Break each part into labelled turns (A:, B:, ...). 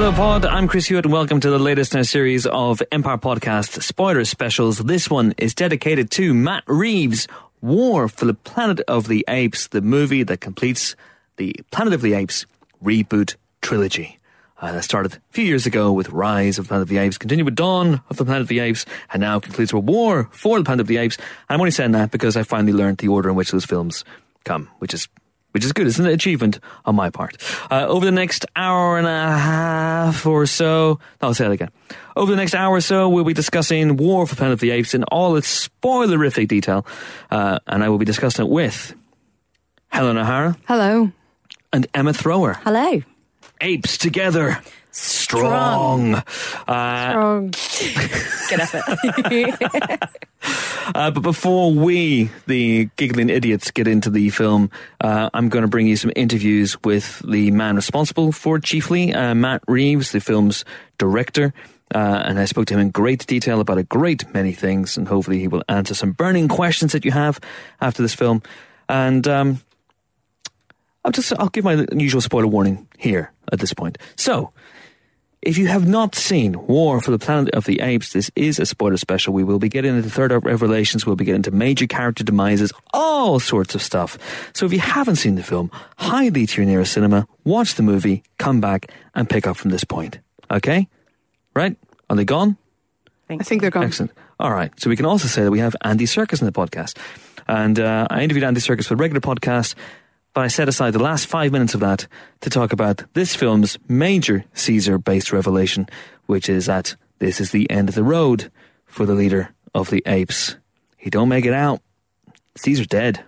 A: Pod. I'm Chris Hewitt and welcome to the latest in a series of Empire Podcast spoiler specials. This one is dedicated to Matt Reeves' War for the Planet of the Apes, the movie that completes the Planet of the Apes reboot trilogy. That started a few years ago with Rise of the Planet of the Apes, continued with Dawn of the Planet of the Apes, and now concludes with War for the Planet of the Apes. And I'm only saying that because I finally learned the order in which those films come, which is good. It's an achievement on my part. Over the next hour and a half or so, I'll say it again. Over the next hour or so, we'll be discussing War for the Planet of the Apes in all its spoilerific detail. And I will be discussing it with Helen O'Hara.
B: Hello.
A: And Emma Thrower.
B: Hello.
A: Apes together. Strong.
B: Strong. Good effort.
A: But before we, the giggling idiots, get into the film, I'm going to bring you some interviews with the man responsible for it chiefly, Matt Reeves, the film's director. And I spoke to him in great detail about a great many things, and hopefully he will answer some burning questions that you have after this film. And I'll give my usual spoiler warning here at this point. So, if you have not seen War for the Planet of the Apes, this is a spoiler special. We will be getting into third revelations, we'll be getting into major character demises, all sorts of stuff. So if you haven't seen the film, hide thee to your nearest cinema, watch the movie, come back and pick up from this point. Okay? Right? Are they gone?
B: I think they're gone.
A: Excellent. All right. So we can also say that we have Andy Serkis in the podcast. And I interviewed Andy Serkis for a regular podcast, but I set aside the last 5 minutes of that to talk about this film's major Caesar-based revelation, which is that this is the end of the road for the leader of the apes. He don't make it out. Caesar's dead.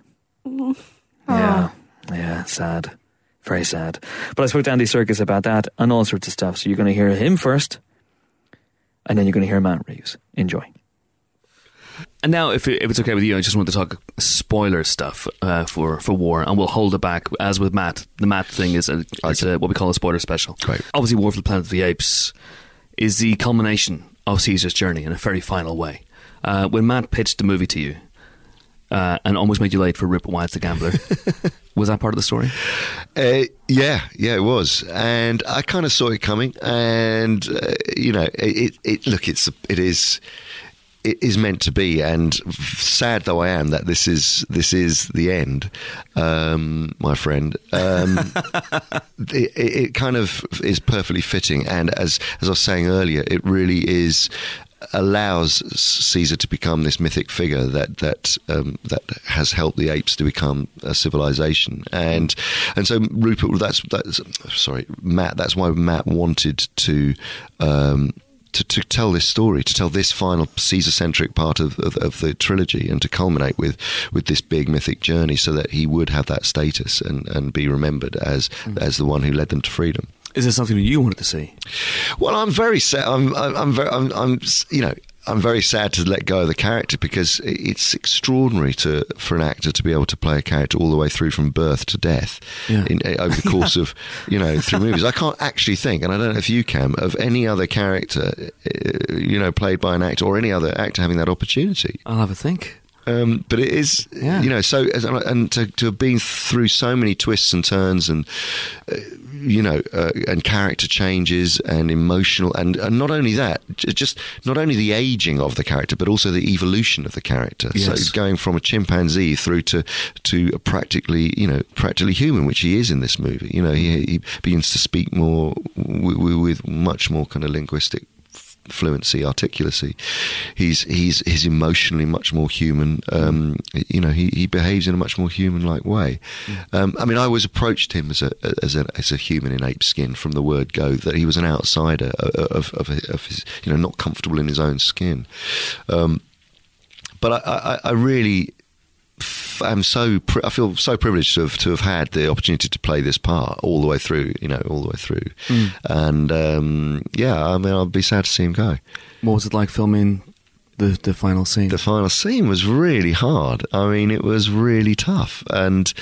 A: Yeah, sad. Very sad. But I spoke to Andy Serkis about that and all sorts of stuff. So you're going to hear him first, and then you're going to hear Matt Reeves. Enjoy.
C: And now, if it's okay with you, I just want to talk spoiler stuff for War, and we'll hold it back. As with Matt, the Matt thing is what we call a spoiler special.
D: Right.
C: Obviously, War for the Planet of the Apes is the culmination of Caesar's journey in a very final way. When Matt pitched the movie to you and almost made you late for Rupert Wyatt's The Gambler, was that part of the story?
D: Yeah, it was, and I kind of saw it coming. And it is meant to be, and sad though I am that this is the end, my friend. It kind of is perfectly fitting, and as I was saying earlier, it really allows Caesar to become this mythic figure that has helped the apes to become a civilization, and so Rupert, Matt. That's why Matt wanted to tell this story, to tell this final Caesar-centric part of the trilogy, and to culminate with this big mythic journey, so that he would have that status and be remembered as the one who led them to freedom.
C: Is this something that you wanted to see?
D: Well, I'm very sad. I'm very sad to let go of the character, because it's extraordinary for an actor to be able to play a character all the way through from birth to death over the course of 3 movies. I can't actually think, and I don't know if you can, of any other character played by an actor, or any other actor having that opportunity.
C: I'll have a think.
D: But it is, so, and to have been through so many twists and turns, and and character changes and emotional, and not only that, just not only the aging of the character, but also the evolution of the character.
C: Yes.
D: So going from a chimpanzee through to a practically human, which he is in this movie. He begins to speak more with much more kind of linguistic fluency, articulacy. He's emotionally much more human. He behaves in a much more human-like way. I was approached him as a human in ape skin from the word go, that he was an outsider of his, not comfortable in his own skin. But I really I feel so privileged to have had the opportunity to play this part all the way through, and I'll be sad to see him go.
C: What was it like filming the final scene?
D: The final scene was really hard. It was really tough, and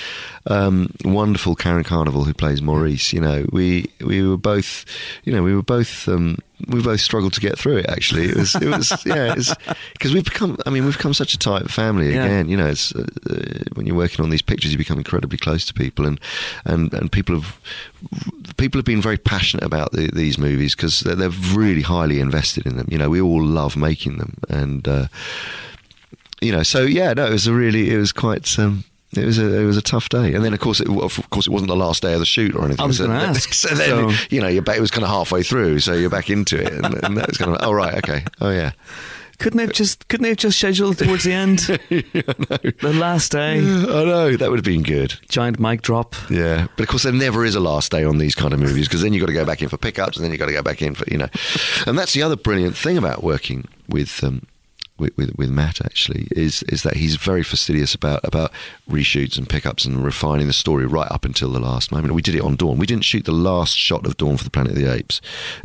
D: wonderful Karen Carnival, who plays Maurice. We were both both struggled to get through it. Actually, it was because we've become such a tight family again. You know, it's when you're working on these pictures, you become incredibly close to people, and people have been very passionate about these movies because they're really highly invested in them. You know, we all love making them, and you know, so it was quite. It was a tough day, and then of course it wasn't the last day of the shoot or anything.
C: I was going to ask.
D: So then you know it was kind of halfway through, so you're back into it, and that was kind of oh right, okay, oh yeah.
C: Couldn't they have just scheduled towards the end? The last day.
D: I know, that would have been good.
C: Giant mic drop.
D: Yeah, but of course there never is a last day on these kind of movies because then you've got to go back in for pickups, and then you've got to go back in for and that's the other brilliant thing about working with Matt actually is that he's very fastidious about reshoots and pickups and refining the story right up until the last moment. We did it on Dawn. We didn't shoot the last shot of Dawn of the Planet of the Apes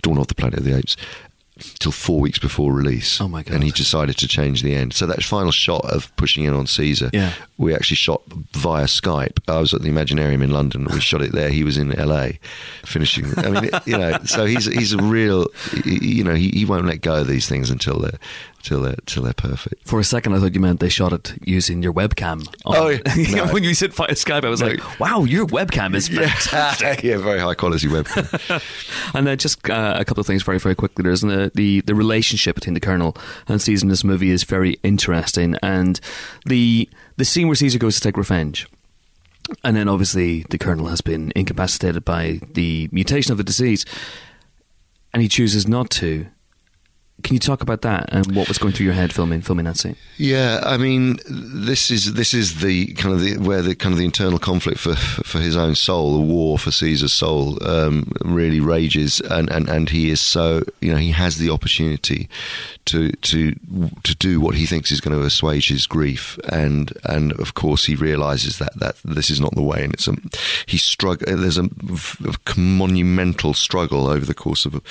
D: till 4 weeks before release.
C: Oh my God.
D: And he decided to change the end. So that final shot of pushing in on Caesar, we actually shot via Skype. I was at the Imaginarium in London. We shot it there. He was in LA finishing. I mean, you know, so he's a real, you know, he won't let go of these things until they're perfect.
C: For a second, I thought you meant they shot it using your webcam.
D: No.
C: When you said via Skype, I was like, "Wow, your webcam is fantastic."
D: Yeah, very high quality webcam.
C: And then just a couple of things very, very quickly. There's the relationship between the Colonel and Caesar in this movie is very interesting, and the scene where Caesar goes to take revenge. And then obviously the Colonel has been incapacitated by the mutation of the disease, and he chooses not to. Can you talk about that and what was going through your head filming that scene?
D: Yeah, I mean, this is the kind of the internal conflict for his own soul, the war for Caesar's soul, really rages, and he is so, you know, he has the opportunity to do what he thinks is going to assuage his grief, and of course he realizes that this is not the way, and there's a monumental struggle over the course of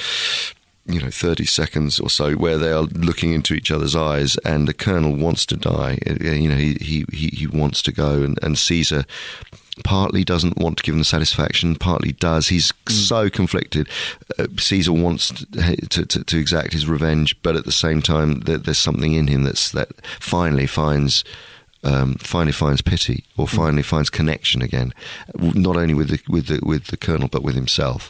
D: 30 seconds or so, where they are looking into each other's eyes, and the Colonel wants to die. You know, he wants to go, and Caesar partly doesn't want to give him the satisfaction, partly does. He's so conflicted. Caesar wants to exact his revenge, but at the same time, there's something in him that finally finds pity, or finally finds connection again, not only with the Colonel but with himself,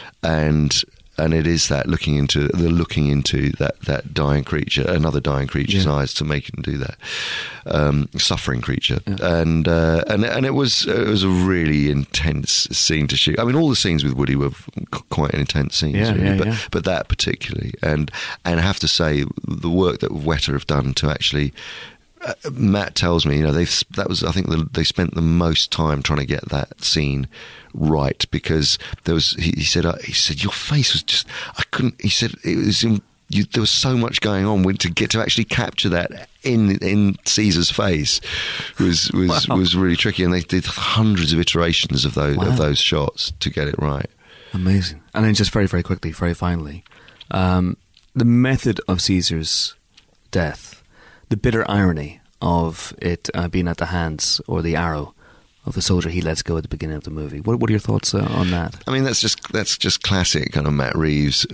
D: and it is that looking into that dying creature, another dying creature's eyes, to make him do that, suffering creature, and it was a really intense scene to shoot. I mean, all the scenes with Woody were quite intense scenes, but that particularly, and I have to say, the work that Weta have done to actually. Matt tells me, I think they spent the most time trying to get that scene right, because he said your face was just, I couldn't. He said it was there was so much going on to actually capture that in Caesar's face was really tricky, and they did hundreds of iterations of those shots to get it right.
C: Amazing. And then just very, very quickly, very finally, the method of Caesar's death. The bitter irony of it being at the hands or the arrow of the soldier he lets go at the beginning of the movie. What are your thoughts on that?
D: I mean, that's just classic kind of Matt Reeves,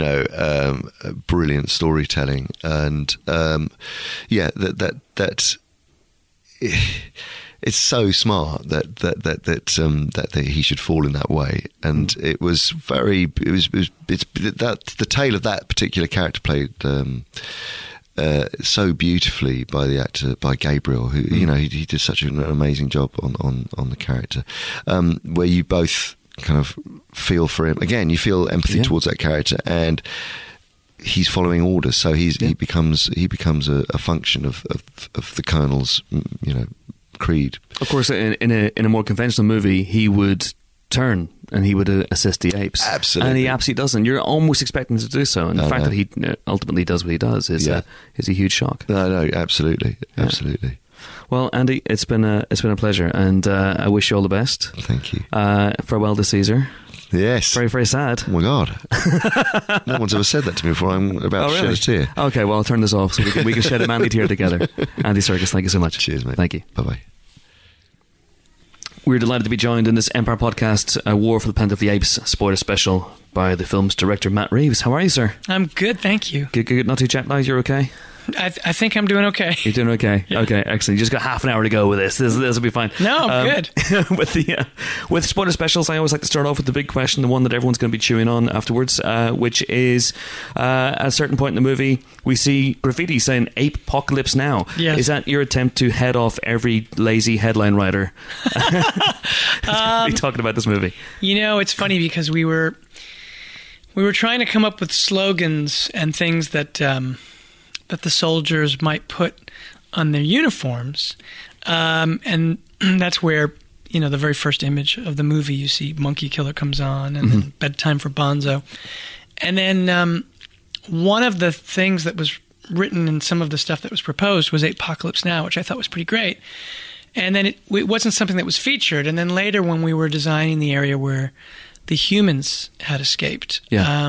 D: brilliant storytelling, and that it's so smart that he should fall in that way, and it's the tale of that particular character played. So beautifully by the actor, by Gabriel, who he did such an amazing job on the character, where you both kind of feel for him. Again, you feel empathy towards that character, and he's following orders, so he becomes a function of the Colonel's creed. Of
C: course, in a more conventional movie, he would turn and he would assist the apes.
D: Absolutely.
C: And he absolutely doesn't. You're almost expecting him to do so, and the fact that he ultimately does what he does is a huge shock.
D: No, absolutely.
C: Well, Andy, it's been a pleasure, and I wish you all the best.
D: Thank you.
C: Farewell to Caesar.
D: Yes.
C: Very, very sad.
D: Oh my God. No one's ever said that to me before. I'm about to shed a tear.
C: Okay, well, I'll turn this off so we can shed a manly tear together. Andy Serkis, thank you so much.
D: Cheers, mate.
C: Thank you.
D: Bye-bye.
C: We're delighted to be joined in this Empire podcast, War for the Planet of the Apes spoiler special by the film's director, Matt Reeves. How are you, sir?
B: I'm good, thank you.
C: Good. Not too jet lagged, you're okay?
B: I think I'm doing okay.
C: You're doing okay?
B: Yeah.
C: Okay, excellent. You just got half an hour to go with this. This will be fine.
B: No, I'm good.
C: With spoiler specials, I always like to start off with the big question, the one that everyone's going to be chewing on afterwards, which is, at a certain point in the movie, we see graffiti saying "Ape-pocalypse now."
B: Yes.
C: Is that your attempt to head off every lazy headline writer be talking about this movie?
B: You know, it's funny because we were trying to come up with slogans and things that that the soldiers might put on their uniforms, and that's where, you know, the very first image of the movie, you see Monkey Killer comes on, and then Bedtime for Bonzo, and then one of the things that was written in some of the stuff that was proposed was Ape-pocalypse Now, which I thought was pretty great. And then it wasn't something that was featured. And then later, when we were designing the area where the humans had escaped,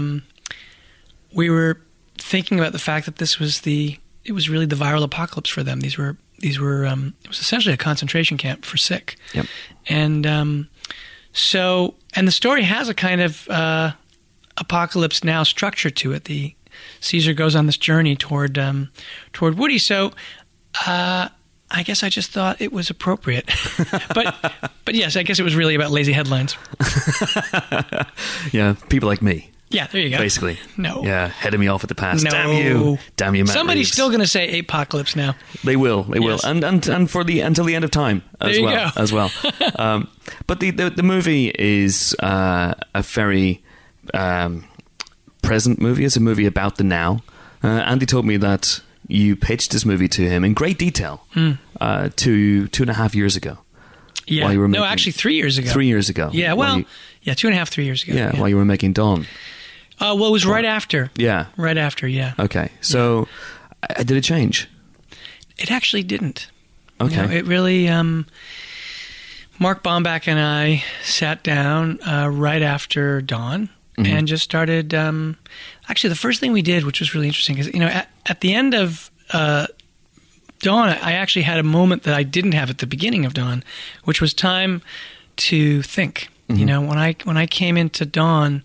B: we were thinking about the fact that it was really the viral apocalypse for them. It was essentially a concentration camp for sick.
C: Yep.
B: And and the story has a kind of apocalypse now structure to it. The Caesar goes on this journey toward Woody. So I guess I just thought it was appropriate. but yes, I guess it was really about lazy headlines.
C: Yeah, people like me.
B: Yeah, there you go.
C: Basically.
B: No.
C: Yeah, heading me off at the pass.
B: No.
C: Damn you, Matt
B: Somebody's
C: Reeves.
B: still going to say Ape-pocalypse Now.
C: They will,
B: Yes.
C: and for until the end of time as
B: There you
C: well.
B: go.
C: As well. But the movie is a very present movie. It's a movie about the now. Andy told me that you pitched this movie to him in great detail 2.5 years ago.
B: Yeah.
C: While you were
B: No,
C: making-
B: actually 3 years ago.
C: 3 years ago.
B: Yeah,
C: While
B: well,
C: you-
B: 2.5, 3 years ago.
C: yeah, while you were making Dawn.
B: Well, it was right after.
C: Yeah.
B: Right after, yeah.
C: Okay. So, did it change?
B: It actually didn't.
C: Okay.
B: You know, it really... Mark Baumbach and I sat down right after Dawn and just started... actually, the first thing we did, which was really interesting, is, you know, at the end of Dawn, I actually had a moment that I didn't have at the beginning of Dawn, which was time to think. You know, when I came into Dawn,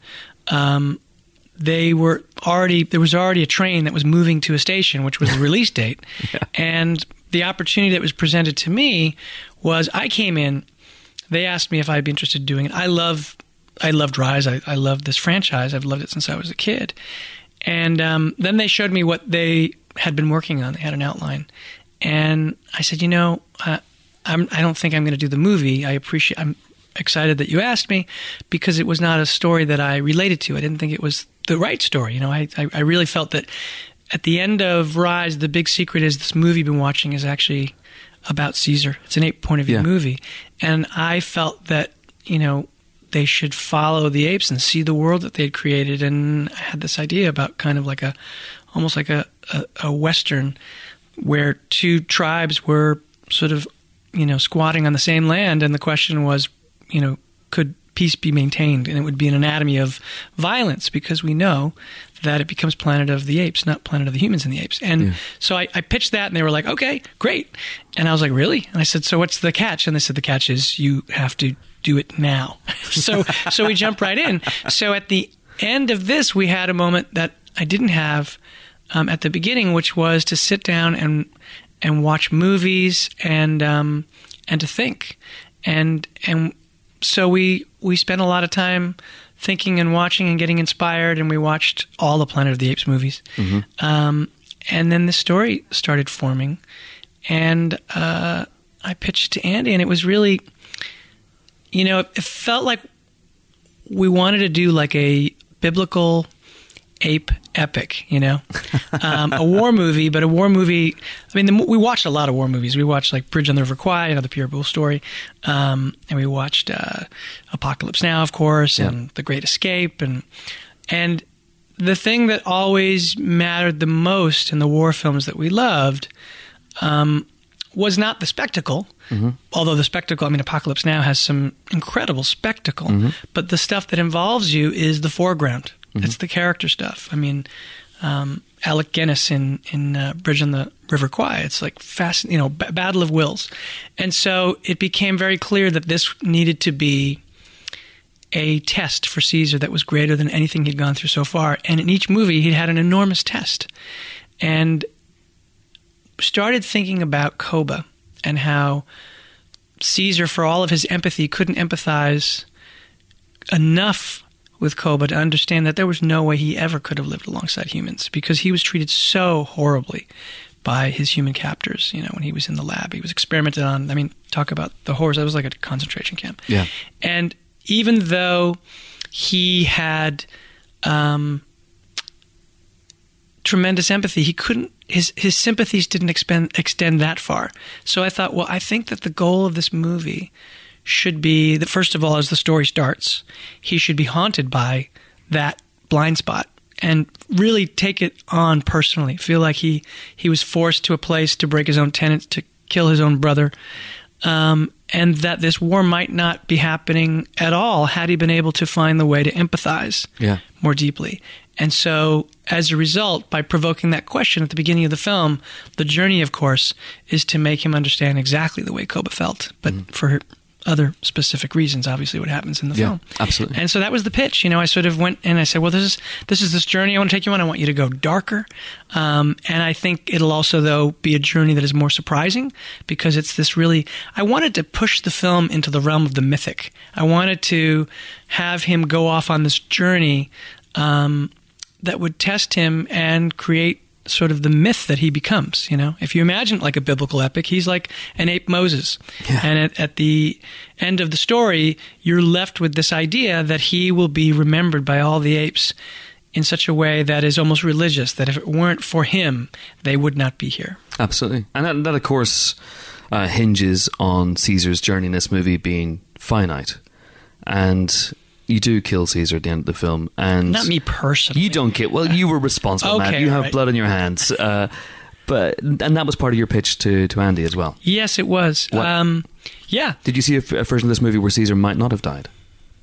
B: there was already a train that was moving to a station, which was the release date.
C: Yeah.
B: And the opportunity that was presented to me was, I came in, they asked me if I'd be interested in doing it. I loved Rise. I loved this franchise. I've loved it since I was a kid. And then they showed me what they had been working on. They had an outline. And I said, you know, I don't think I'm going to do the movie. I'm excited that you asked me, because it was not a story that I related to. I didn't think it was the right story. You know, I really felt that at the end of Rise, the big secret is this movie you've been watching is actually about Caesar. It's an ape point of view movie. And I felt that, you know, they should follow the apes and see the world that they had created. And I had this idea about kind of like almost like a Western, where two tribes were sort of, you know, squatting on the same land. And the question was, you know, could peace be maintained? And it would be an anatomy of violence, because we know that it becomes Planet of the Apes, not Planet of the Humans and the Apes. And so I pitched that, and they were like, okay, great. And I was like, really? And I said, so what's the catch? And they said, the catch is you have to do it now. So we jumped right in. So at the end of this, we had a moment that I didn't have at the beginning, which was to sit down and watch movies and to think. And so we spent a lot of time thinking and watching and getting inspired, and we watched all the Planet of the Apes movies. And then the story started forming, and I pitched to Andy, and it was really, you know, it felt like we wanted to do like a biblical ape epic, you know, a war movie, but a war movie. I mean, we watched a lot of war movies. We watched like Bridge on the River Kwai, you know, the Pierre Boulle story, and we watched Apocalypse Now, of course, and The Great Escape, and the thing that always mattered the most in the war films that we loved was not the spectacle, although the spectacle, I mean, Apocalypse Now has some incredible spectacle, but the stuff that involves you is the foreground. It's the character stuff. I mean, Alec Guinness in Bridge on the River Kwai. It's like battle of wills. And so it became very clear that this needed to be a test for Caesar that was greater than anything he'd gone through so far. And in each movie, he had an enormous test. And started thinking about Koba and how Caesar, for all of his empathy, couldn't empathize enough with Koba to understand that there was no way he ever could have lived alongside humans, because he was treated so horribly by his human captors. When he was in the lab, he was experimented on. I mean, talk about the horrors. That was like a concentration camp.
C: Yeah.
B: And even though he had tremendous empathy, he couldn't. His sympathies didn't extend that far. So I thought, well, I think that the goal of this movie should be that, first of all, as the story starts, he should be haunted by that blind spot and really take it on personally. Feel like he was forced to a place to break his own tenets, to kill his own brother, and that this war might not be happening at all had he been able to find the way to empathize more deeply. And so, as a result, by provoking that question at the beginning of the film, the journey, of course, is to make him understand exactly the way Koba felt, but for other specific reasons, obviously, what happens in the film.
C: Absolutely.
B: And so that was the pitch. I sort of went and I said, well, this is this journey I want to take you on. I want you to go darker. And I think it'll also, though, be a journey that is more surprising, because it's this really... I wanted to push the film into the realm of the mythic. I wanted to have him go off on this journey that would test him and create sort of the myth that he becomes. If you imagine like a biblical epic, he's like an ape Moses. Yeah. And at the end of the story, you're left with this idea that he will be remembered by all the apes in such a way that is almost religious, that if it weren't for him, they would not be here.
C: Absolutely. And that of course, hinges on Caesar's journey in this movie being finite. And you do kill Caesar at the end of the film, and
B: not me personally.
C: You don't kill. Well, you were responsible,
B: okay,
C: Matt. You have
B: right.
C: blood on your hands, and that was part of your pitch to Andy as well.
B: Yes, it was. Yeah.
C: Did you see a version of this movie where Caesar might not have died?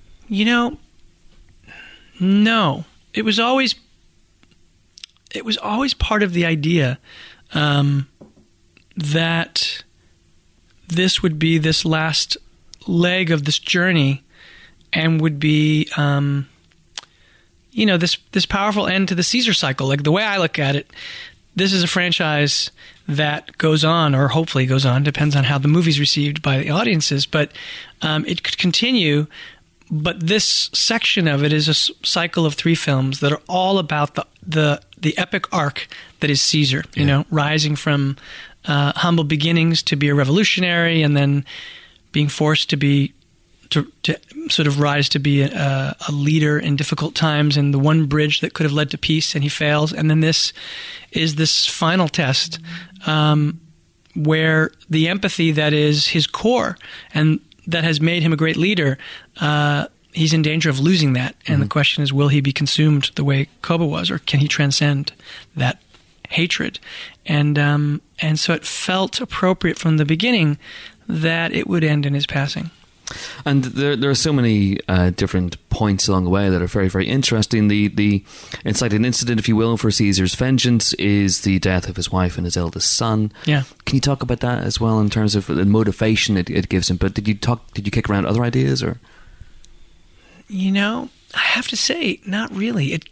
B: No. It was always part of the idea that this would be this last leg of this journey. And would be, this powerful end to the Caesar cycle. Like, the way I look at it, this is a franchise that goes on, or hopefully goes on, depends on how the movie's received by the audiences, but it could continue. But this section of it is a cycle of 3 films that are all about the epic arc that is Caesar, rising from humble beginnings to be a revolutionary, and then being forced to sort of rise to be a leader in difficult times, and the one bridge that could have led to peace, and he fails. And then this is this final test where the empathy that is his core and that has made him a great leader, he's in danger of losing that. And the question is, will he be consumed the way Koba was, or can he transcend that hatred? And so it felt appropriate from the beginning that it would end in his passing.
C: And there are so many different points along the way that are very, very interesting. The inciting incident, if you will, for Caesar's vengeance is the death of his wife and his eldest son.
B: Yeah.
C: Can you talk about that as well in terms of the motivation it gives him? But did you kick around other ideas, or?
B: I have to say, not really. It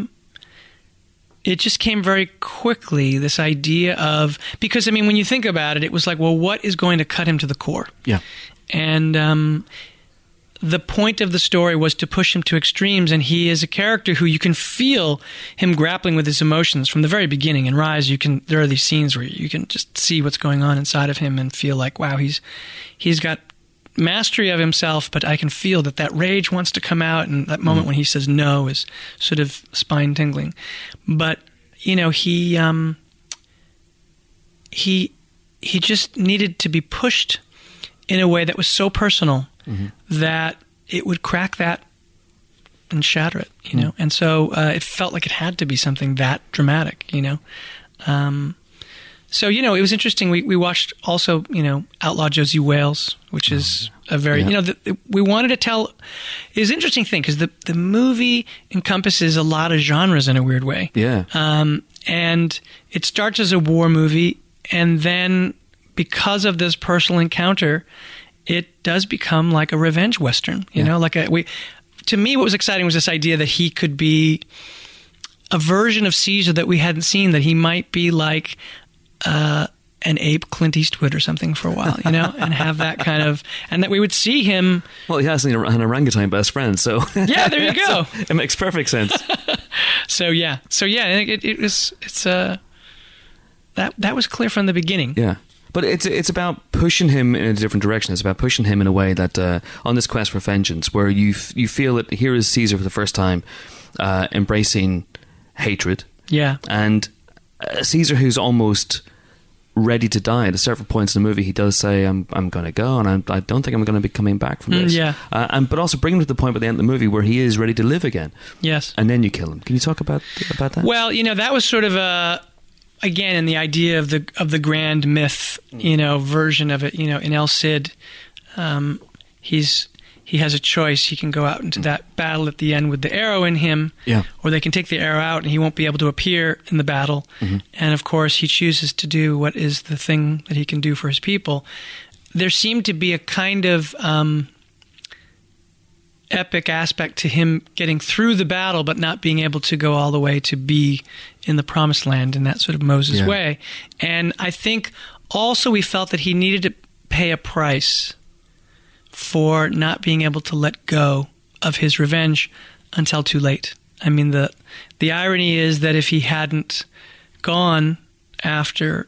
B: just came very quickly, this idea of, because when you think about it, it was like, well, what is going to cut him to the core?
C: Yeah.
B: And the point of the story was to push him to extremes, and he is a character who you can feel him grappling with his emotions from the very beginning. In Rise, there are these scenes where you can just see what's going on inside of him and feel like, wow, he's got mastery of himself, but I can feel that rage wants to come out, and that moment when he says no is sort of spine-tingling. But, he just needed to be pushed in a way that was so personal that it would crack that and shatter it, And so it felt like it had to be something that dramatic, So, it was interesting. We watched also, Outlaw Josie Wales, which is a very, we wanted to tell. It was an interesting thing because the movie encompasses a lot of genres in a weird way.
C: Yeah.
B: And it starts as a war movie. And then because of this personal encounter, it does become like a revenge Western, you know, to me, what was exciting was this idea that he could be a version of Caesar that we hadn't seen, that he might be like an ape Clint Eastwood or something for a while, you know, and have that kind of, and that we would see him.
C: Well, he has an orangutan best friend, so.
B: Yeah, there you go.
C: So it makes perfect sense.
B: That was clear from the beginning.
C: Yeah. But it's about pushing him in a different direction. It's about pushing him in a way that on this quest for vengeance, where you feel that here is Caesar for the first time embracing hatred.
B: Yeah,
C: and Caesar who's almost ready to die. At several points in the movie, he does say, "I'm going to go, and I don't think I'm going to be coming back from this." But also bring him to the point by the end of the movie where he is ready to live again.
B: Yes,
C: and then you kill him. Can you talk about that?
B: Well, you know, that was sort of again, in the idea of the grand myth, you know, version of it, you know, in El Cid, he has a choice. He can go out into that battle at the end with the arrow in him, or they can take the arrow out and he won't be able to appear in the battle. Mm-hmm. And of course, he chooses to do what is the thing that he can do for his people. There seemed to be a kind of epic aspect to him getting through the battle, but not being able to go all the way to be in the promised land in that sort of Moses way. And I think also we felt that he needed to pay a price for not being able to let go of his revenge until too late. I mean, the irony is that if he hadn't gone after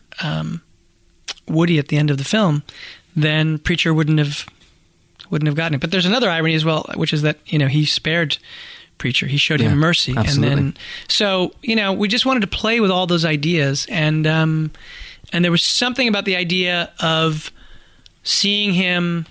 B: Woody at the end of the film, then Preacher wouldn't have gotten it. But there's another irony as well, which is that, you know, he spared Preacher. He showed him mercy.
C: Absolutely.
B: And then, so, you know, we just wanted to play with all those ideas. And there was something about the idea of seeing him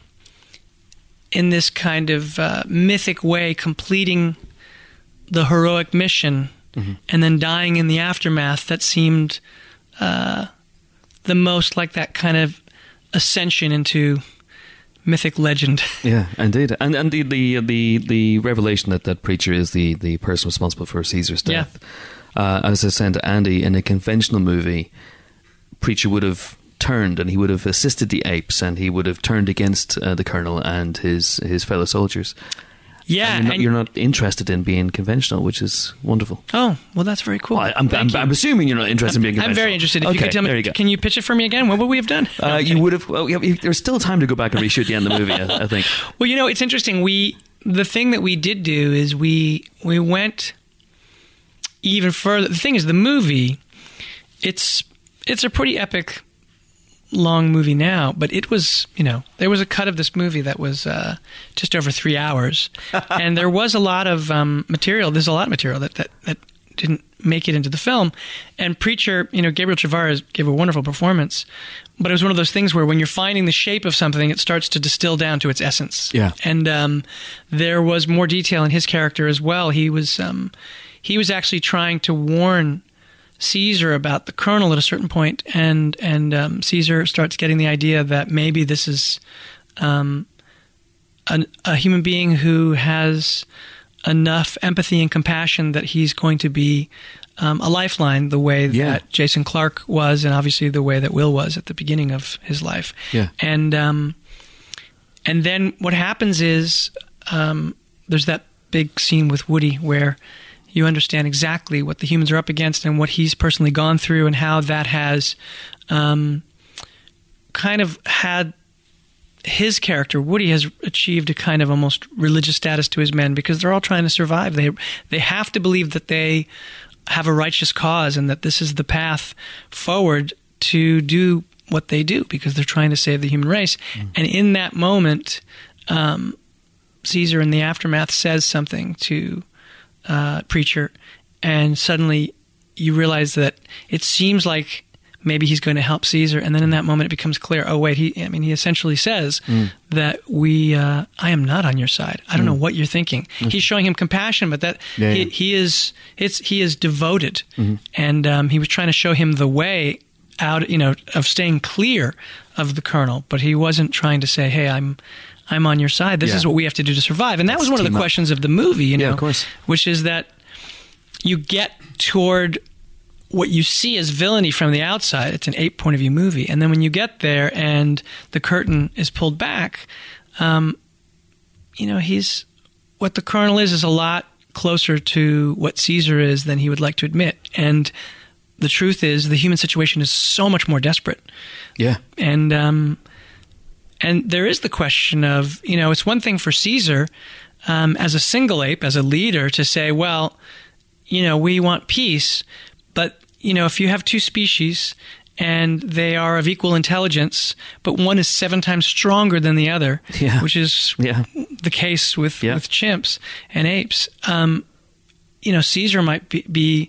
B: in this kind of mythic way, completing the heroic mission, and then dying in the aftermath, that seemed the most like that kind of ascension into mythic legend.
C: Yeah, indeed. And the revelation that Preacher is the person responsible for Caesar's death. As I said to Andy, in a conventional movie, Preacher would have turned and he would have assisted the apes and he would have turned against the colonel and his fellow soldiers.
B: Yeah,
C: and you're not interested in being conventional, which is wonderful.
B: Oh, well, that's very cool.
C: Well, I'm assuming you're not interested in being conventional.
B: I'm very interested. If you could tell me, can you pitch it for me again? What would we have done?
C: You would have. Well, there's still time to go back and reshoot the end of the movie, I think.
B: Well, you know, it's interesting. The thing that we did do is we went even further. The thing is, the movie, it's a pretty epic long movie now, but it was, you know, there was a cut of this movie that was just over 3 hours, and there was a lot of material. There's a lot of material that didn't make it into the film. And Preacher, you know, Gabriel Chavarez gave a wonderful performance, but it was one of those things where when you're finding the shape of something, it starts to distill down to its essence.
C: Yeah.
B: And there was more detail in his character as well. He was actually trying to warn Caesar about the colonel at a certain point, and Caesar starts getting the idea that maybe this is a human being who has enough empathy and compassion that he's going to be a lifeline, the way that Jason Clarke was, and obviously the way that Will was at the beginning of his life.
C: Yeah.
B: And then what happens is there's that big scene with Woody where you understand exactly what the humans are up against and what he's personally gone through, and how that has kind of had his character, Woody, has achieved a kind of almost religious status to his men, because they're all trying to survive. They have to believe that they have a righteous cause and that this is the path forward to do what they do, because they're trying to save the human race. And in that moment, Caesar in the aftermath says something to Preacher, and suddenly you realize that it seems like maybe he's going to help Caesar, and then in that moment it becomes clear, oh wait, he essentially says that I am not on your side. I don't know what you're thinking. He's showing him compassion, but that he is devoted, and he was trying to show him the way out, you know, of staying clear of the colonel, but he wasn't trying to say, hey, I'm on your side. This is what we have to do to survive. And that was one of the questions of the movie, you know,
C: of course.
B: which is that you get toward what you see as villainy from the outside, it's an ape point of view movie. And then when you get there and the curtain is pulled back, what the Colonel is a lot closer to what Caesar is than he would like to admit. And the truth is the human situation is so much more desperate.
C: Yeah.
B: And there is the question of, it's one thing for Caesar as a single ape, as a leader, to say, well, we want peace, but, if you have two species and they are of equal intelligence, but one is 7 times stronger than the other, which is the case with chimps and apes, Caesar might be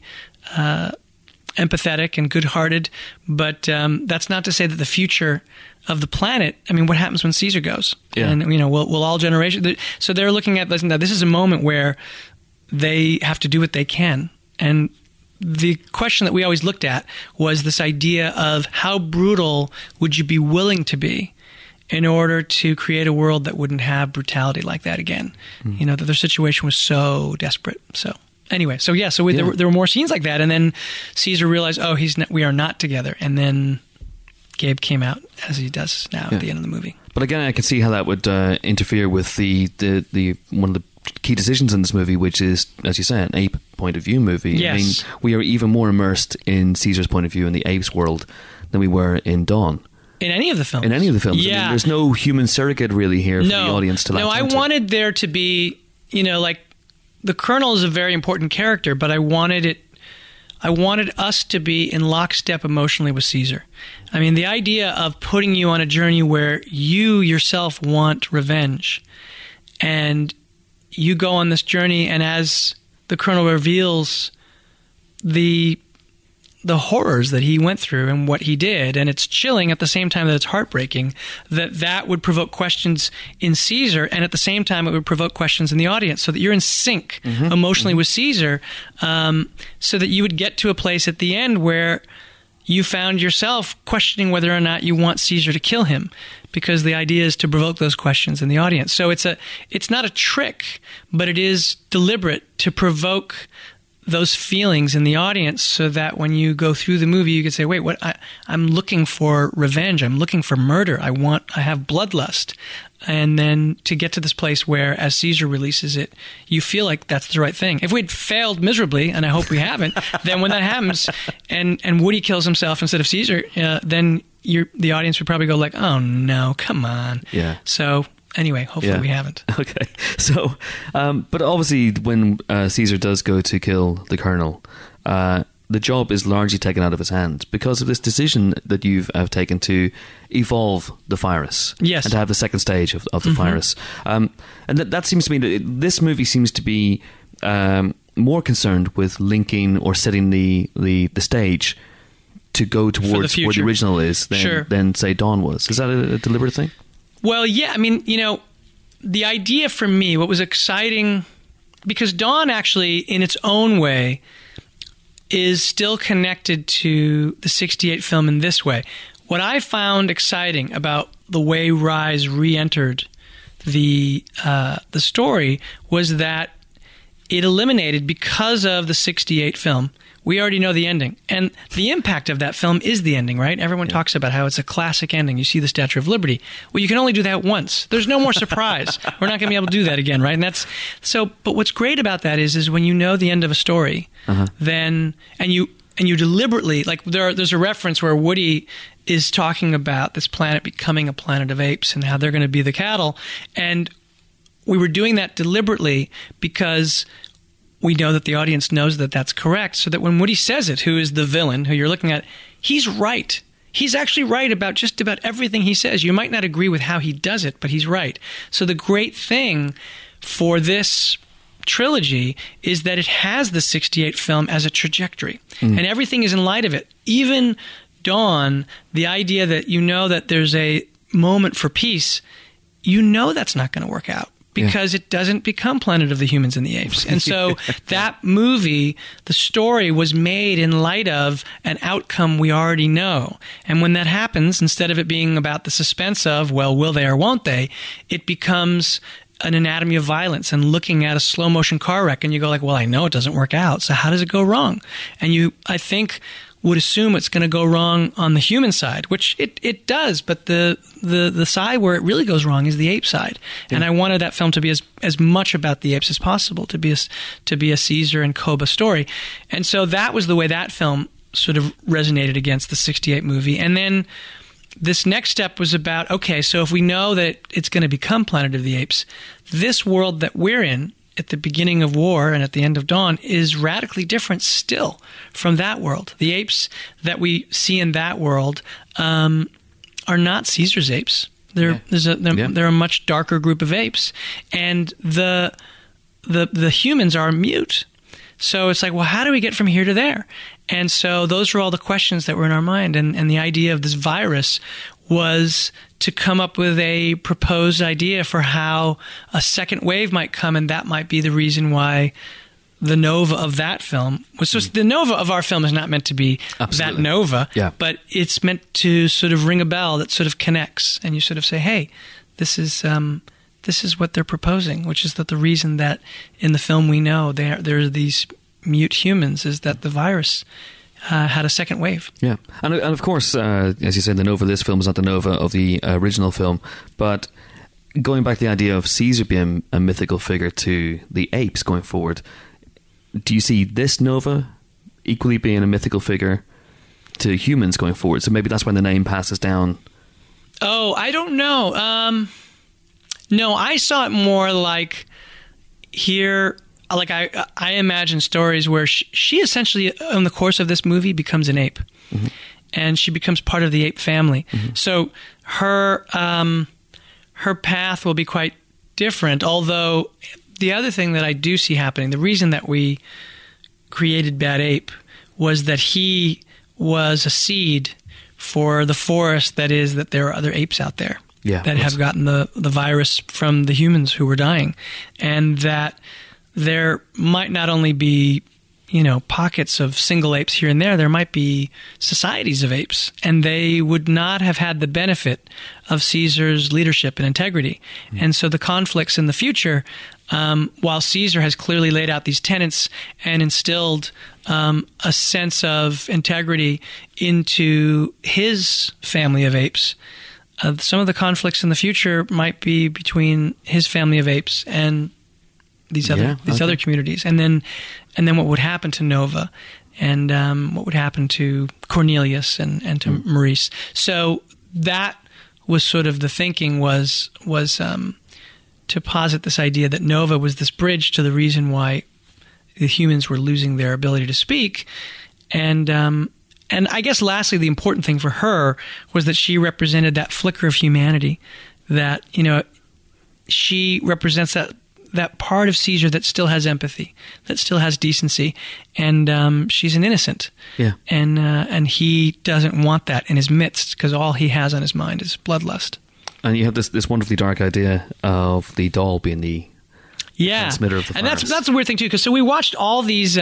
B: empathetic and good-hearted, but that's not to say that the future of the planet, what happens when Caesar goes?
C: Yeah.
B: And, will all generations... So they're looking at, listen, this is a moment where they have to do what they can. And the question that we always looked at was this idea of how brutal would you be willing to be in order to create a world that wouldn't have brutality like that again? That their situation was so desperate. So anyway, there were more scenes like that, and then Caesar realized, we are not together, and then Gabe came out as he does now at the end of the movie.
C: But again, I can see how that would interfere with the one of the key decisions in this movie, which is, as you say, an ape point of view movie.
B: Yes.
C: We are even more immersed in Caesar's point of view in the apes world than we were in Dawn.
B: In any of the films.
C: Yeah. There's no human surrogate really here for the audience to latch onto.
B: I wanted there to be, the Colonel is a very important character, but I wanted us to be in lockstep emotionally with Caesar. The idea of putting you on a journey where you yourself want revenge, and you go on this journey, and as the Colonel reveals the horrors that he went through and what he did, and it's chilling at the same time that it's heartbreaking, that would provoke questions in Caesar, and at the same time it would provoke questions in the audience, so that you're in sync emotionally with Caesar, so that you would get to a place at the end where you found yourself questioning whether or not you want Caesar to kill him, because the idea is to provoke those questions in the audience. So it's not a trick, but it is deliberate to provoke those feelings in the audience, so that when you go through the movie, you can say, wait, what? I'm looking for revenge. I'm looking for murder. I have bloodlust. And then to get to this place where, as Caesar releases it, you feel like that's the right thing. If we'd failed miserably, and I hope we haven't, then when that happens and Woody kills himself instead of Caesar, then the audience would probably go like, oh no, come on.
C: Yeah.
B: So anyway, hopefully we haven't.
C: Okay. So, but obviously when Caesar does go to kill the Colonel, the job is largely taken out of his hands because of this decision that you've taken to evolve the virus.
B: Yes.
C: And to have the second stage of the virus. And that seems to me that this movie seems to be more concerned with linking or setting the stage to go towards where the original is than say, Dawn was. Is that a deliberate thing?
B: Well, yeah. The idea for me, what was exciting, because Dawn actually, in its own way, is still connected to the 68 film in this way. What I found exciting about the way Rise re-entered the story was that it eliminated, because of the 68 film, we already know the ending. And the impact of that film is the ending, right? Everyone talks about how it's a classic ending. You see the Statue of Liberty. Well, you can only do that once. There's no more surprise. We're not going to be able to do that again, right? And that's so. But what's great about that is when you know the end of a story, then and you deliberately, like there's a reference where Woody is talking about this planet becoming a planet of apes and how they're going to be the cattle, and we were doing that deliberately because we know that the audience knows that that's correct, so that when Woody says it, who is the villain, who you're looking at, he's right. He's actually right about just about everything he says. You might not agree with how he does it, but he's right. So the great thing for this trilogy is that it has the 68 film as a trajectory, and everything is in light of it. Even Dawn, the idea that you know that there's a moment for peace, you know that's not going to work out, because it doesn't become Planet of the Humans and the Apes. And so that movie, the story was made in light of an outcome we already know. And when that happens, instead of it being about the suspense of, well, will they or won't they, it becomes an anatomy of violence and looking at a slow motion car wreck, and you go like, well, I know it doesn't work out, so how does it go wrong? And you, I think, would assume it's going to go wrong on the human side, which it does, but the side where it really goes wrong is the ape side. Yeah. And I wanted that film to be as much about the apes as possible, to be a Caesar and Koba story. And so that was the way that film sort of resonated against the 1968 movie. And then this next step was about, okay, so if we know that it's going to become Planet of the Apes, this world that we're in at the beginning of War and at the end of Dawn is radically different still from that world. The apes that we see in that world are not Caesar's apes. They're a much darker group of apes, and the humans are mute. So it's like, well, how do we get from here to there? And so those were all the questions that were in our mind, and the idea of this virus was to come up with a proposed idea for how a second wave might come, and that might be the reason why the nova of that film was just the nova of our film is not meant to be that nova, but it's meant to sort of ring a bell that sort of connects, and you sort of say, hey, this is what they're proposing, which is that the reason that in the film we know there are these mute humans is that the virus had a second wave. Yeah,
C: and of course, as you said, the nova of this film is not the nova of the original film, but going back to the idea of Caesar being a mythical figure to the apes going forward, do you see this nova equally being a mythical figure to humans going forward? So maybe that's when the name passes down.
B: Oh, I don't know. No, I saw it more like here. Like I imagine stories where she essentially, in the course of this movie, becomes an ape, and she becomes part of the ape family. So her path will be quite different. Although the other thing that I do see happening, the reason that we created Bad Ape was that he was a seed for the forest. That is, that there are other apes out there that have gotten the virus from the humans who were dying, and that there might not only be, pockets of single apes here and there might be societies of apes, and they would not have had the benefit of Caesar's leadership and integrity. And so the conflicts in the future, while Caesar has clearly laid out these tenets and instilled a sense of integrity into his family of apes, some of the conflicts in the future might be between his family of apes and these other communities, and then what would happen to Nova, and what would happen to Cornelius and to Maurice. So that was sort of the thinking was to posit this idea that Nova was this bridge to the reason why the humans were losing their ability to speak, and I guess lastly, the important thing for her was that she represented that flicker of humanity, that she represents that part of Caesar that still has empathy, that still has decency, and she's an innocent. Yeah. And he doesn't want that in his midst, because all he has on his mind is bloodlust.
C: And you have this wonderfully dark idea of the doll being the transmitter of the virus.
B: And that's a weird thing too, because so we watched all these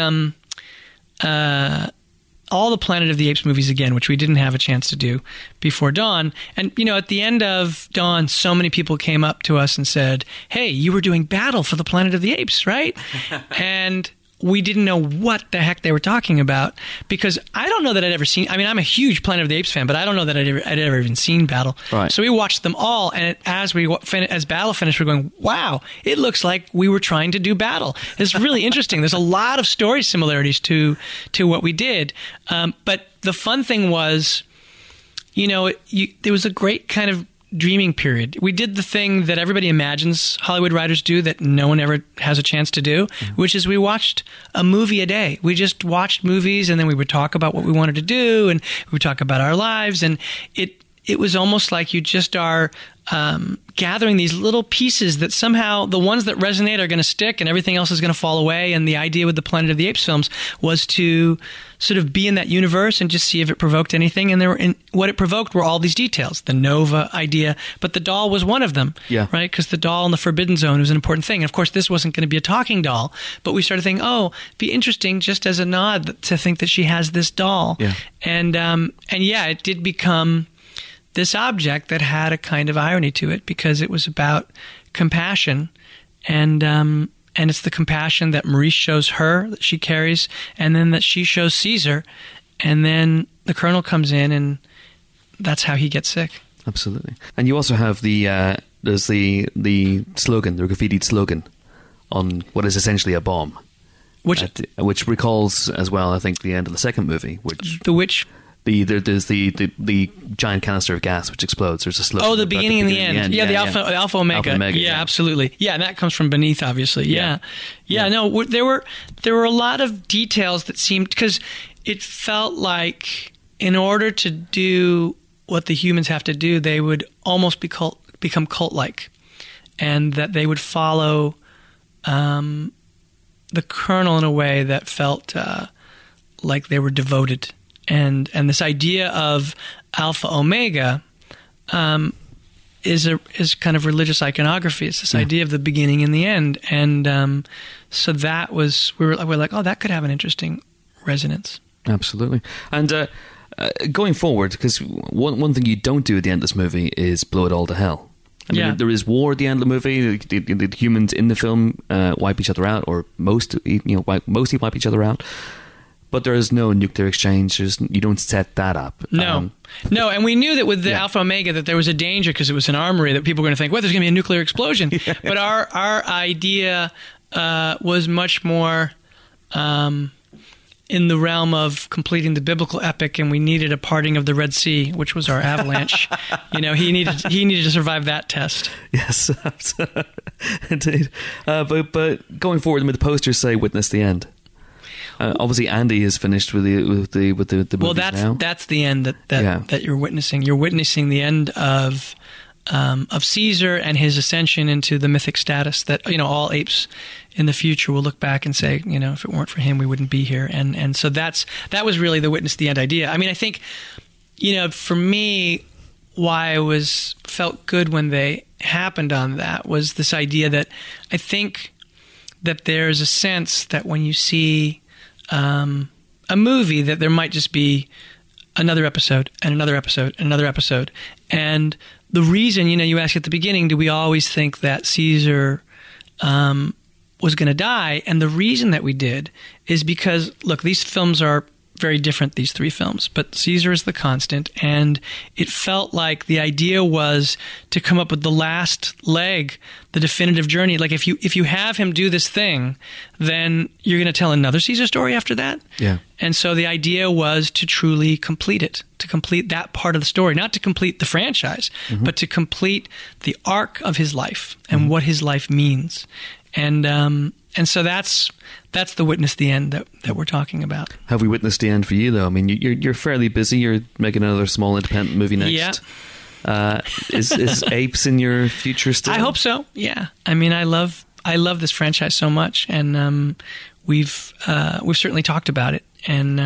B: all the Planet of the Apes movies again, which we didn't have a chance to do before Dawn. And, at the end of Dawn, so many people came up to us and said, hey, you were doing Battle for the Planet of the Apes, right? And we didn't know what the heck they were talking about, because I don't know that I'd ever seen, I'm a huge Planet of the Apes fan, but I don't know that I'd ever even seen Battle. Right. So we watched them all, and as Battle finished, we're going, wow, it looks like we were trying to do Battle. It's really interesting. There's a lot of story similarities to what we did. But the fun thing was, there was a great kind of dreaming period. We did the thing that everybody imagines Hollywood writers do that no one ever has a chance to do, which is we watched a movie a day. We just watched movies, and then we would talk about what we wanted to do, and we would talk about our lives, and it was almost like you just are gathering these little pieces that somehow the ones that resonate are going to stick and everything else is going to fall away. And the idea with the Planet of the Apes films was to sort of be in that universe and just see if it provoked anything. And what it provoked were all these details, the Nova idea, but the doll was one of them, right? Because the doll in the Forbidden Zone was an important thing. And of course, this wasn't going to be a talking doll, but we started thinking, it'd be interesting just as a nod to think that she has this doll. Yeah. And it did become this object that had a kind of irony to it, because it was about compassion and it's the compassion that Maurice shows her, that she carries, and then that she shows Caesar, and then the Colonel comes in, and that's how he gets sick.
C: Absolutely. And you also have there's the slogan, the graffitied slogan on what is essentially a bomb, which recalls as well, I think, the end of the second movie, which there's the giant canister of gas which explodes. There's a slogan.
B: Oh, the beginning and the end. Yeah, the Alpha Omega. Yeah, absolutely. Yeah, and that comes from beneath, obviously. Yeah. No, there were a lot of details that seemed, because it felt like in order to do what the humans have to do, they would almost become cult-like, and that they would follow the Colonel in a way that felt like they were devoted. And this idea of Alpha Omega is kind of religious iconography. It's this idea of the beginning and the end. And so that was, we're like, oh, that could have an interesting resonance.
C: Absolutely. And going forward, because one thing you don't do at the end of this movie is blow it all to hell. I mean, there is war at the end of the movie. The humans in the film wipe each other out, or mostly wipe each other out. But there is no nuclear exchange. You don't set that up.
B: No, and we knew that with the Alpha Omega that there was a danger because it was an armory, that people were going to think, well, there's going to be a nuclear explosion. But our idea was much more in the realm of completing the biblical epic, and we needed a parting of the Red Sea, which was our avalanche. He needed to survive that test.
C: Yes, indeed. But going forward, the posters say "Witness the end." Obviously, Andy is finished with the movies
B: well,
C: now.
B: That's the end that you're witnessing. You're witnessing the end of Caesar and his ascension into the mythic status that all apes in the future will look back and say, if it weren't for him, we wouldn't be here. And so that was really the witness the end idea. I mean, I think for me, why I felt good when they happened on that was this idea that I think that there's a sense that when you see a movie, that there might just be another episode and another episode and another episode. And the reason, you ask at the beginning, do we always think that Caesar was going to die? And the reason that we did is because, look, these films are very different, these three films, but Caesar is the constant, and it felt like the idea was to come up with the last leg, the definitive journey. Like if you have him do this thing, then you're going to tell another Caesar story after that.
C: Yeah.
B: And so the idea was to truly complete it, to complete that part of the story, not to complete the franchise, but to complete the arc of his life and what his life means. And so that's the witness the end that we're talking about.
C: Have we witnessed the end for you, though? I mean, you're fairly busy. You're making another small independent movie next.
B: Yeah.
C: Is Apes in your future still?
B: I hope so. Yeah. I mean, I love this franchise so much, and we've certainly talked about it, and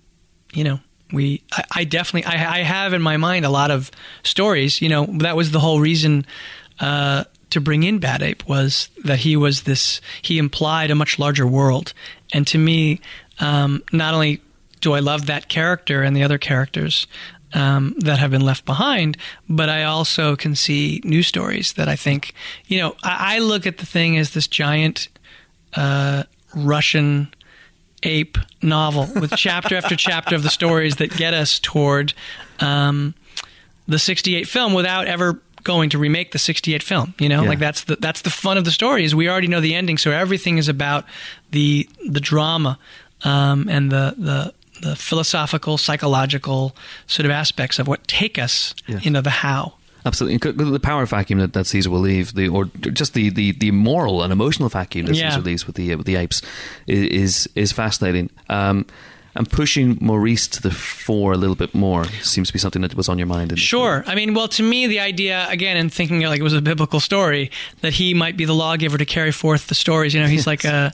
B: I definitely have in my mind a lot of stories. That was the whole reason to bring in Bad Ape, was that he implied a much larger world. And to me, not only do I love that character and the other characters that have been left behind, but I also can see new stories that I think, I look at the thing as this giant Russian ape novel with chapter after chapter of the stories that get us toward the 68 film without ever going to remake the 68 film, like that's the fun of the story, is we already know the ending, so everything is about the drama and the philosophical, psychological sort of aspects of what take us into the how.
C: Absolutely, the power vacuum that Caesar will leave, or just the moral and emotional vacuum that Caesar leaves with the apes, is fascinating. And pushing Maurice to the fore a little bit more seems to be something that was on your mind.
B: Sure. I mean, well, to me, the idea, again, and thinking like it was a biblical story, that he might be the lawgiver to carry forth the stories. He's like that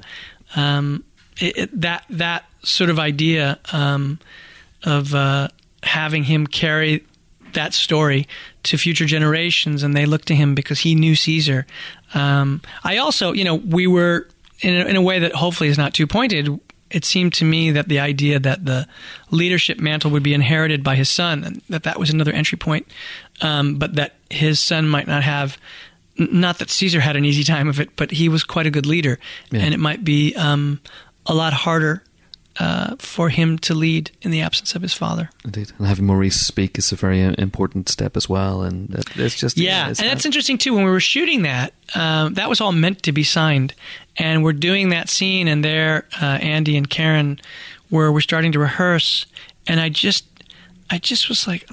B: sort of idea of having him carry that story to future generations, and they look to him because he knew Caesar. I also, we were, in a way that hopefully is not too pointed, it seemed to me that the idea that the leadership mantle would be inherited by his son, and that was another entry point, but that his son might not have not that Caesar had an easy time of it, but he was quite a good leader, and it might be a lot harder for him to lead in the absence of his father.
C: Indeed. And having Maurice speak is a very important step as well. And it's just...
B: and that's interesting too. When we were shooting that was all meant to be signed. And we're doing that scene, and there Andy and Karen we're starting to rehearse. And I just was like,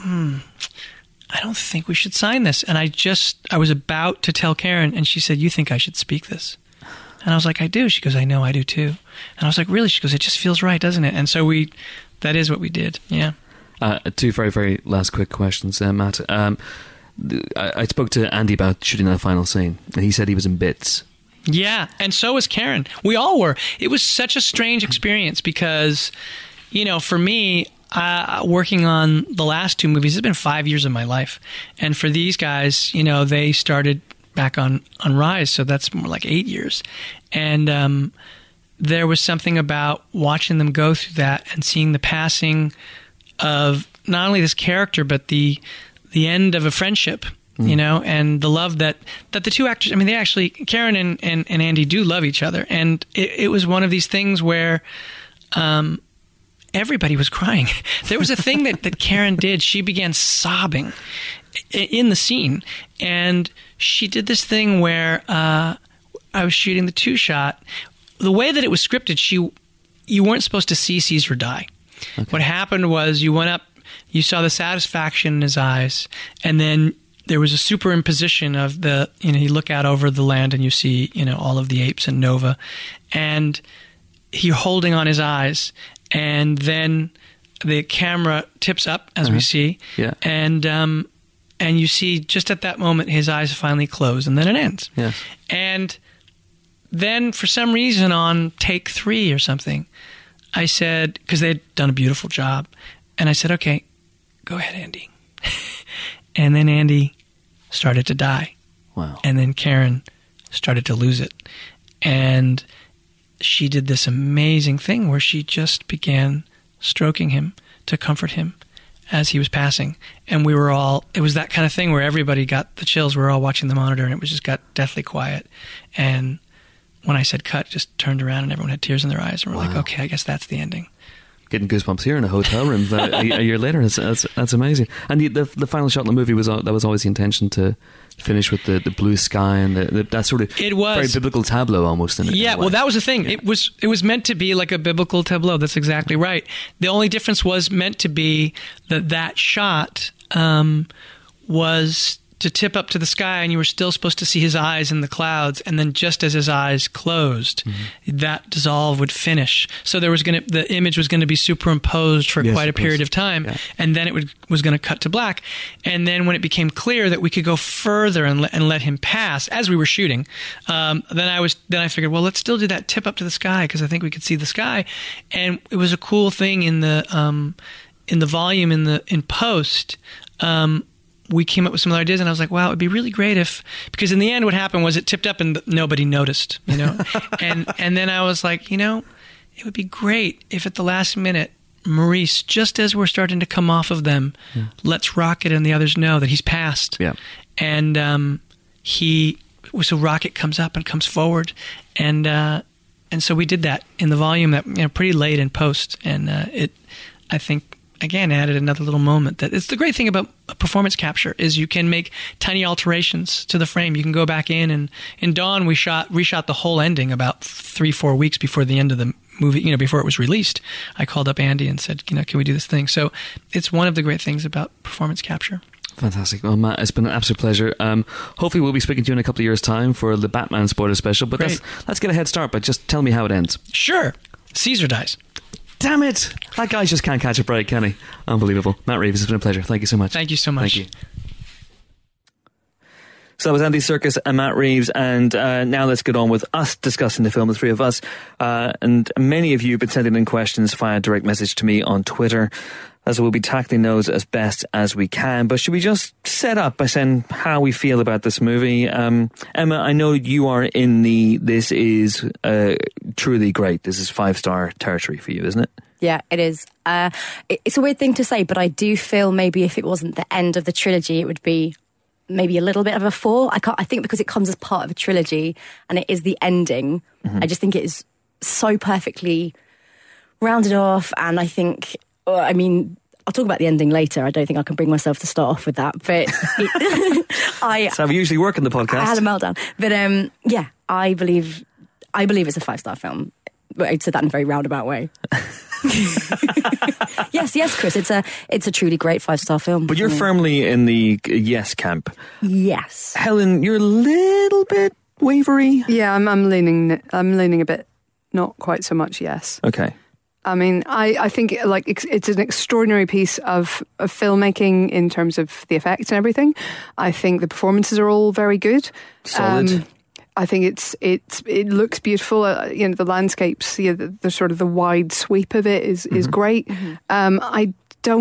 B: I don't think we should sign this. And I was about to tell Karen, and she said, you think I should speak this? And I was like, I do. She goes, I know, I do too. And I was like, really? She goes, it just feels right, doesn't it? And so that is what we did. Yeah.
C: Two very, very last quick questions, Matt. I spoke to Andy about shooting that final scene, and he said he was in bits.
B: Yeah, and so was Karen. We all were. It was such a strange experience because, for me, working on the last two movies, it's been 5 years of my life. And for these guys, they started back on Rise, so that's more like 8 years. And there was something about watching them go through that and seeing the passing of not only this character, but the end of a friendship, and the love that the two actors, they actually, Karen and Andy do love each other. And it was one of these things where everybody was crying. There was a thing that Karen did. She began sobbing in the scene, and she did this thing where I was shooting the two-shot. The way that it was scripted, you weren't supposed to see Caesar die. Okay. What happened was you went up, you saw the satisfaction in his eyes, and then there was a superimposition of you look out over the land and you see, all of the apes and Nova, and you're holding on his eyes, and then the camera tips up, as we see, and you see just at that moment his eyes finally close, and then it ends.
C: Yes.
B: And then for some reason on take 3 or something, I said, because they had done a beautiful job, and I said, okay, go ahead, Andy. And then Andy started to die.
C: Wow.
B: And then Karen started to lose it. And she did this amazing thing where she just began stroking him to comfort him as he was passing. And it was that kind of thing where everybody got the chills. We were all watching the monitor, and it just got deathly quiet. And when I said cut, just turned around and everyone had tears in their eyes. And we're like, okay, I guess that's the ending.
C: Getting goosebumps here in a hotel room a year later. That's amazing. And the final shot in the movie was always the intention to finish with the blue sky and that sort of very biblical tableau almost.
B: Well, that was the thing. Yeah. It was meant to be like a biblical tableau. That's exactly right. The only difference was meant to be that shot was to tip up to the sky, and you were still supposed to see his eyes in the clouds, and then just as his eyes closed, that dissolve would finish. So the image was going to be superimposed for quite a period of time, and then it was going to cut to black. And then when it became clear that we could go further and let him pass as we were shooting, then I figured, well, let's still do that tip up to the sky because I think we could see the sky. And it was a cool thing in the volume in post. We came up with some other ideas, and I was like, wow, it would be really great because in the end what happened was it tipped up and nobody noticed, and then I was like, it would be great if at the last minute, Maurice, just as we're starting to come off of them, lets Rocket and the others know that he's passed. Yeah. And so Rocket comes up and comes forward, and so we did that in the volume that, pretty late in post, and I think, again, added another little moment. That it's the great thing about performance capture is you can make tiny alterations to the frame. You can go back in Dawn, we reshot the whole ending about 3-4 weeks before the end of the movie, before it was released. I called up Andy and said, can we do this thing? So it's one of the great things about performance capture.
C: Fantastic. Well, Matt, it's been an absolute pleasure. Hopefully we'll be speaking to you in a couple of years' time for the Batman spoiler special, but let's get a head start by just tell me how it ends.
B: Sure. Caesar dies.
C: Damn it! That guy just can't catch a break, can he? Unbelievable. Matt Reeves, it's been a pleasure. Thank you so much.
B: Thank you so much.
C: Thank you.
A: So that was Andy Serkis and Matt Reeves, and now let's get on with us discussing the film, the three of us. And many of you have been sending in questions via direct message to me on Twitter, as we'll be tackling those as best as we can. But should we just set up by saying how we feel about this movie? Emma, I know you are in this is truly great. This is 5-star territory for you, isn't it?
E: Yeah, it is. It's a weird thing to say, but I do feel maybe if it wasn't the end of the trilogy, it would be maybe a little bit of a 4. I think because it comes as part of a trilogy and it is the ending. I just think it is so perfectly rounded off, and I think, I mean, I'll talk about the ending later. I don't think I can bring myself to start off with that, but
A: That's how we usually work in the podcast.
E: I had a meltdown. But yeah, I believe it's a 5-star film. I said that in a very roundabout way. Yes, Chris. It's a truly great 5-star film.
A: But you're firmly in the yes camp.
E: Yes.
A: Helen, you're a little bit wavery.
F: Yeah, I'm leaning a bit, not quite so much yes.
A: Okay.
F: I mean, I think like it's an extraordinary piece of filmmaking in terms of the effects and everything. I think the performances are all very good.
A: Solid.
F: I think it looks beautiful. The landscapes, the sort of the wide sweep of it is great. I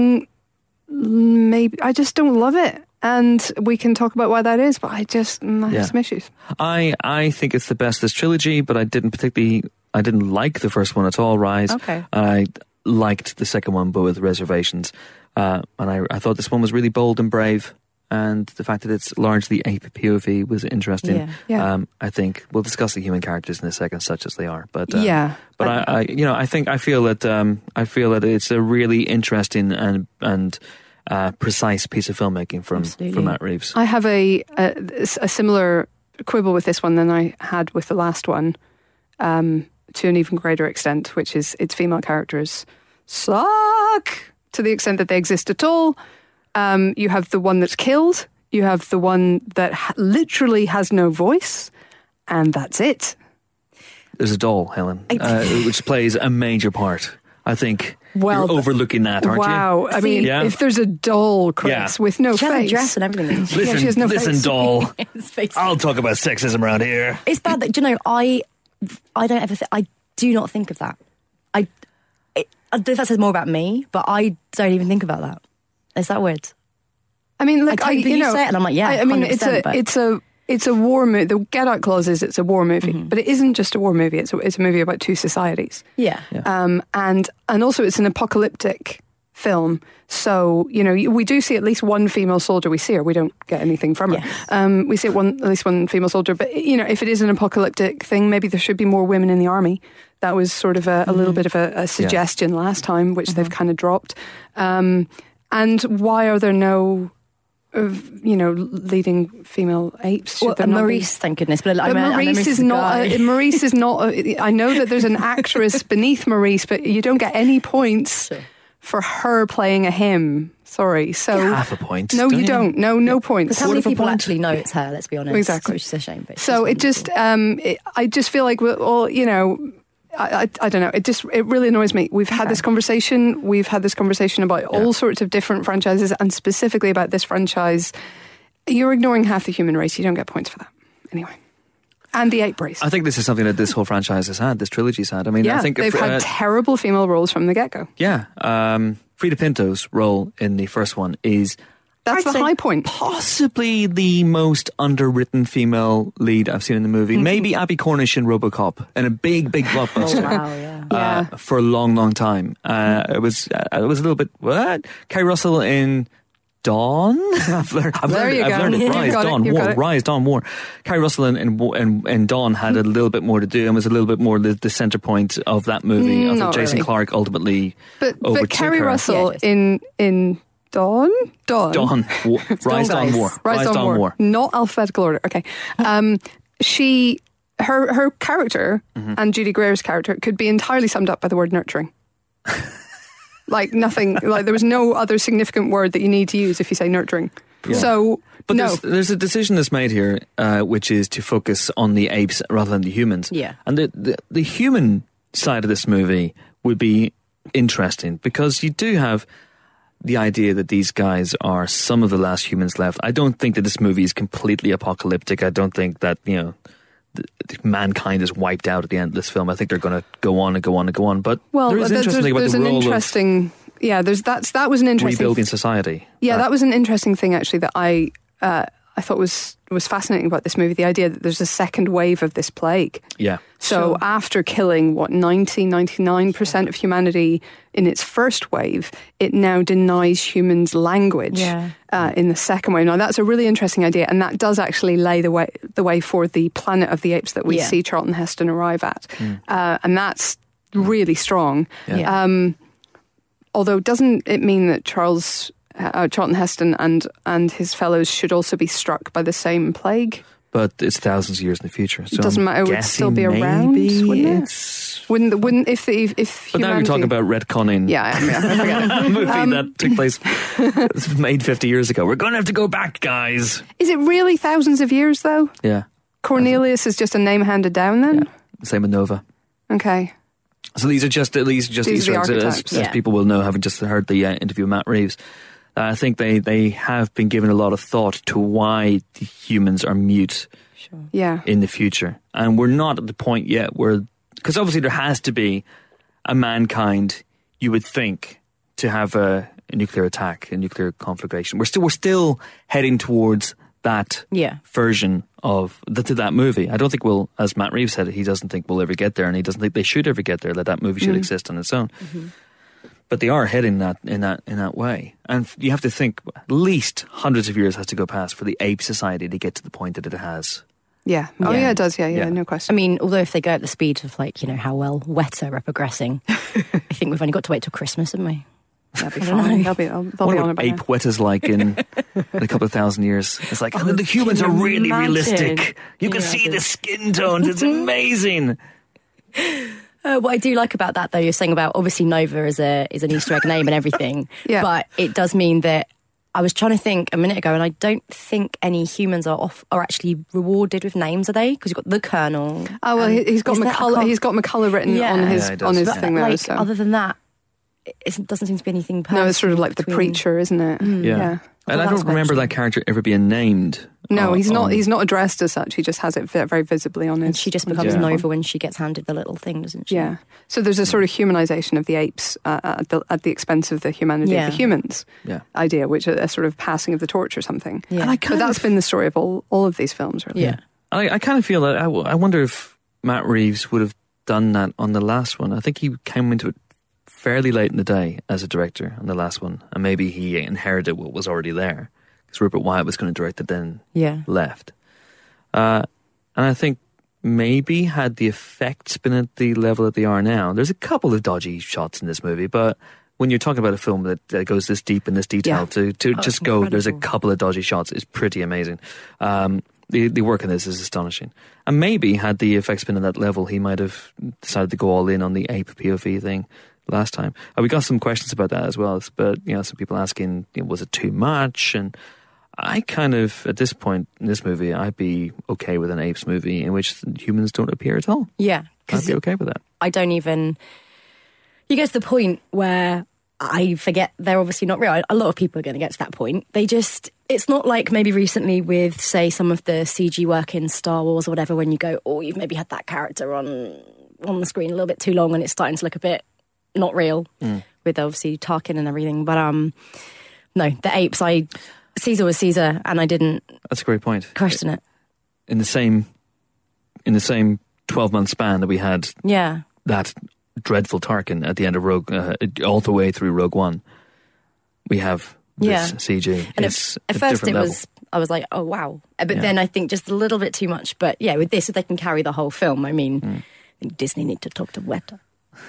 F: just don't love it. And we can talk about why that is, but I have some issues.
A: I think it's the best of this trilogy, but I didn't like the first one at all, Rise.
E: Okay.
A: I liked the second one, but with reservations. And I thought this one was really bold and brave. And the fact that it's largely ape POV was interesting.
F: Yeah.
A: I think we'll discuss the human characters in a second, such as they are. But
F: yeah.
A: But I feel that it's a really interesting and precise piece of filmmaking from Matt Reeves.
F: I have a similar quibble with this one than I had with the last one, to an even greater extent, which is its female characters suck to the extent that they exist at all. You have the one that's killed. You have the one that literally has no voice, and that's it.
A: There's a doll, Helen, which plays a major part. I think you're overlooking that, aren't you?
F: Wow. I mean, if there's a doll, Chris, with no
E: she
F: face.
E: has a dress and everything.
F: She has no
A: listen,
F: face.
A: doll. I'll talk about sexism around here.
E: It's bad that, I don't ever I do not think of that. I don't know if that says more about me, but I don't even think about that. Is that weird?
F: I mean, look,
E: I say it and I'm like, yeah,
F: I mean, it's a war movie. The Get Out clause is it's a war movie, but it isn't just a war movie. It's a movie about two societies.
E: Yeah.
F: And also it's an apocalyptic film. So, we do see at least one female soldier. We see her. We don't get anything from her.
E: Yes.
F: We see at least one female soldier. But, if it is an apocalyptic thing, maybe there should be more women in the army. That was sort of a little bit of a suggestion last time, which they've kind of dropped. And why are there no leading female apes?
E: Well, Maurice, thank goodness. But
F: Maurice is not. Maurice is not. I know that there's an actress beneath Maurice, but you don't get any points for her playing a him. Sorry, so
A: half a point.
F: No, you don't. No points.
E: Because how many people actually know it's her? Let's be honest.
F: Exactly.
E: Which is a shame. But
F: so it just, I just feel like, I don't know. It really annoys me. We've had this conversation. We've had this conversation about all sorts of different franchises, and specifically about this franchise. You're ignoring half the human race. You don't get points for that. Anyway. And the ape race.
A: I think this is something that this whole franchise has had, this trilogy's had. I mean, I think
F: they've had terrible female roles from the get-go.
A: Yeah. Frida Pinto's role in the first one is...
F: That's the high point.
A: Possibly the most underwritten female lead I've seen in the movie. Maybe Abby Cornish in RoboCop, in a big blockbuster.
E: Oh, wow,
A: for a long, long time. It was a little bit... What? Kay Russell in... Dawn? I've learned it. Rise, Dawn, War. Kay Russell and Dawn had a little bit more to do and was a little bit more the centre point of that movie. I think Jason Clarke ultimately overtook her.
F: But Kay Russell in Dawn?
A: Rise, Dawn, War.
F: Rise, Dawn, War. Not alphabetical order. Okay. Her character and Judy Greer's character could be entirely summed up by the word nurturing. Like nothing, like there was no other significant word that you need to use if you say nurturing. Yeah. So,
A: but there's a decision that's made here, which is to focus on the apes rather than the humans.
E: Yeah.
A: And the human side of this movie would be interesting because you do have the idea that these guys are some of the last humans left. I don't think that this movie is completely apocalyptic. I don't think that, mankind is wiped out at the end of this film. I think they're going to go on and go on and go on. But there is interesting about the role of that was an interesting rebuilding society.
F: Yeah, that was an interesting thing actually that I I thought was fascinating about this movie, the idea that there's a second wave of this plague.
A: Yeah.
F: So after killing, 99% of humanity in its first wave, it now denies humans language in the second wave. Now, that's a really interesting idea, and that does actually lay the way for the Planet of the Apes that we see Charlton Heston arrive at. And that's really strong.
A: Yeah.
F: Although, doesn't it mean that Charlton Heston and his fellows should also be struck by the same plague?
A: But it's thousands of years in the future. So
F: it doesn't matter. It would still be around, wouldn't it? Wouldn't if
A: But now you're talking about retconning.
F: I forget.
A: A movie that took place, made 50 years ago. We're going to have to go back, guys.
F: Is it really thousands of years, though?
A: Yeah.
F: Cornelius is just a name handed down, then?
A: Yeah. Same with Nova.
F: Okay.
A: So these are just Easter eggs, as people will know, having just heard the interview with Matt Reeves. I think they have been given a lot of thought to why the humans are mute in the future. And we're not at the point yet where, because obviously there has to be a mankind, you would think, to have a nuclear attack, a nuclear conflagration. We're still heading towards that version of to that movie. I don't think we'll, as Matt Reeves said, he doesn't think we'll ever get there, and he doesn't think they should ever get there, that movie should exist on its own. Mm-hmm. But they are heading in that way. And you have to think at least hundreds of years has to go past for the ape society to get to the point that it has.
F: Yeah. Oh, yeah, it does. Yeah, no question.
E: I mean, although if they go at the speed of, how well Weta are progressing, I think we've only got to wait till Christmas, haven't we?
F: That'll be fine. They'll be on about
A: ape Weta's like in a couple of thousand years. It's like, the humans are really realistic. You can see the skin tones. It's amazing.
E: What I do like about that, though, you're saying about obviously Nova is an Easter egg name and everything, but it does mean that I was trying to think a minute ago, and I don't think any humans are actually rewarded with names, are they? Because you've got the Colonel.
F: Oh well, he's got McCullough. He's got McCullough written on his thing there. So.
E: Other than that, it doesn't seem to be anything personal.
F: No, it's sort of like the preacher, isn't it?
A: Yeah. And I don't remember that character ever being named.
F: No, he's not. He's not addressed as such. He just has it very visibly on his.
E: And she just becomes Nova when she gets handed the little thing, doesn't she?
F: Yeah. So there's a sort of humanization of the apes at the expense of the humanity of the humans.
A: Yeah.
F: Idea, which a sort of passing of the torch or something.
E: Yeah.
F: But that's been the story of all of these films, really.
E: Yeah.
A: I kind of feel that. I wonder if Matt Reeves would have done that on the last one. I think he came into it fairly late in the day as a director on the last one, and maybe he inherited what was already there. Because Rupert Wyatt was going to direct it, then left. And I think maybe had the effects been at the level that they are now, there's a couple of dodgy shots in this movie, but when you're talking about a film that goes this deep in this detail, to just go, there's a couple of dodgy shots is pretty amazing. The work in this is astonishing. And maybe had the effects been at that level, he might have decided to go all in on the ape POV thing last time. We got some questions about that as well, but some people asking, was it too much? And I kind of, at this point in this movie, I'd be okay with an apes movie in which humans don't appear at all.
E: Yeah.
A: I'd be okay with that.
E: I don't even... You get to the point where I forget they're obviously not real. A lot of people are going to get to that point. It's not like maybe recently with, say, some of the CG work in Star Wars or whatever, when you go, you've maybe had that character on the screen a little bit too long and it's starting to look a bit not real with obviously Tarkin and everything. But no, the apes, Caesar was Caesar, and I didn't. That's
A: a great point.
E: Question it.
A: In the same 12-month span that we had, that dreadful Tarkin at the end of Rogue, all the way through Rogue One, we have this CG.
E: And at first it was, I was like, oh wow, but then I think just a little bit too much. But with this, if they can carry the whole film, I mean, Disney need to talk to Weta.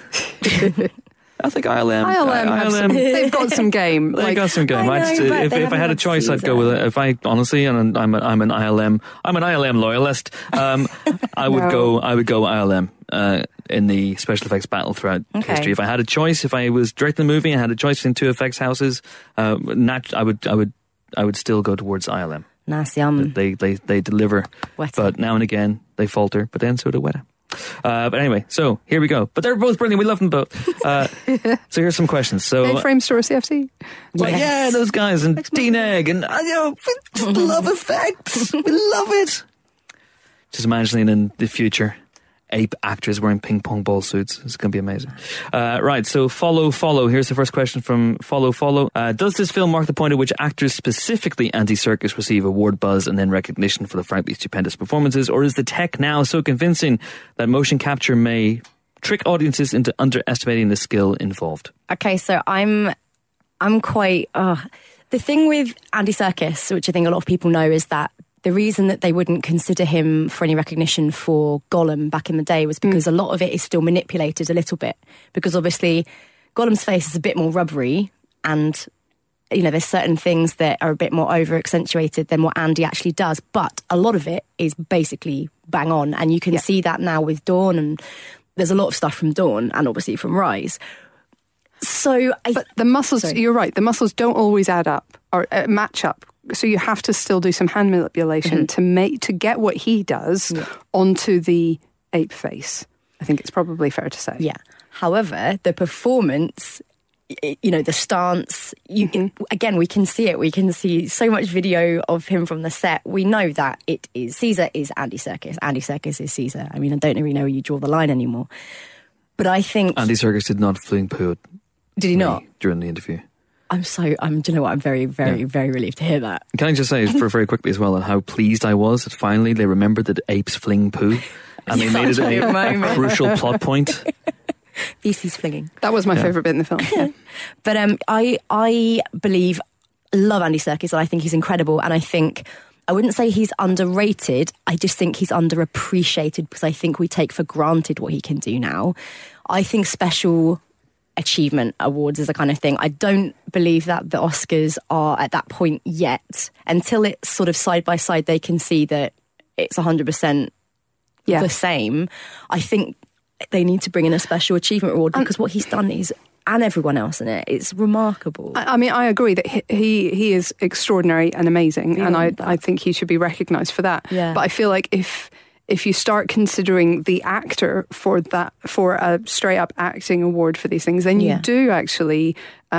A: I think ILM
F: they've got some game.
A: They've got some game. If I had a choice, I'd go with it. If I honestly, and I'm an ILM loyalist. I would go ILM in the special effects battle throughout history. If I had a choice, if I was directing the movie, I had a choice between two effects houses. I would still go towards ILM.
E: Nice,
A: They deliver,
E: Weta.
A: But now and again they falter. But then so do Weta. But anyway, so here we go. But they're both brilliant. We love them both. So here's some questions. So
F: Frame Store CFC.
A: Yeah, those guys and Dean Egg and just love effects. We love it. Just imagining in the future, ape actors wearing ping pong ball suits. It's going to be amazing. Right, so follow. Here's the first question from follow. Does this film mark the point at which actors, specifically Andy Serkis, receive award buzz and then recognition for the frankly stupendous performances, or is the tech now so convincing that motion capture may trick audiences into underestimating the skill involved?
E: Okay, so I'm quite... the thing with Andy Serkis, which I think a lot of people know, is that the reason that they wouldn't consider him for any recognition for Gollum back in the day was because a lot of it is still manipulated a little bit. Because obviously Gollum's face is a bit more rubbery, and there's certain things that are a bit more over accentuated than what Andy actually does. But a lot of it is basically bang on, and you can see that now with Dawn, and there's a lot of stuff from Dawn and obviously from Rise. But the muscles, you're right, the muscles don't always add up or match up. So you have to still do some hand manipulation to get what he does onto the ape face. I think it's probably fair to say. Yeah. However, the performance, the stance, again, we can see it. We can see so much video of him from the set. We know that Caesar is Andy Serkis. Andy Serkis is Caesar. I mean, I don't really know where you draw the line anymore. But I think...
A: Andy Serkis did not fling poo.
E: Did he not?
A: During the interview.
E: Do you know what? I'm very, very, very relieved to hear that.
A: Can I just say very quickly as well, and how pleased I was that finally they remembered that apes fling poo, and they made it a crucial plot point.
E: Feces flinging.
F: That was my favourite bit in the film. Yeah.
E: But I love Andy Serkis, and I think he's incredible, and I wouldn't say he's underrated, I just think he's underappreciated, because I think we take for granted what he can do now. I think special achievement awards is the kind of thing. I don't believe that the Oscars are at that point yet. Until it's sort of side by side, they can see that it's 100% the same. I think they need to bring in a special achievement award, because what he's done is, and everyone else in it, it's remarkable.
F: I mean, I agree that he is extraordinary and amazing, and I think he should be recognised for that.
E: Yeah.
F: But I feel like if you start considering the actor for a straight up acting award for these things, then you do actually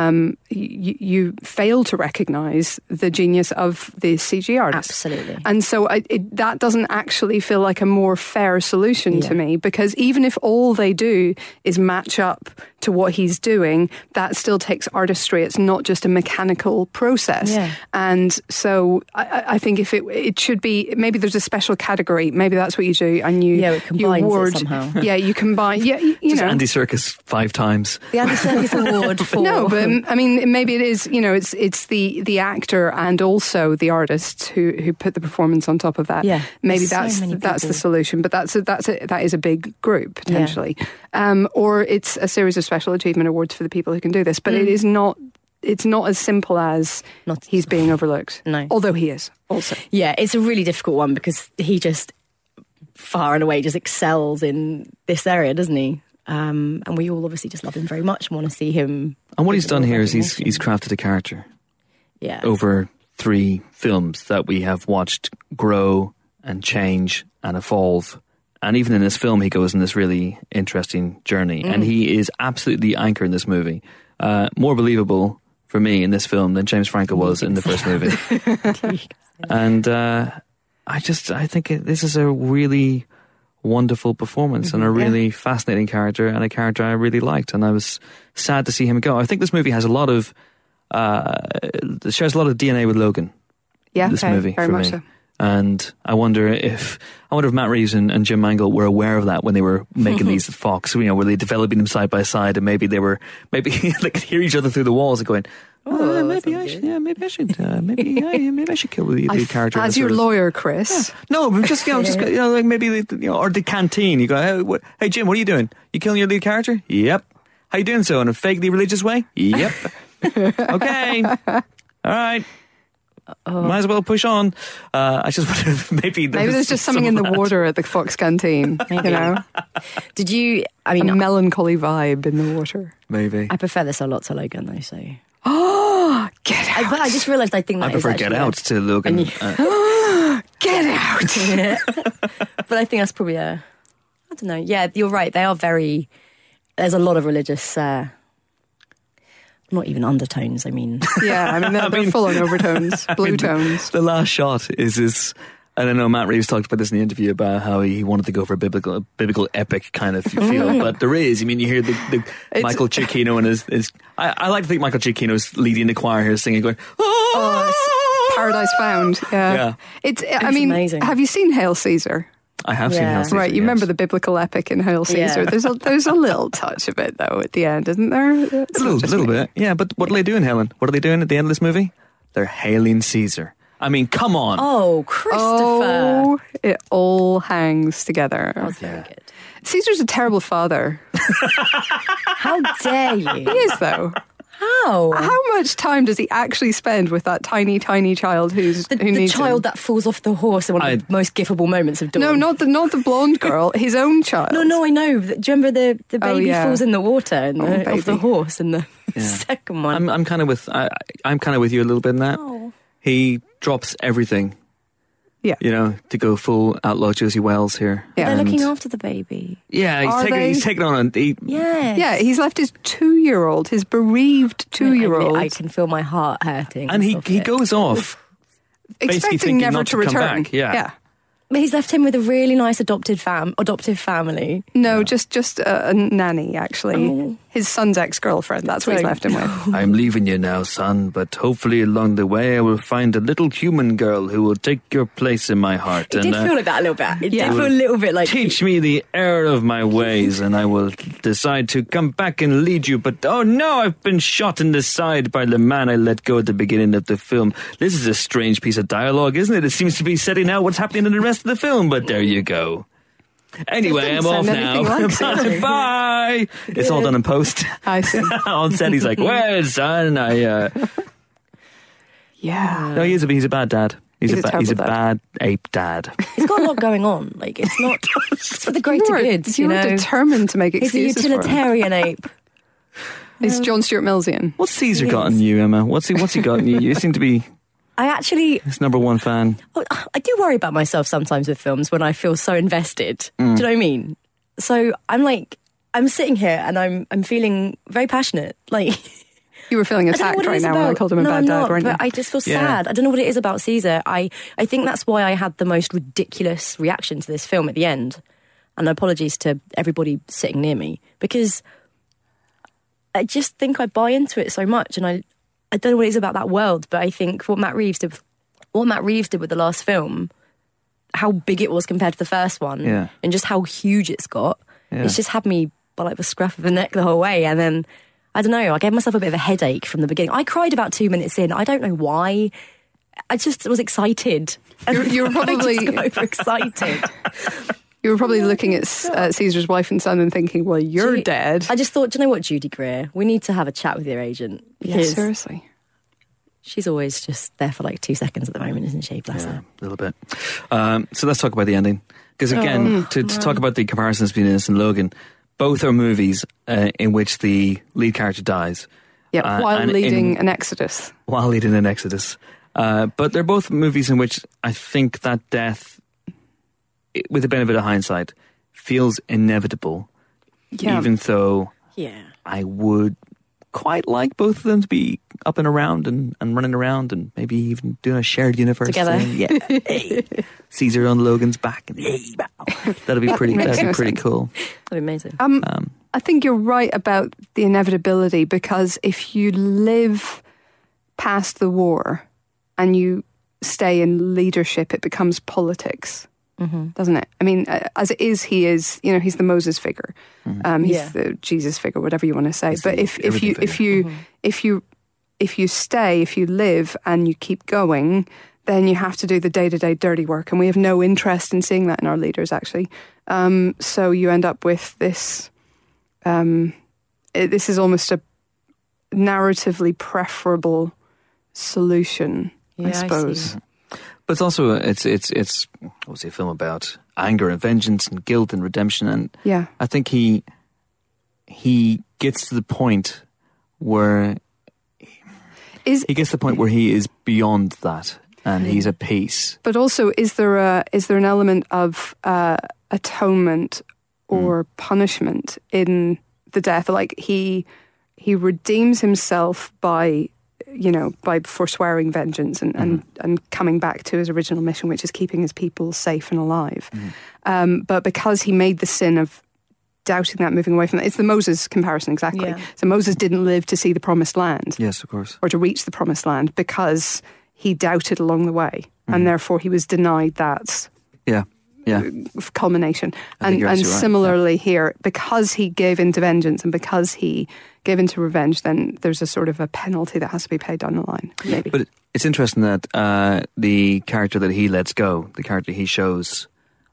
F: you fail to recognise the genius of the CG artist.
E: Absolutely.
F: And so that doesn't actually feel like a more fair solution to me, because even if all they do is match up to what he's doing, that still takes artistry. It's not just a mechanical process.
E: Yeah.
F: And so I think if it should be, maybe there's a special category, maybe that's what you do, and you award
E: it somehow.
F: Yeah, you combine. Yeah, you know,
A: Andy Serkis 5 times.
E: The Andy Serkis award for
F: no, but I mean, maybe it is. It's the actor and also the artist who put the performance on top of that.
E: Yeah,
F: maybe that's the solution. But that is a big group potentially, or it's a series of special achievement awards for the people who can do this. But it is not. It's not as simple as he's being overlooked.
E: No,
F: although he is also.
E: Yeah, it's a really difficult one, because he just far and away just excels in this area, doesn't he? And we all obviously just love him very much and want to see him.
A: And what he's done here is he's crafted a character.
E: Yeah.
A: Over 3 films that we have watched grow and change and evolve. And even in this film, he goes on this really interesting journey. And he is absolutely the anchor in this movie. More believable for me in this film than James Franco was in the first movie. And I think this is a really wonderful performance and a really fascinating character, and a character I really liked, and I was sad to see him go. I think this movie has shares a lot of DNA with Logan.
F: Yeah,
A: this movie
F: very
A: for
F: much
A: me.
F: so.
A: And I wonder if Matt Reeves and Jim Mangold were aware of that when they were making these at Fox. Were they developing them side by side, and maybe they could hear each other through the walls and going, maybe I should kill the lead character.
F: As your lawyer, Chris.
A: Yeah. No, but just like maybe or the canteen. You go, hey Jim, what are you doing? You killing your lead character? Yep. How you doing so in a vaguely religious way? Yep. Okay. All right. Might as well push on. I just wonder if maybe
F: there's just something in the water at the Fox canteen. You know.
E: Did you? I mean,
F: a melancholy vibe in the water.
A: Maybe.
E: I prefer this a lot to Logan, though. So.
F: Oh, Get Out!
E: But I just realised I think that
A: I prefer Get Out to Logan.
F: Get Out!
E: But I think that's probably I don't know. Yeah, you're right. They are very. There's a lot of religious. Not even undertones. I mean.
F: Yeah, I mean they're full on overtones, blue tones.
A: The last shot is I don't know, Matt Reeves talked about this in the interview about how he wanted to go for a biblical epic kind of feel, but there is. I mean, you hear the Michael Giacchino and his I like to think Michael Giacchino's leading the choir here, singing, going,
F: Oh, it's Paradise Found. Yeah. It's
E: amazing.
F: Have you seen Hail Caesar?
A: I have seen
E: Yeah.
A: Hail Caesar,
F: Right, you
A: yes.
F: remember the biblical epic in Hail Caesar.
E: Yeah.
F: There's a little touch of it though at the end, isn't there? It's
A: A
F: not just
A: little
F: me.
A: bit, yeah. But what are they doing, Helen? What are they doing at the end of this movie? They're hailing Caesar. I mean, come on.
E: Oh, Christopher.
F: Oh, it all hangs together.
E: That was very good.
F: Caesar's a terrible father.
E: How dare you?
F: He is though.
E: How?
F: How much time does he actually spend with that tiny child who
E: The
F: needs
E: child
F: him?
E: that falls off the horse in one of the most gifable moments of Dawn.
F: No, not the blonde girl. His own child.
E: No, I know. Do you remember the baby
F: yeah.
E: falls in the water and off the
F: baby.
E: horse in the second one?
A: I'm kind of with you a little bit in that.
E: Oh.
A: He drops everything,
F: Yeah.
A: you know, to go full outlaw Josie Wells here.
F: Yeah.
E: They're
A: And-
E: looking after the baby.
A: Yeah,
F: Are they?
A: he's taking on
E: Yes.
F: Yeah, he's left his 2-year-old, his bereaved 2-year-old,
E: I can feel my heart hurting.
A: and he
E: of it.
A: goes off. basically
F: expecting
A: thinking
F: never
A: not
F: to
A: to come
F: return.
A: back, yeah.
E: But he's left him with a really nice adoptive family.
F: No, just a nanny, actually.
E: Oh.
F: His son's ex-girlfriend. That's what he's left him with.
A: I'm leaving you now, son, but hopefully along the way I will find a little human girl who will take your place in my heart.
E: It did feel like that a little bit. It
F: Yeah.
E: did feel a little bit like...
A: teach me the error of my ways, and I will decide to come back and lead you. But oh no, I've been shot in the side by the man I let go at the beginning of the film. This is a strange piece of dialogue, isn't it? It seems to be setting out what's happening in the rest of the film, but there you go. Anyway, I'm
F: Doesn't
A: off
F: sound
A: now.
F: anything like Caesar.
A: Bye. It's all done in post.
F: I see.
A: On set, he's like, "Well, son,
F: Yeah.
A: no, he's a bad dad. He's a
F: terrible dad.
A: bad ape dad."
E: He's got a lot going on. Like, it's not... It's for the greater good,
F: You
E: you
F: were
E: know?
F: determined to make
E: He's a
F: excuses for him.
E: utilitarian ape.
F: He's John Stuart Millsian.
A: What's Caesar got in you, Emma? What's he got in you? You seem to be
E: I actually...
A: his number one fan.
E: I do worry about myself sometimes with films when I feel so invested. Do you know what I mean? So I'm sitting here and I'm feeling very passionate. Like,
F: You were feeling
E: I don't know
F: attacked
E: what it
F: right
E: is
F: now
E: about.
F: when I called him a
E: no,
F: bad
E: I'm
F: dad,
E: not,
F: weren't you?
E: but I just feel
A: Yeah.
E: sad. I don't know what it is about Caesar. I think that's why I had the most ridiculous reaction to this film at the end. And apologies to everybody sitting near me, because I just think I buy into it so much, and I don't know what it is about that world, but I think what Matt Reeves did with the last film, how big it was compared to the first one,
A: Yeah.
E: and just how huge it's got,
A: Yeah.
E: it's just had me by like the scruff of the neck the whole way. And then I don't know, I gave myself a bit of a headache from the beginning. I cried about 2 minutes in. I don't know why. I just was excited.
F: You were
E: I
F: probably
E: just got overexcited.
F: looking at Caesar's wife and son and thinking, well, you're dead.
E: I just thought, do you know what, Judy Greer? We need to have a chat with your agent.
F: Yeah,
E: Because
F: seriously.
E: she's always just there for like 2 seconds at the moment, isn't she? Bless
A: Yeah,
E: her.
A: a little bit. So let's talk about the ending. Because again, to talk about the comparisons between this and Logan, both are movies in which the lead character dies.
F: Yeah, while
A: and
F: leading an exodus.
A: while leading an exodus. But they're both movies in which I think that death, with the benefit of hindsight, feels inevitable.
F: Yeah.
A: Even though
E: Yeah.
A: I would quite like both of them to be up and around and running around and maybe even doing a shared universe
E: Together.
A: thing. Yeah. Hey. Caesar on Logan's back. And hey, wow. That'd be pretty.
F: Makes
A: That'd
F: no
A: be pretty
F: sense.
A: cool.
E: That'd be amazing.
F: I think you're right about the inevitability, because if you live past the war and you stay in leadership, it becomes politics, doesn't it? I mean, as it is, he's the Moses figure, he's
E: Yeah.
F: the Jesus figure, whatever you want to say.
A: He's
F: But
A: the
F: if you stay, if you live and you keep going, then you have to do the day-to-day dirty work, and we have no interest in seeing that in our leaders, actually. So you end up with this. This is almost a narratively preferable solution,
E: Yeah,
F: I
E: I see.
F: suppose.
A: But it's also it's obviously a film about anger and vengeance and guilt and redemption, and
F: Yeah.
A: I think he gets to the point where he gets to the point where he is beyond that, and he's at peace.
F: But also, is there an element of atonement or punishment in the death? Like he redeems himself by by forswearing vengeance and coming back to his original mission, which is keeping his people safe and alive. But because he made the sin of doubting that, moving away from that, it's the Moses comparison exactly.
E: Yeah.
F: So Moses didn't live to see the promised land.
A: Yes, of course.
F: Or to reach the promised land because he doubted along the way, and therefore he was denied that
A: Yeah.
F: culmination.
A: I think you're
F: And
A: absolutely right.
F: similarly here, because he gave into vengeance and because he gave into revenge, then there's a sort of a penalty that has to be paid down the line, maybe.
A: But it's interesting that the character that he lets go, the character he shows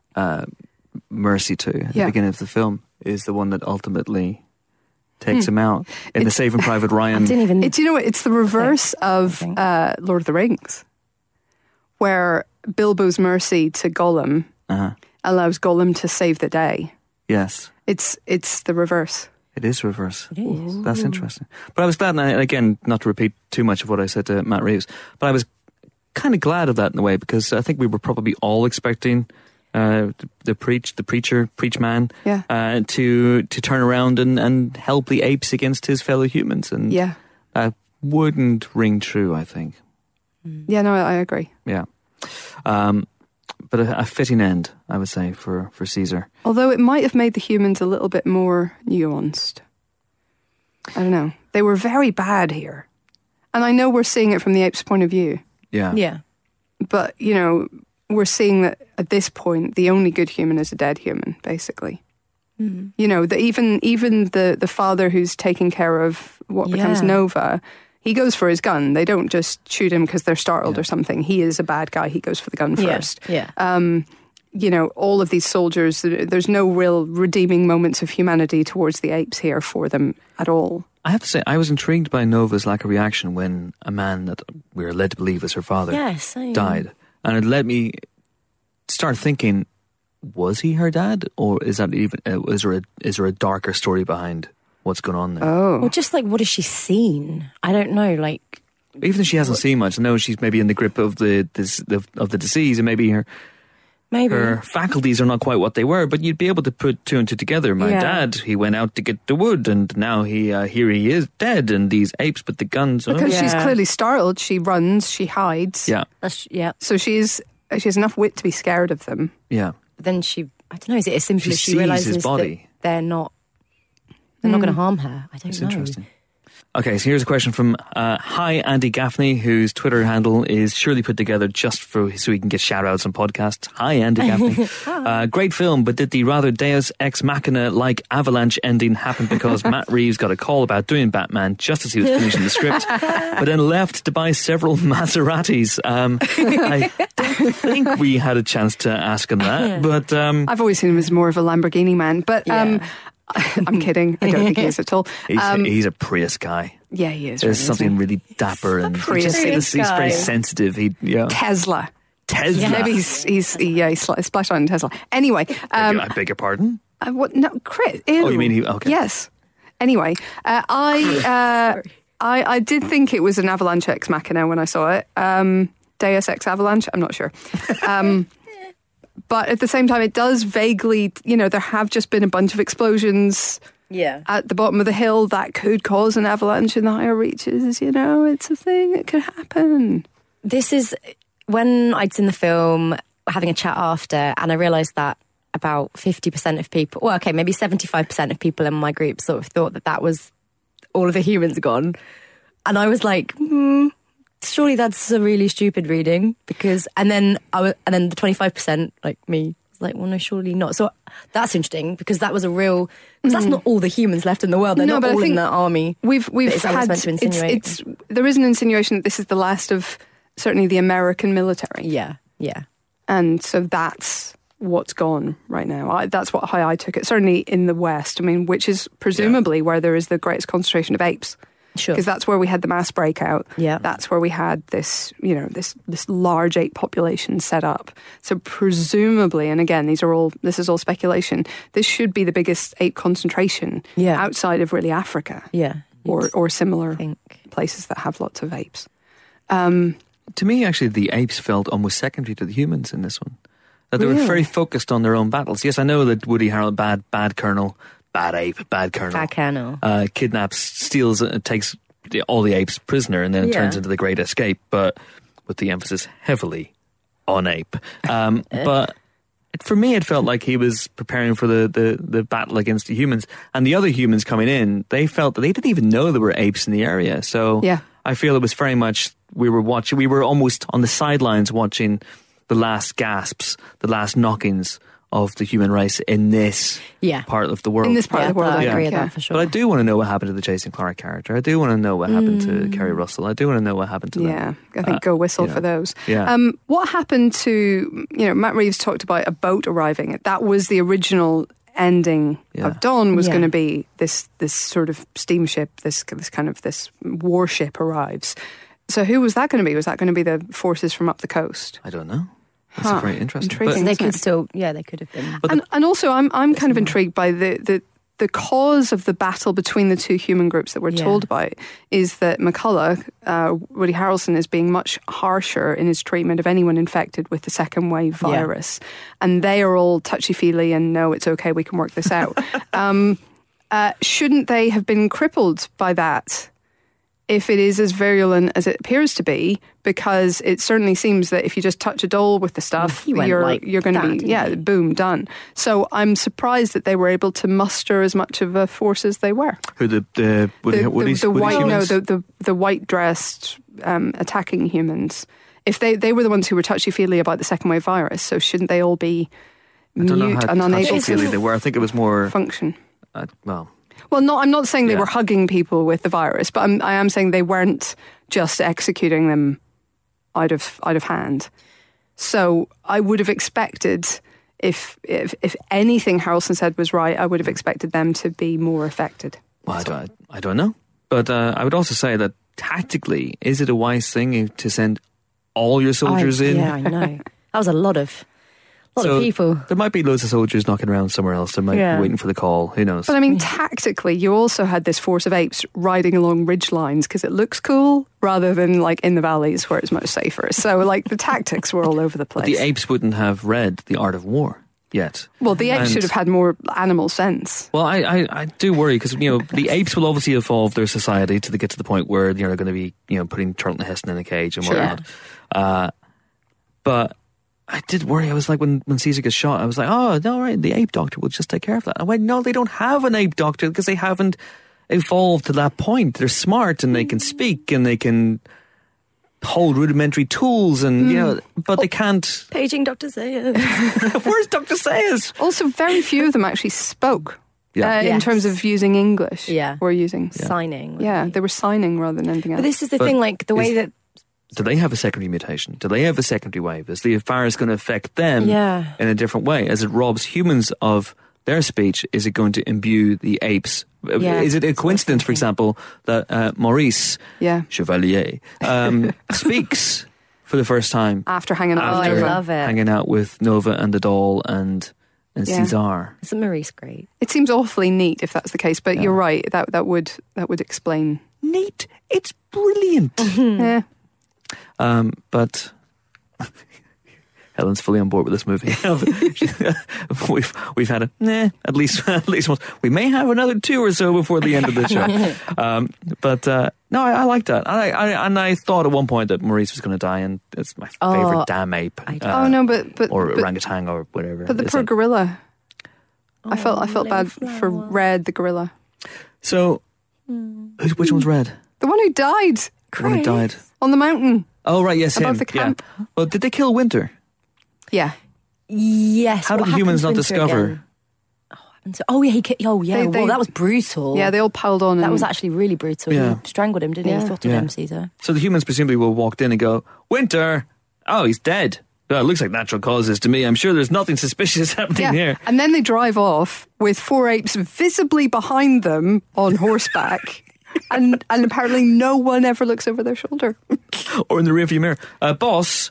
A: mercy to at the beginning of the film, is the one that ultimately takes him out in the Saving Private Ryan.
E: I didn't even.
F: Do you know what? It's the reverse of Lord of the Rings, where Bilbo's mercy to Gollum allows Gollum to save the day.
A: Yes.
F: It's the reverse.
A: It is reverse.
E: It is.
A: That's interesting. But I was glad, and again, not to repeat too much of what I said to Matt Reeves, but I was kind of glad of that in a way, because I think we were probably all expecting the preach man, to turn around and help the apes against his fellow humans, and that wouldn't ring true, I think.
F: Yeah, no, I agree.
A: Yeah. But a fitting end, I would say, for Caesar.
F: Although it might have made the humans a little bit more nuanced. I don't know. They were very bad here. And I know we're seeing it from the ape's point of view.
A: Yeah.
E: Yeah.
F: But, we're seeing that at this point, the only good human is a dead human, basically.
E: Mm.
F: Even the father who's taking care of what becomes Nova, he goes for his gun. They don't just shoot him because they're startled or something. He is a bad guy. He goes for the gun first.
E: Yeah.
F: All of these soldiers, there's no real redeeming moments of humanity towards the apes here for them at all.
A: I have to say, I was intrigued by Nova's lack of reaction when a man that we were led to believe was her father died. And it led me start thinking, was he her dad? Or is that even is there a darker story behind what's going on there?
F: Oh.
E: Or just like, what has she seen? I don't know, like...
A: Even if she hasn't seen much, I know she's maybe in the grip of the disease, and maybe her faculties are not quite what they were, but you'd be able to put two and two together. My dad, he went out to get the wood, and now here he is dead, and these apes with the guns.
F: Because she's clearly startled, she runs, she hides.
A: Yeah.
F: So she has enough wit to be scared of them.
A: Yeah.
E: But then I don't know, is it as simple
A: She
E: as she
A: sees
E: realises
A: his body.
E: that they're not going to harm her? I don't
A: It's
E: know.
A: interesting. Okay, so here's a question from Hi Andy Gaffney, whose Twitter handle is surely put together just so he can get shout-outs on podcasts. Hi Andy Gaffney. Great film, but did the rather Deus Ex Machina-like Avalanche ending happen because Matt Reeves got a call about doing Batman just as he was finishing the script, but then left to buy several Maseratis? I don't think we had a chance to ask him that, but...
F: I've always seen him as more of a Lamborghini man, but... I'm kidding. I don't think he is at all.
A: He's a Prius guy.
F: Yeah, he is.
A: There's something really dapper and he's very sensitive.
F: Tesla.
A: Tesla.
F: Maybe he's splashed on Tesla. Anyway,
A: I beg your pardon?
F: What? No, Chris. Ew.
A: Oh, you mean he? Okay.
F: Yes. Anyway, I did think it was an Avalanche Ex Machina when I saw it. Deus Ex Avalanche. I'm not sure. But at the same time, it does vaguely, there have just been a bunch of explosions at the bottom of the hill that could cause an avalanche in the higher reaches. It's a thing that could happen.
E: This is when I'd seen the film, having a chat after, and I realised that about 50% of people, well, okay, maybe 75% of people in my group sort of thought that was all of the humans gone. And I was like, surely that's a really stupid reading, and then the 25%, like me, was like, well, no, surely not. So that's interesting, because that was because that's not all the humans left in the world. They're not all in the army.
F: We've
E: had
F: meant to insinuate. There is an insinuation that this is the last of certainly the American military.
E: Yeah.
F: And so that's what's gone right now. That's how I took it. Certainly in the West, which is presumably where there is the greatest concentration of apes.
E: Sure.
F: Because that's where we had the mass breakout.
E: Yeah.
F: That's where we had this, this large ape population set up. So presumably, and again, this is all speculation, this should be the biggest ape concentration outside of really Africa.
E: Yeah.
F: Or similar places that have lots of apes.
A: To me, actually, the apes felt almost secondary to the humans in this one. That they were very focused on their own battles. Yes, I know that Woody Harrelson, bad colonel, bad ape, bad colonel.
E: Bad colonel.
A: Kidnaps, steals, takes all the apes prisoner, and then it
E: Yeah.
A: turns into the Great Escape, but with the emphasis heavily on ape. But for me, it felt like he was preparing for the battle against the humans, and the other humans coming in, they felt that they didn't even know there were apes in the area. So
F: Yeah.
A: I feel it was very much we were almost on the sidelines watching the last gasps, the last knockings of the human race in this
E: Yeah.
A: part of the world.
F: In this part of the world,
E: I
F: I
E: agree
F: think,
E: with
F: yeah.
E: that for sure.
A: But I do want to know what happened to the Jason Clarke character. I do want to know what happened to Kerry Russell. I do want to know what happened to them.
F: Yeah, I think go whistle
A: yeah.
F: for those.
A: Yeah.
F: What happened to, Matt Reeves talked about a boat arriving. That was the original ending
A: Yeah.
F: of Dawn, was
E: Yeah.
F: going to be this sort of steamship, this warship arrives. So who was that going to be? Was that going to be the forces from up the coast?
A: I don't know. That's
F: Huh.
A: very interesting.
F: Intriguing.
E: they
F: isn't
E: could
F: it?
E: still, they could have been.
A: But
F: And also, I'm kind of intrigued by the cause of the battle between the two human groups that we're
E: Yeah.
F: told about is that McCullough, Woody Harrelson, is being much harsher in his treatment of anyone infected with the second wave
E: Yeah.
F: virus. And they are all touchy-feely and no, it's okay, we can work this out. Shouldn't they have been crippled by that if it is as virulent as it appears to be? Because it certainly seems that if you just touch a doll with the stuff,
E: He went
F: you're
E: like
F: going to
E: that,
F: be,
E: didn't he?
F: boom, done. So I'm surprised that they were able to muster as much of a force as they were.
A: who the Woody's
F: white,
A: humans?
F: the white dressed attacking humans. If they were the ones who were touchy feely about the second wave virus, so shouldn't they all be
A: I don't know
F: mute
A: how
F: and unable
A: touchy-feely
F: to
A: they were. I think it was more.
F: function?
A: Well,
F: Well, no, I'm not saying they
A: Yeah.
F: were hugging people with the virus, but I am saying they weren't just executing them out of hand. So I would have expected, if anything Harrelson said was right, I would have expected them to be more affected.
A: well, I don't know. But I would also say that tactically, is it a wise thing to send all your soldiers in?
E: Yeah, I know. That was a lot of
A: So
E: people.
A: There might be loads of soldiers knocking around somewhere else. They might
E: Yeah.
A: be waiting for the call. Who knows?
F: But I mean, tactically, you also had this force of apes riding along ridge lines because it looks cool rather than like in the valleys where it's much safer. So like the tactics were all over the
A: But
F: place.
A: the apes wouldn't have read The Art of War yet.
F: Well, the apes
A: And-
F: should have had more animal sense.
A: Well, I do worry because the apes will obviously evolve their society to get to the point where they're going to be putting Charlton Heston in a cage and
F: Sure.
A: whatnot. But I did worry. I was like, when Caesar gets shot, I was like, oh no, right, the ape doctor will just take care of that. I went, no, they don't have an ape doctor because they haven't evolved to that point. They're smart and they can speak and they can hold rudimentary tools and but they can't.
E: Paging Dr. Sayers.
A: Where's Dr. Sayers?
F: Also, very few of them actually spoke
A: Yeah.
F: in
E: Yes.
F: terms of using English.
E: Yeah.
F: Or using.
E: Signing.
F: Yeah, they were signing rather than anything else.
E: But this is the
A: But
E: thing, like the way
A: is-
E: that.
A: Do they have a secondary mutation? Do they have a secondary wave? Is the virus going to affect them
E: Yeah.
A: in a different way? As it robs humans of their speech, is it going to imbue the apes?
E: Yeah,
A: Is it a
E: that's what I was
A: coincidence, for
E: thinking.
A: example, that Maurice
F: Yeah.
A: Chevalier speaks for the first time
F: After hanging out
E: Oh,
F: with
E: I
F: Nova.
E: love it.
A: hanging out with Nova and the doll and
F: Yeah.
A: Caesar?
E: Isn't Maurice great?
F: It seems awfully neat if that's the case, but you're right. That would explain.
A: Neat. It's brilliant.
F: Yeah.
A: But Helen's fully on board with this movie. we've had at least once. We may have another 2 or so before the end of the show. But no, I like that. I thought at one point that Maurice was going to die, and it's my favorite damn ape.
E: I
F: Oh no, but
A: or
F: but,
A: orangutan or whatever.
F: but the
A: Is
F: poor
A: it?
F: gorilla. I felt
E: little
F: bad for
E: flower.
F: Red the gorilla,
A: So, which one's red?
F: the one who died
A: The one who died.
F: on the mountain.
A: Oh right, yes,
F: Above
A: him.
F: the camp.
A: Yeah. Well, did they kill Winter?
F: Yeah,
E: Yes.
A: How
E: what
A: did the humans not
E: happened to Winter
A: discover?
E: again? Oh yeah,
F: They-
E: well, that was brutal.
F: yeah, they all piled on.
E: that
F: and,
E: was actually really brutal.
A: Yeah.
E: He strangled him, didn't he?
F: Yeah.
E: He throttled
A: Yeah.
E: him, Caesar.
A: So the humans presumably will have walked in and go, Winter. Oh, he's dead. Well, it looks like natural causes to me. I'm sure there's nothing suspicious happening
F: yeah.
A: here.
F: And then they drive off with 4 apes visibly behind them on horseback. And apparently no one ever looks over their shoulder.
A: Or in the rearview mirror. Boss,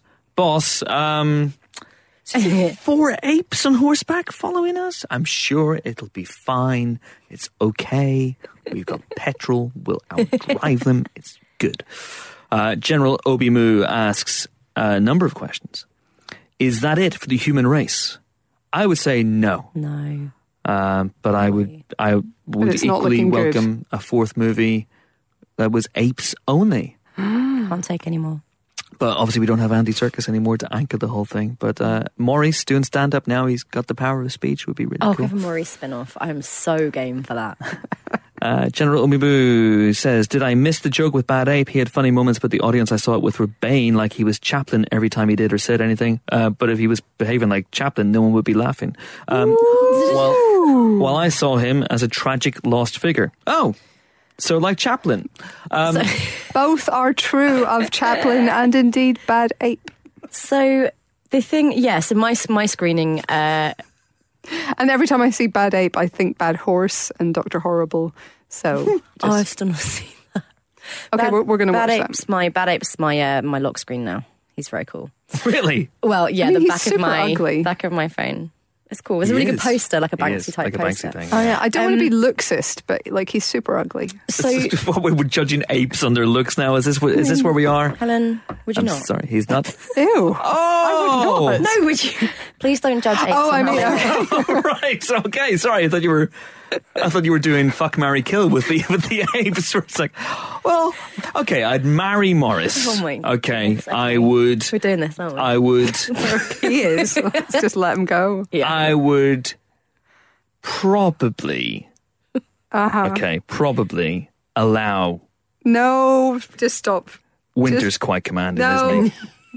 A: 4 apes on horseback following us? I'm sure it'll be fine. It's okay. We've got petrol. We'll outdrive them. It's good. General Obi-Mu asks a number of questions. Is that it for the human race? I would say no.
E: No.
A: But I would
F: it's not
A: equally
F: looking good.
A: welcome a 4th movie that was apes only.
E: Can't take any more.
A: But obviously, we don't have Andy Serkis anymore to anchor the whole thing. But Maurice doing stand up now, he's got the power of speech, would be really cool.
E: Give a Maurice spin off. I'm so game for that.
A: General Umibu says, did I miss the joke with Bad Ape? He had funny moments, but the audience I saw it with were baying like he was Chaplin every time he did or said anything. But if he was behaving like Chaplin, no one would be laughing. While I saw him as a tragic lost figure. Oh, so like Chaplin.
F: Both are true of Chaplin and indeed Bad Ape.
E: So the thing, so my screening...
F: and every time I see Bad Ape, I think Bad Horse and Dr. Horrible. So
E: I've still not seen that.
F: Okay, we're going to watch that.
E: Bad Ape's my lock screen now. He's very cool.
A: Really?
E: Well, yeah,
F: I mean,
E: the back of my phone. It's cool. It's a really good poster, like a Banksy type poster.
A: Thing,
F: Oh yeah, I don't want to be looksist, but like he's super ugly.
E: So
A: what we're judging apes on their looks now. Is this where we are?
E: Helen, would you not?
A: Sorry, he's not.
F: Ew.
A: Oh
E: No, would you? Please don't judge apes.
F: Oh, I mean,
A: oh, right. Okay. Sorry. I thought you were doing fuck, marry, kill with the apes. It's like, well, okay. I'd marry Morris.
E: Oh my
A: okay.
E: goodness,
A: I would.
E: We're doing this, aren't we?
A: I would.
F: he is. Let's just let him go.
E: Yeah.
A: I would probably.
F: Uh-huh.
A: Okay. Probably allow.
F: No, just stop.
A: Winter's quite commanding,
F: No.
A: isn't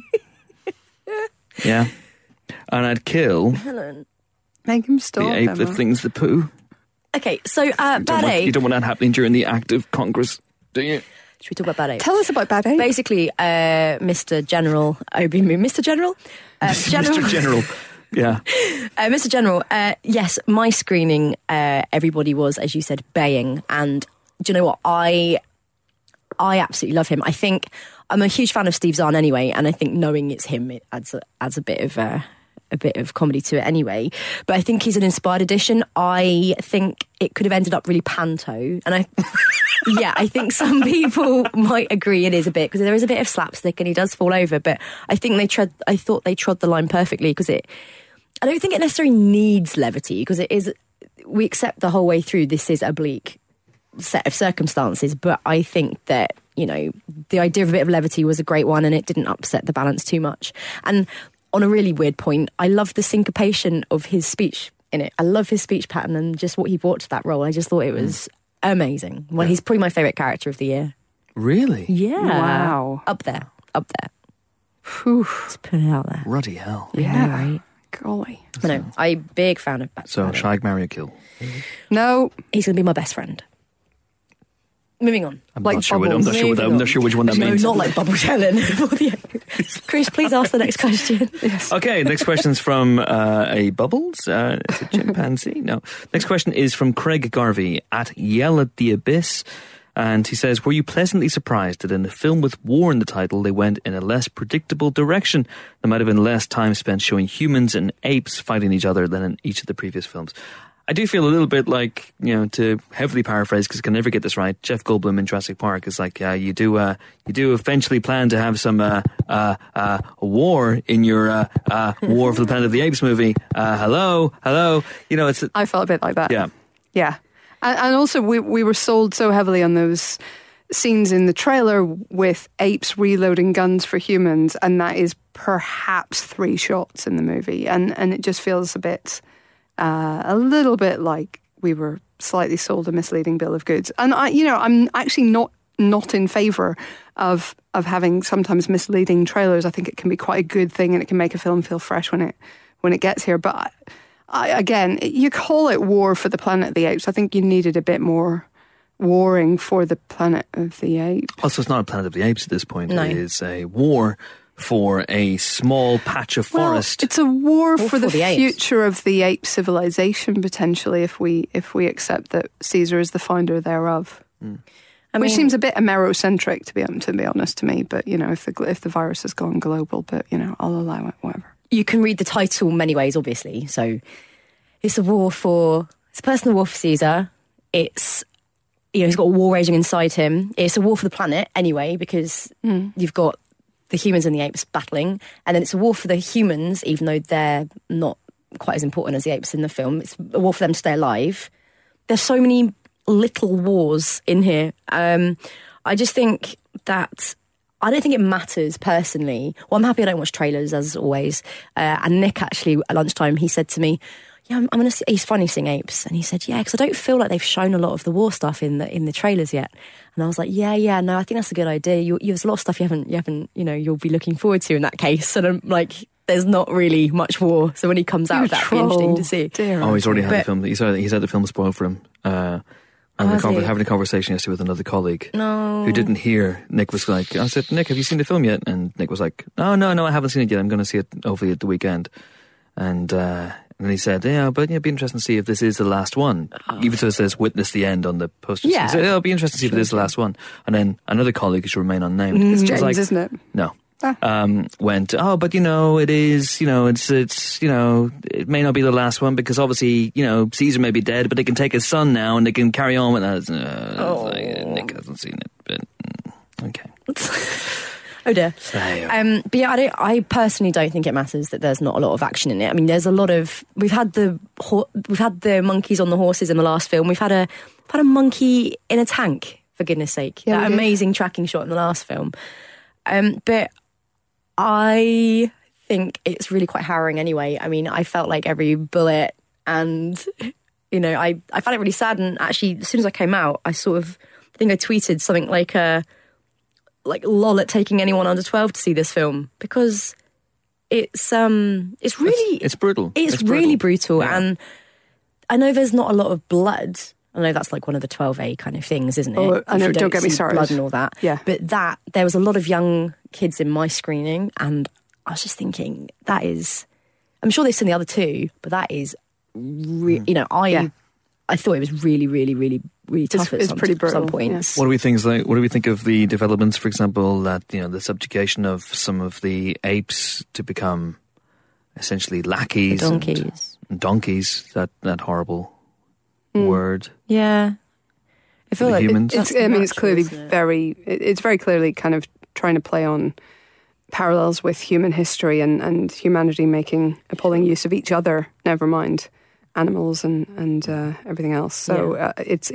A: he? Yeah. And I'd kill
E: Helen.
F: Make him stop.
A: the ape that
F: Emma.
A: flings the poo.
E: Okay, so Bad Ape.
A: You don't want that happening during the act of Congress, do you?
E: Should we talk about Bad Ape?
F: Tell us about Bad Ape.
E: Basically, Mr. General Obi-Wan, Mr. General?
A: Mr. General. Yeah.
E: Mr. General, yes, my screening, everybody was, as you said, baying. And do you know what? I absolutely love him. I think I'm a huge fan of Steve Zahn anyway, and I think knowing it's him, it adds a bit of comedy to it anyway. But I think he's an inspired addition. I think it could have ended up really panto, and I think some people might agree it is a bit, because there is a bit of slapstick and he does fall over. But I think I thought they trod the line perfectly, because I don't think it necessarily needs levity, because it is. We accept the whole way through this is a bleak set of circumstances, but I think that, you know, the idea of a bit of levity was a great one, and it didn't upset the balance too much. And on a really weird point, I love the syncopation of his speech in it. I love his speech pattern and just what he brought to that role. I just thought it was amazing. Well, he's probably my favourite character of the year.
A: Really?
E: Yeah.
F: Wow.
E: Up there.
F: Whew.
E: Just put it out there.
A: Ruddy hell.
E: I know, right?
F: Golly.
E: I know. I'm a big fan of
A: So,
E: Bad Ape.
A: shag, marry, or kill?
F: No.
E: He's going to be my best friend. Moving on.
A: I'm
F: Like
A: not sure.
F: Bubbles.
A: I'm not sure which one that
E: No,
A: means.
E: not like Bubbles Helen. Chris, please ask the next question.
A: Okay, next question's from a Bubbles. It's a chimpanzee. No. Next question is from Craig Garvey at Yell at the Abyss. And he says, were you pleasantly surprised that in a film with war in the title, they went in a less predictable direction? There might have been less time spent showing humans and apes fighting each other than in each of the previous films. I do feel a little bit like, you know, to heavily paraphrase, because I can never get this right, Jeff Goldblum in Jurassic Park is like, you do eventually plan to have some war in your War for the Planet of the Apes movie. Hello, you know, it's.
F: I felt a bit like that.
A: Yeah.
F: Yeah. And also we were sold so heavily on those scenes in the trailer with apes reloading guns for humans, and that is perhaps 3 shots in the movie, and it just feels a little bit like we were slightly sold a misleading bill of goods. And I'm actually not in favour of having sometimes misleading trailers. I think it can be quite a good thing, and it can make a film feel fresh when it gets here. But again, you call it War for the Planet of the Apes. I think you needed a bit more warring for the Planet of the Apes.
A: Also, it's not a Planet of the Apes at this point.
E: No.
A: It is a war for a small patch of forest.
F: Well, it's a war for the
E: the apes.
F: future of the ape civilization, potentially, if we accept that Caesar is the founder thereof. Which seems a bit Amerocentric, to be honest to me. But, you know, if the virus has gone global, but, you know, I'll allow it, whatever.
E: You can read the title many ways, obviously. So it's a personal war for Caesar. It's, you know, he's got a war raging inside him. It's a war for the planet anyway, because you've got the humans and the apes battling. And then it's a war for the humans, even though they're not quite as important as the apes in the film. It's a war for them to stay alive. There's so many little wars in here. I just think that I don't think it matters personally. Well, I'm happy I don't watch trailers as always. And Nick actually at lunchtime, he said to me, yeah, I'm going to see, he's finally seeing Apes. And he said, yeah, because I don't feel like they've shown a lot of the war stuff in the trailers yet. And I was like, yeah, no, I think that's a good idea. There's a lot of stuff you haven't, you'll be looking forward to in that case. And I'm like, there's not really much war. So when he comes out, that'd be interesting to see.
C: He's already had the film. He's had the film spoiled for him. Having a conversation yesterday with another colleague who didn't hear. Nick was like, I said, Nick, have you seen the film yet? And Nick was like, no, I haven't seen it yet. I'm going to see it hopefully at the weekend. And then he said, but it'd be interesting to see if this is the last one. Even though it says witness the end on the poster.
E: Yeah.
C: He said, it'll be interesting to see if it is the last one. And then another colleague who should remain unnamed.
F: It's James, isn't it?
C: No. Went, but it is, it's, it may not be the last one because obviously, Caesar may be dead, but they can take his son now and they can carry on with that. Nick hasn't seen it, but okay.
E: Oh dear. But yeah, I personally don't think it matters that there's not a lot of action in it. I mean, there's a lot of, we've had the monkeys on the horses in the last film. We've had a monkey in a tank, for goodness sake.
F: Yeah,
E: that amazing tracking shot in the last film. But I think it's really quite harrowing anyway. I mean, I felt like every bullet and, I found it really sad. And actually, as soon as I came out, I think I tweeted something like lol at taking anyone under 12 to see this film because it's
C: brutal.
E: It's really brutal. Yeah. And I know there's not a lot of blood. I know that's like one of the 12A kind of things, isn't it?
F: Oh, I know, don't get me started.
E: Blood and all that.
F: Yeah.
E: But there was a lot of young kids in my screening, and I was just thinking, I'm sure they've seen the other two, but that is, I thought it was really, really, really, really tough at some points.
C: Yeah. What do we think of the developments, for example, that, the subjugation of some of the apes to become essentially lackeys and donkeys, that horrible word.
E: Yeah. I feel like
C: humans.
F: It's clearly it's very clearly kind of trying to play on parallels with human history and humanity making appalling use of each other, never mind animals and everything else. So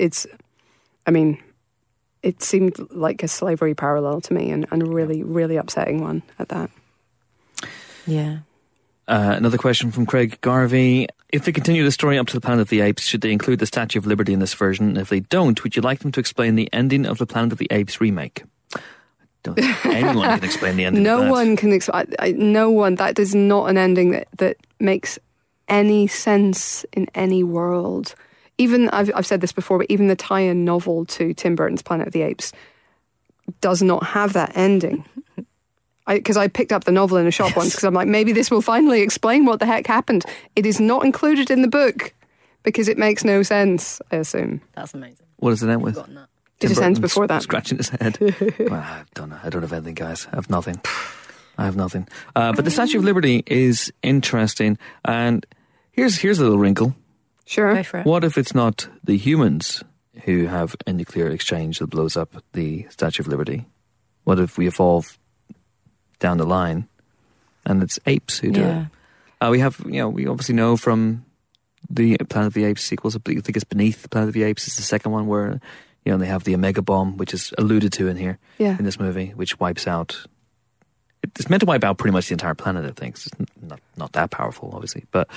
F: it seemed like a slavery parallel to me and a really, really upsetting one at that.
E: Yeah.
C: Another question from Craig Garvey. If they continue the story up to the Planet of the Apes, should they include the Statue of Liberty in this version? And if they don't, would you like them to explain the ending of the Planet of the Apes remake? I don't think anyone can explain the ending
F: No
C: of that.
F: one can explain. No one. That is not an ending that makes any sense in any world. Even, I've said this before, but even the tie-in novel to Tim Burton's Planet of the Apes does not have that ending. Because I picked up the novel in a shop once because I'm like, maybe this will finally explain what the heck happened. It is not included in the book because it makes no sense, I assume.
E: That's amazing.
C: What does it end with?
F: It just ends before that.
C: Scratching his head. Well, I don't know. I don't have anything, guys. I have nothing. But the Statue of Liberty is interesting. And here's a little wrinkle.
F: Sure.
E: Go for it.
C: What if it's not the humans who have a nuclear exchange that blows up the Statue of Liberty? What if we evolve down the line and it's apes who do it? We obviously know from the Planet of the Apes sequels, I think it's Beneath the Planet of the Apes is the second one where they have the Omega bomb, which is alluded to in here in this movie, which wipes out. It's meant to wipe out pretty much the entire planet, I think. It's not that powerful, obviously, but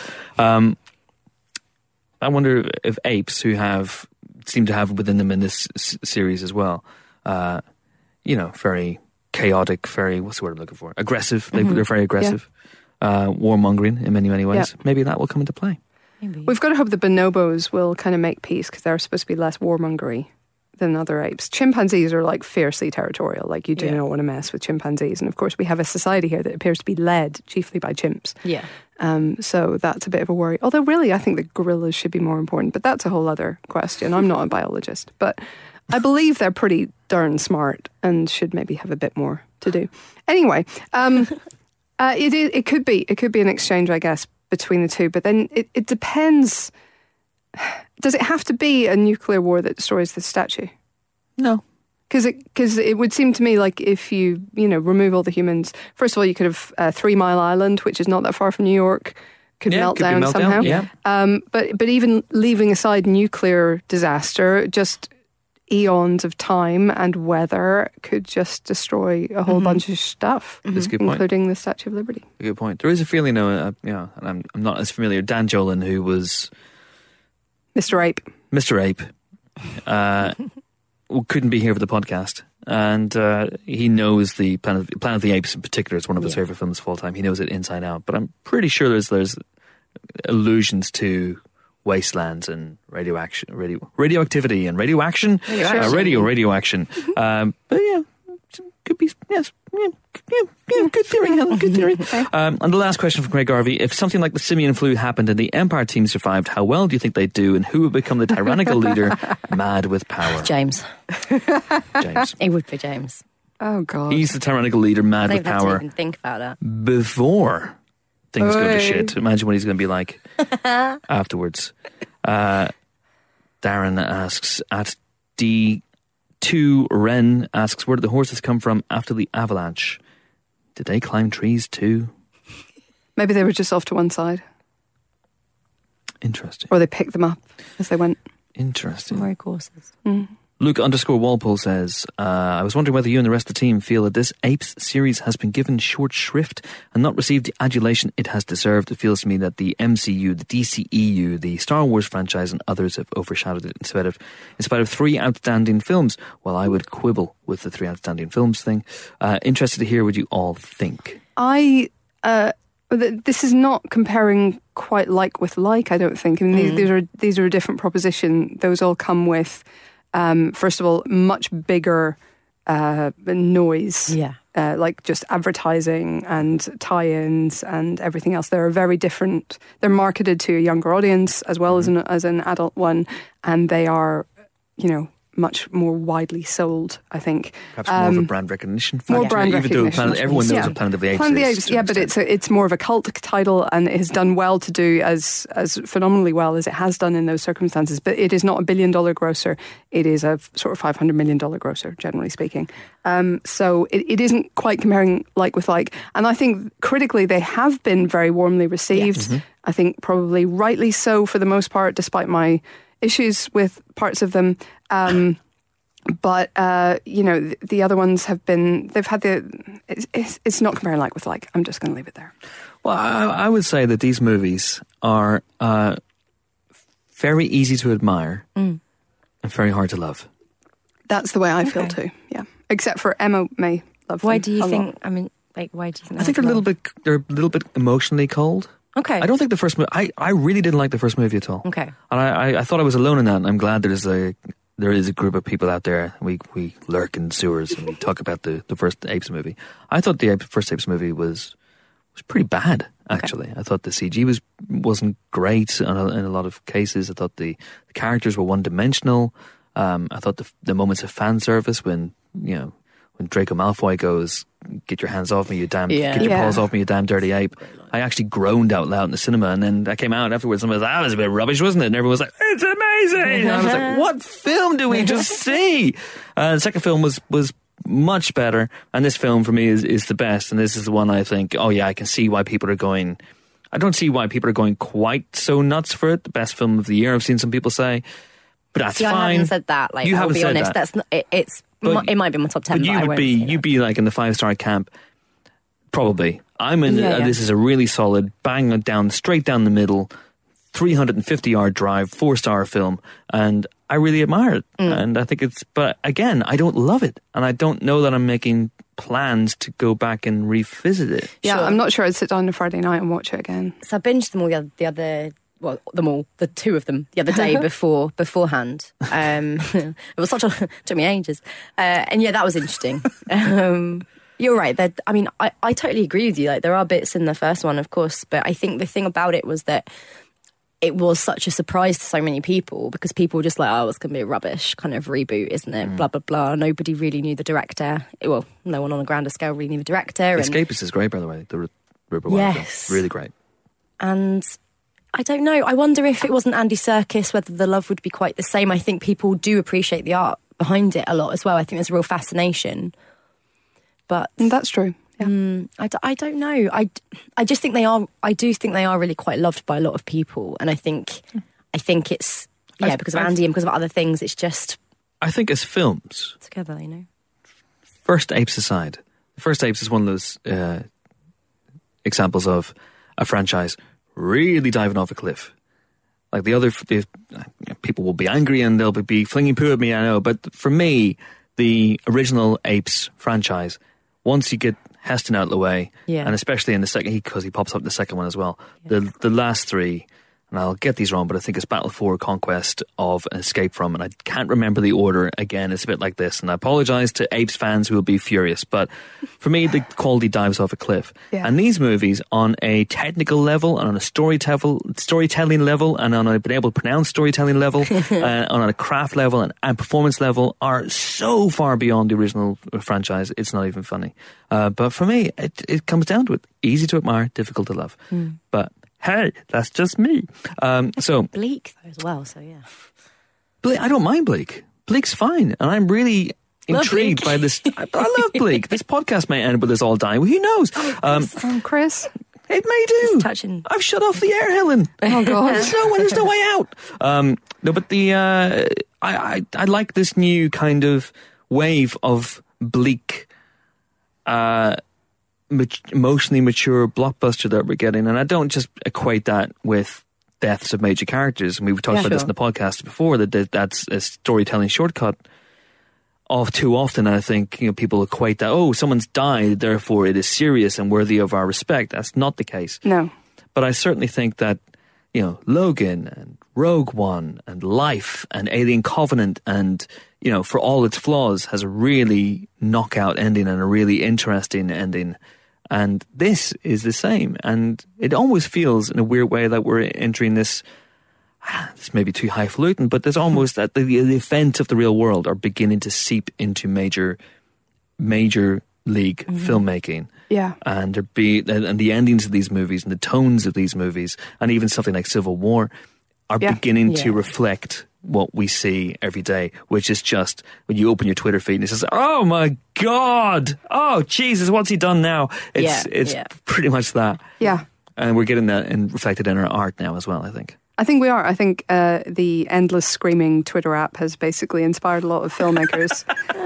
C: I wonder if apes who seem to have within them in this series as well, very chaotic, very, what's the word I'm looking for? Aggressive. They're very aggressive. Warmongering in many, many ways. Yeah. Maybe that will come into play.
E: Maybe.
F: We've got to hope the bonobos will kind of make peace because they're supposed to be less warmongery than other apes. Chimpanzees are like fiercely territorial. Like you do not want to mess with chimpanzees. And of course we have a society here that appears to be led chiefly by chimps.
E: Yeah.
F: So that's a bit of a worry. Although really I think the gorillas should be more important. But that's a whole other question. I'm not a biologist. But I believe they're pretty darn smart and should maybe have a bit more to do. Anyway, it could be an exchange, I guess, between the two. But then it depends. Does it have to be a nuclear war that destroys the statue?
C: No.
F: Because it would seem to me like if you remove all the humans, first of all, you could have 3 Mile Island, which is not that far from New York, could melt down somehow.
C: Yeah.
F: But even leaving aside nuclear disaster, just eons of time and weather could just destroy a whole bunch of stuff,
A: That's a good point.
F: including the Statue of Liberty.
A: A good point. There is a feeling, though, and I'm not as familiar. Dan Jolin, who was
F: Mr. Ape.
A: Mr. Ape, couldn't be here for the podcast, and he knows the Planet of the Apes in particular is one of his favorite films of all time. He knows it inside out, but I'm pretty sure there's allusions to wastelands and radioactivity and radioaction. But yeah, could be, yes. Good theory, Helen, good theory. And the last question from Craig Garvey: if something like the simian flu happened and the Empire team survived, how well do you think they'd do, and who would become the tyrannical leader mad with power?
E: James.
A: James.
E: It would be James.
F: Oh, God.
A: He's the tyrannical leader mad
E: I
A: with
E: don't have to
A: power
E: even think about that.
A: before things go to
F: Oi.
A: shit. Imagine what he's going to be like afterwards. Darren asks, at D2 Ren asks, where did the horses come from after the avalanche? Did they climb trees too?
F: Maybe they were just off to one side,
A: Interesting.
F: or they picked them up as they went.
A: Interesting.
E: Road courses.
A: Luke_Walpole says, I was wondering whether you and the rest of the team feel that this Apes series has been given short shrift and not received the adulation it has deserved. It feels to me that the MCU, the DCEU, the Star Wars franchise and others have overshadowed it in spite of 3 outstanding films. Well, I would quibble with the 3 outstanding films thing. Interested to hear what you all think.
F: This is not comparing quite like with like, I don't think. I mean, these are a different proposition. Those all come with, first of all, much bigger noise.
E: Yeah.
F: Like just advertising and tie-ins and everything else. They're very different. They're marketed to a younger audience as well as an adult one, and they are, much more widely sold, I think.
A: Perhaps more of a brand recognition factor.
F: More brand
A: even
F: recognition.
A: though everyone knows what Planet of the Apes
F: Planet of the
A: is.
F: Apes, yeah, but it's more of a cult title, and it has done well to do as phenomenally well as it has done in those circumstances. But it is not $1 billion grosser. It is a sort of $500 million grosser, generally speaking. So it isn't quite comparing like with like. And I think critically they have been very warmly received.
A: Yeah.
F: I think probably rightly so for the most part, despite my issues with parts of them. But the other ones have been. They've had it's not comparing like with like. I'm just going to leave it there.
A: Well, I would say that these movies are very easy to admire and very hard to love.
F: That's the way I feel too. Yeah, except for Emma may love.
E: Why
F: them
E: do you
F: a
E: think?
F: lot.
E: I mean, like, why do you think?
A: I think they're a little bit emotionally cold.
E: Okay.
A: I don't think the first movie. I really didn't like the first movie at all.
E: Okay.
A: And I thought I was alone in that, and I'm glad there is a group of people out there. We lurk in sewers and we talk about the first Apes movie. I thought the first Apes movie was pretty bad, actually. Okay. I thought the CG wasn't great in a lot of cases. I thought the characters were one-dimensional. I thought the moments of fan service when Draco Malfoy goes, "Get your hands off me, get your paws off me, you damn dirty ape." I actually groaned out loud in the cinema, and then I came out afterwards and was like, that was a bit rubbish, wasn't it? And everyone was like, it's amazing! And I was like, what film do we just see? The second film was much better, and this film for me is the best, and this is the one I think, oh yeah, I can see why people are going. I don't see why people are going quite so nuts for it. The best film of the year, I've seen some people say, but that's fine.
E: I haven't said that. Like, I'll be honest, that's not, it might be my top 10.
A: But you'd be like in the 5-star camp. Probably. I'm in. This is a really solid, bang down, straight down the middle, 350-yard drive, 4-star film, and I really admire it. And I think it's. But again, I don't love it, and I don't know that I'm making plans to go back and revisit it.
F: Yeah,
E: Sure.
F: I'm not sure I'd sit down on a Friday night and watch it again.
E: So I binged them all the 2 of them the other day beforehand. It was took me ages, and yeah, that was interesting. You're right. I totally agree with you. Like, there are bits in the first one, of course, but I think the thing about it was that it was such a surprise to so many people because people were just like, oh, it's going to be a rubbish kind of reboot, isn't it? Blah, blah, blah. Nobody really knew the director. Well, no one on a grander scale really knew the director.
A: Escapist is great, by the way. The Rupert Wyatt film.
E: Yes.
A: Really great.
E: And I don't know. I wonder if it wasn't Andy Serkis, whether the love would be quite the same. I think people do appreciate the art behind it a lot as well. I think there's a real fascination. But
F: That's true. Yeah.
E: I don't know. I just think they are. I do think they are really quite loved by a lot of people, and I think it's because of Andy and because of other things. It's just
A: I think as films,
E: Together,
A: First Apes aside, First Apes is one of those examples of a franchise really diving off a cliff. Like people will be angry and they'll be flinging poo at me, I know. But for me, the original Apes franchise, once you get Heston out of the way, and especially in the second, because he pops up in the second one as well, the last three, and I'll get these wrong, but I think it's Battle for, Conquest of, and Escape from, and I can't remember the order. Again, it's a bit like this, and I apologise to Apes fans who will be furious, but for me, the quality dives off a cliff.
F: Yeah.
A: And these movies, on a technical level, and on a storytelling level, and on a being able to pronounce storytelling level, on a craft level, and performance level, are so far beyond the original franchise, it's not even funny. But for me, it comes down to it. Easy to admire, difficult to love. But hey, that's just me. So
E: Bleak though as well. So yeah,
A: I don't mind Bleak. Bleak's fine, and I'm really intrigued by this. I love Bleak. This podcast may end with us all dying. Who knows?
F: Chris.
A: It may do.
E: It's touching.
A: I've shut off the air, Helen.
F: Oh God.
A: There's no way out. No, but I like this new kind of wave of bleak, emotionally mature blockbuster that we're getting, and I don't just equate that with deaths of major characters. And we've talked about this in the podcast before, that's a storytelling shortcut. Too often, I think people equate that, someone's died, therefore it is serious and worthy of our respect. That's not the case.
F: No.
A: But I certainly think that Logan and Rogue One and Life and Alien Covenant and for all its flaws, has a really knockout ending and a really interesting ending. And this is the same. And it almost feels in a weird way that we're entering this may be too highfalutin, but there's almost that the events of the real world are beginning to seep into major league filmmaking.
F: Yeah.
A: And and the endings of these movies and the tones of these movies and even something like Civil War are beginning to reflect what we see every day, which is just when you open your Twitter feed and it says, "Oh my God! Oh Jesus, what's he done now?" It's pretty much that.
F: Yeah.
A: And we're getting that reflected in our art now as well, I think.
F: I think we are. I think the endless screaming Twitter app has basically inspired a lot of filmmakers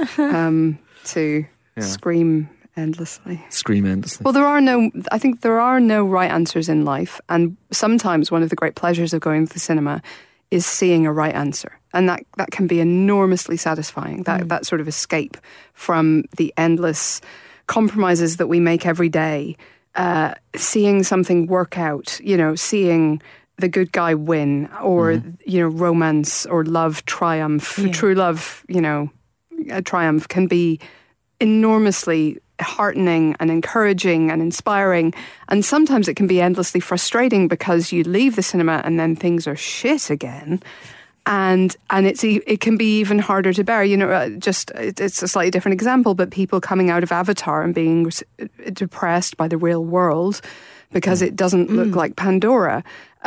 F: to scream endlessly.
A: Scream endlessly.
F: Well, I think there are no right answers in life. And sometimes one of the great pleasures of going to the cinema is seeing a right answer. And that can be enormously satisfying, that sort of escape from the endless compromises that we make every day. Seeing something work out, seeing the good guy win, or romance or love triumph. True love, a triumph can be enormously heartening and encouraging and inspiring, and sometimes it can be endlessly frustrating because you leave the cinema and then things are shit again, and it can be even harder to bear. It's a slightly different example, but people coming out of Avatar and being depressed by the real world because it doesn't look like Pandora.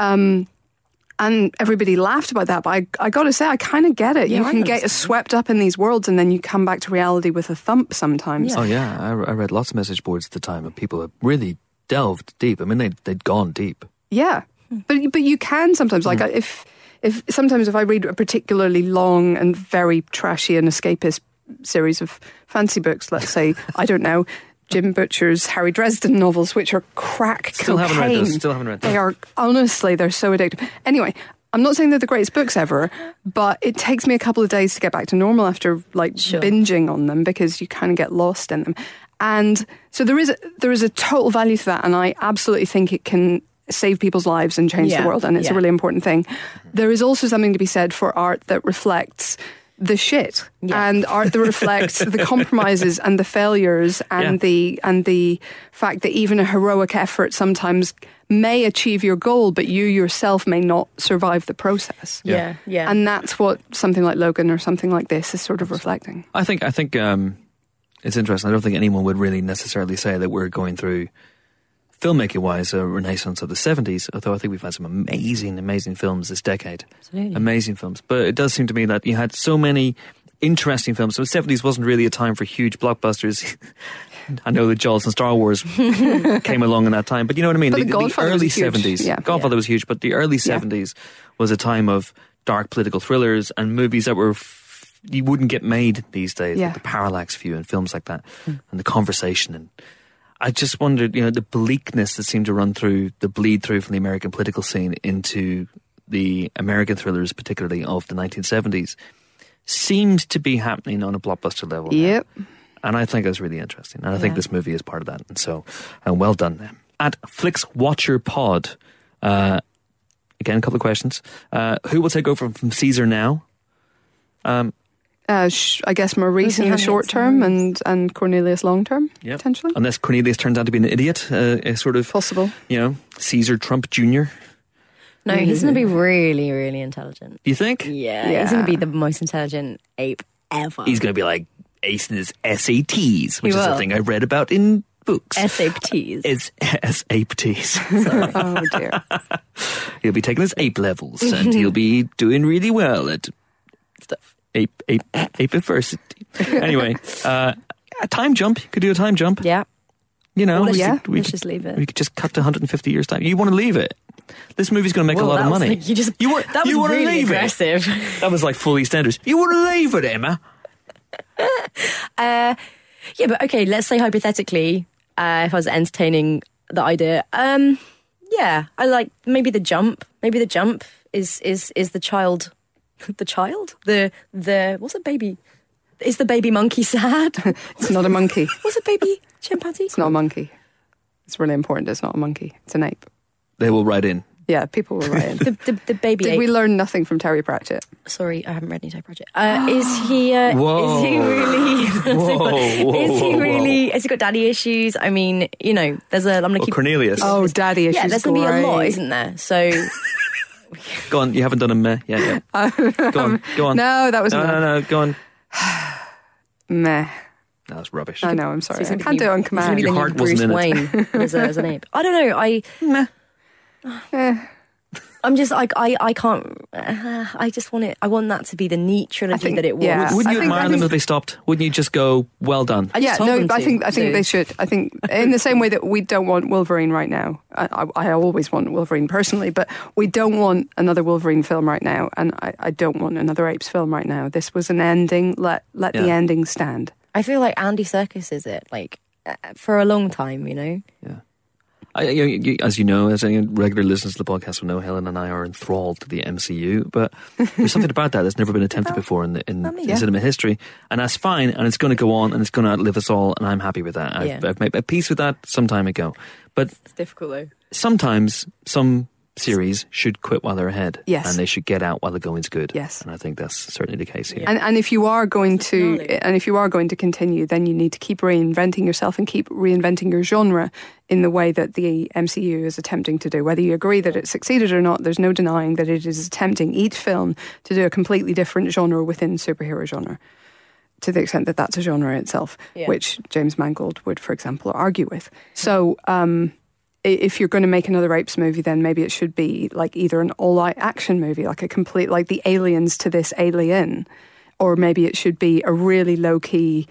F: And everybody laughed about that, but I got to say, I kind of get it. You can get swept up in these worlds and then you come back to reality with a thump sometimes.
A: Yeah. Oh, yeah. I read lots of message boards at the time and people had really delved deep. I mean, they'd gone deep.
F: Yeah. But you can sometimes, like if sometimes if I read a particularly long and very trashy and escapist series of fancy books, let's say, I don't know, Jim Butcher's Harry Dresden novels, which are crack
A: Still
F: cocaine.
A: haven't read those.
F: They are, honestly, they're so addictive. Anyway, I'm not saying they're the greatest books ever, but it takes me a couple of days to get back to normal after binging on them, because you kind of get lost in them. And so there is a total value to that, and I absolutely think it can save people's lives and change the world, and it's a really important thing. There is also something to be said for art that reflects the shit, and art that reflects the compromises and the failures and the fact that even a heroic effort sometimes may achieve your goal, but you yourself may not survive the process.
E: Yeah.
F: And that's what something like Logan or something like this is sort of reflecting.
A: I think it's interesting. I don't think anyone would really necessarily say that we're going through, filmmaking-wise, a renaissance of the 70s, although I think we've had some amazing films this decade.
E: Absolutely.
A: Amazing films. But it does seem to me that you had so many interesting films. So the 70s wasn't really a time for huge blockbusters. I know that Jaws and Star Wars came along in that time, but you know what I mean?
F: But
A: the early 70s.
F: Yeah.
A: Godfather was huge, but the early 70s was a time of dark political thrillers and movies that were you wouldn't get made these days.
F: Yeah.
A: Like the parallax view and films like that, and the conversation. And I just wondered, the bleakness that seemed to run through, the bleed through from the American political scene into the American thrillers, particularly of the 1970s, seems to be happening on a blockbuster level.
F: Yep.
A: Now. And I think that's really interesting. And I think this movie is part of that. And so, well done them. At Flix Watcher Pod, again, a couple of questions. Who will take over from Caesar now?
F: I guess Maurice in the short term and Cornelius long term, potentially.
A: Unless Cornelius turns out to be an idiot, a sort of
F: possible.
A: Caesar Trump Jr.
E: No, he's going to be really, really intelligent.
A: You think?
E: Yeah. He's going to be the most intelligent ape ever.
A: He's going to be like acing his SATs, which is a
E: will.
A: thing I read about in books.
E: SAPTs.
A: It's SAPTs.
F: Oh dear.
A: He'll be taking his ape levels, and he'll be doing really well at
E: Stuff.
A: ape adversity. Anyway, a time jump. You could do a time jump.
E: Yeah.
A: Let's
E: just leave it.
A: We could just cut to 150 years time. You want to leave it? This movie's going to make a lot of money.
E: Like, that was
A: you want to
E: really
A: leave
E: aggressive.
A: it? That was like fully standards. You want to leave it, Emma?
E: Yeah, but okay, let's say hypothetically, if I was entertaining the idea, yeah, I like maybe the jump. Maybe the jump is the child. The child? The what's a baby? Is the baby monkey sad?
F: It's not a monkey.
E: What's a baby chimpanzee?
F: It's not a monkey. It's really important. It's not a monkey. It's an ape.
A: They will write in.
F: Yeah, people will write in.
E: The baby
F: Did
E: ape.
F: we learn nothing from Terry Pratchett?
E: Sorry, I haven't read any Terry Pratchett. Is he?
A: Whoa.
E: Is he really?
A: Whoa,
E: is he
A: whoa,
E: really? Has he got daddy issues? I mean, there's a. I'm gonna keep.
A: Cornelius.
F: Oh, daddy issues.
E: Yeah, there's gonna be a lot,
F: great.
E: isn't there? So.
A: Go on, you haven't done a meh yet. Go on.
F: No, that was
A: No, go on.
F: meh.
A: No, that's rubbish.
F: I know. I'm sorry.
E: So
F: I can't do it on
E: he's gonna be
F: command.
E: the new
A: heart
E: Bruce
A: wasn't in
E: Wayne as an ape. I don't know. I'm just like I can't. I just want it. I want that to be the neat trilogy
F: think-
E: that it was.
F: yeah.
A: Wouldn't you
F: I think-
A: admire them if they stopped? Wouldn't you just go, well done?
E: I just
F: Yeah,
E: told
F: no,
E: them
F: I
E: to,
F: think
E: so-
F: they should. I think in the same way that we don't want Wolverine right now. I always want Wolverine personally, but we don't want another Wolverine film right now, and I don't want another Apes film right now. This was an ending. Let the
A: Yeah.
F: ending stand.
E: I feel like Andy Serkis is it like for a long time.
A: Yeah. As you know, as any regular listeners to the podcast will know, Helen and I are enthralled to the MCU. But there's something about that that's never been attempted before in cinema history, and that's fine. And it's going to go on, and it's going to outlive us all. And I'm happy with that. I've made a peace with that some time ago. But
E: It's difficult though.
A: sometimes some series should quit while they're ahead,
F: Yes.
A: and they should get out while the going's good.
F: Yes.
A: And I think that's certainly the case here.
F: And if you are going to
E: Gnarly.
F: continue, then you need to keep reinventing yourself and keep reinventing your genre in the way that the MCU is attempting to do. Whether you agree that it succeeded or not, there's no denying that it is attempting each film to do a completely different genre within superhero genre, to the extent that that's a genre itself, which James Mangold would, for example, argue with. So if you're going to make another Apes movie, then maybe it should be like either an all-out action movie, like a complete, like the Aliens to this Alien, or maybe it should be a really low-key,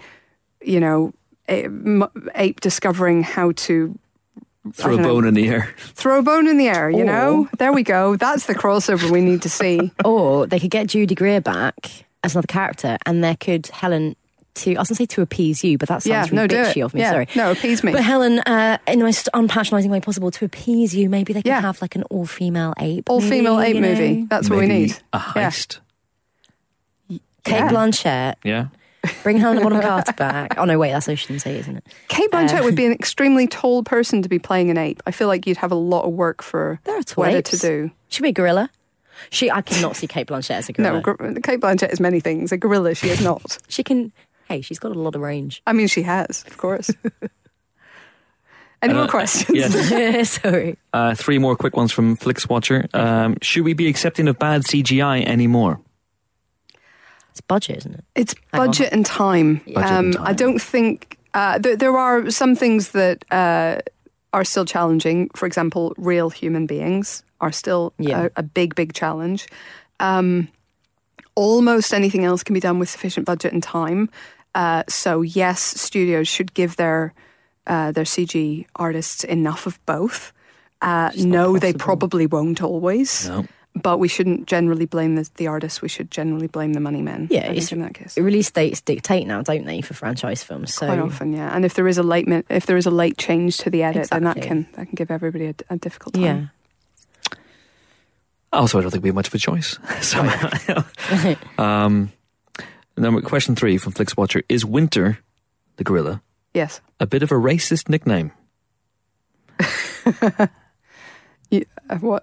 F: ape discovering how to
A: Throw a bone in the air.
F: throw a bone in the air, you know? There we go. That's the crossover we need to see.
E: Or they could get Judy Greer back as another character, and there could Helen I was going to say to appease you, but that sounds really
F: do
E: bitchy
F: it.
E: of me.
F: Yeah,
E: Sorry.
F: no, appease me.
E: But Helen, in the most unpatronising way possible, to appease you, maybe they could
F: Yeah.
E: have like an all-female ape.
F: All-female
E: movie,
F: ape
E: you know?
F: movie. That's what we
A: Maybe
F: need.
A: a heist.
E: Kate
F: Yeah.
E: Blanchett.
A: Yeah.
E: Bring Helena Bonham Carter back. Oh no, wait, that's Ocean's 8, isn't it?
F: Kate Blanchett would be an extremely tall person to be playing an ape. I feel like you'd have a lot of work for
E: There are tall
F: Weta
E: apes.
F: to do.
E: She'd be a gorilla. I cannot see Kate Blanchett as a gorilla.
F: No, Kate Blanchett is many things. A gorilla, she is not.
E: She can. Hey, she's got a lot of range.
F: I mean, she has, of course. Any more questions?
A: Yes.
E: Sorry.
A: 3 more quick ones from Flix Watcher. Should we be accepting of bad CGI anymore?
E: It's budget, isn't it?
F: It's budget and time.
A: Budget and time.
F: I don't think there are some things that are still challenging. For example, real human beings are still a big challenge. Almost anything else can be done with sufficient budget and time. So yes, studios should give their CG artists enough of both. No, they probably won't always.
A: No.
F: but we shouldn't generally blame the artists. We should generally blame the money men.
E: Yeah,
F: I think in that case.
E: Release dates dictate now, don't they, for franchise films? So
F: Quite often, yeah. And if there is a late change to the edit, then that
E: Exactly.
F: can give everybody a difficult time.
E: yeah.
A: Also, I don't think we have much of a choice. Number question 3 from FlixWatcher. Is Winter, the gorilla,
F: Yes.
A: a bit of a racist nickname?
F: What?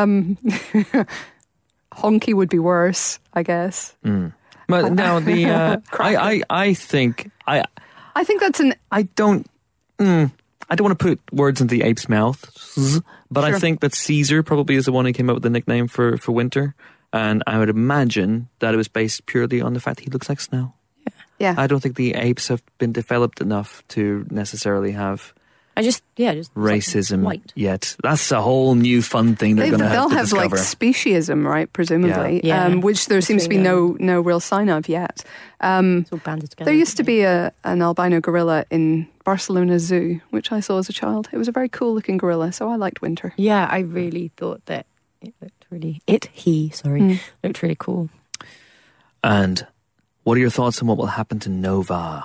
F: Honky would be worse, I guess.
A: But now the I think
F: I think that's
A: I don't want to put words into the ape's mouth, but I
F: Sure.
A: think that Caesar probably is the one who came up with the nickname for Winter, and I would imagine that it was based purely on the fact he looks like snow.
F: yeah.
A: I don't think the apes have been developed enough to necessarily have
E: just
A: racism
E: white.
A: yet. That's a whole new fun thing they're going to
F: They'll
A: have to
F: have like
A: discover.
F: speciesism, right? Presumably,
E: Yeah. Yeah.
F: which there seems to be no real sign of yet.
E: It's all banded together.
F: There used to be an albino gorilla in Barcelona Zoo, which I saw as a child. It was a very cool looking gorilla, so I liked Winter.
E: Yeah, I really thought that it looked really looked really cool.
A: And what are your thoughts on what will happen to Nova?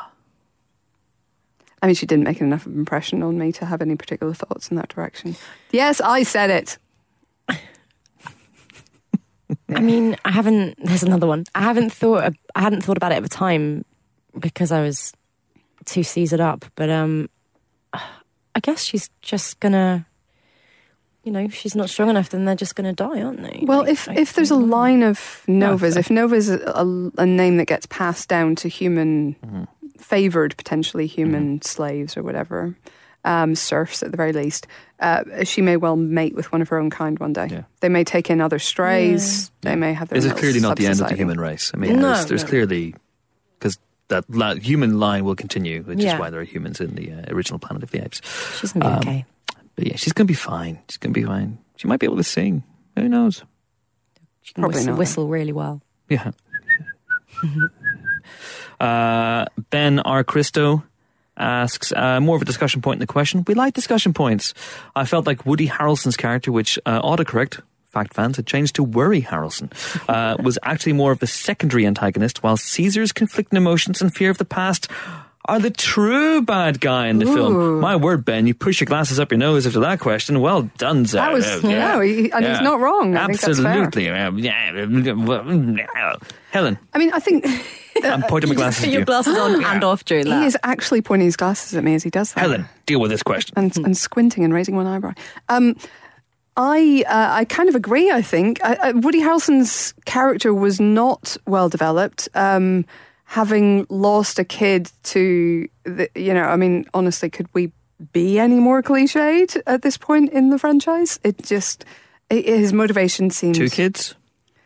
F: I mean, she didn't make enough of an impression on me to have any particular thoughts in that direction. Yes, I said it.
E: I mean, there's another one. I hadn't thought about it at the time because I was too seasored up, but I guess she's just gonna, if she's not strong enough, then they're just gonna die, aren't they?
F: Well, if there's a line of Novas, if Nova's a name that gets passed down to human, favoured potentially human slaves or whatever, serfs at the very least, she may well mate with one of her own kind one day.
A: Yeah.
F: They may take in other strays. They may have their
A: This is
F: little
A: clearly not the end of the
F: sub-society.
A: human race. I mean,
E: No,
A: there's
E: no.
A: clearly, because that human line will continue, which is
E: Yeah.
A: why there are humans in the original Planet of the Apes.
E: she's gonna be okay.
A: But yeah, she's going to be fine. She's going to be fine. She might be able to sing. Who knows?
E: She can
F: probably not.
E: whistle really well.
A: Yeah. Ben R. Christo asks, more of a discussion point in the question. We like discussion points. I felt like Woody Harrelson's character, which autocorrect fact fans had changed to Worry Harrelson, was actually more of a secondary antagonist, while Caesar's conflicting emotions and fear of the past are the true bad guy in the film. My word, Ben, you push your glasses up your nose after that question. Well done, sir.
F: That was, he's not wrong. I think that's fair.
A: Absolutely. Helen,
F: I mean, I think
A: I'm pointing my glasses
E: Put
A: at
E: your
A: you.
E: glasses on and off during that.
F: he is actually pointing his glasses at me as he does that.
A: Helen, deal with this question.
F: and squinting and raising one eyebrow. I kind of agree. I think Woody Harrelson's character was not well developed. Having lost a kid to, I mean, honestly, could we be any more cliched at this point in the franchise? His motivation seems
A: 2 kids?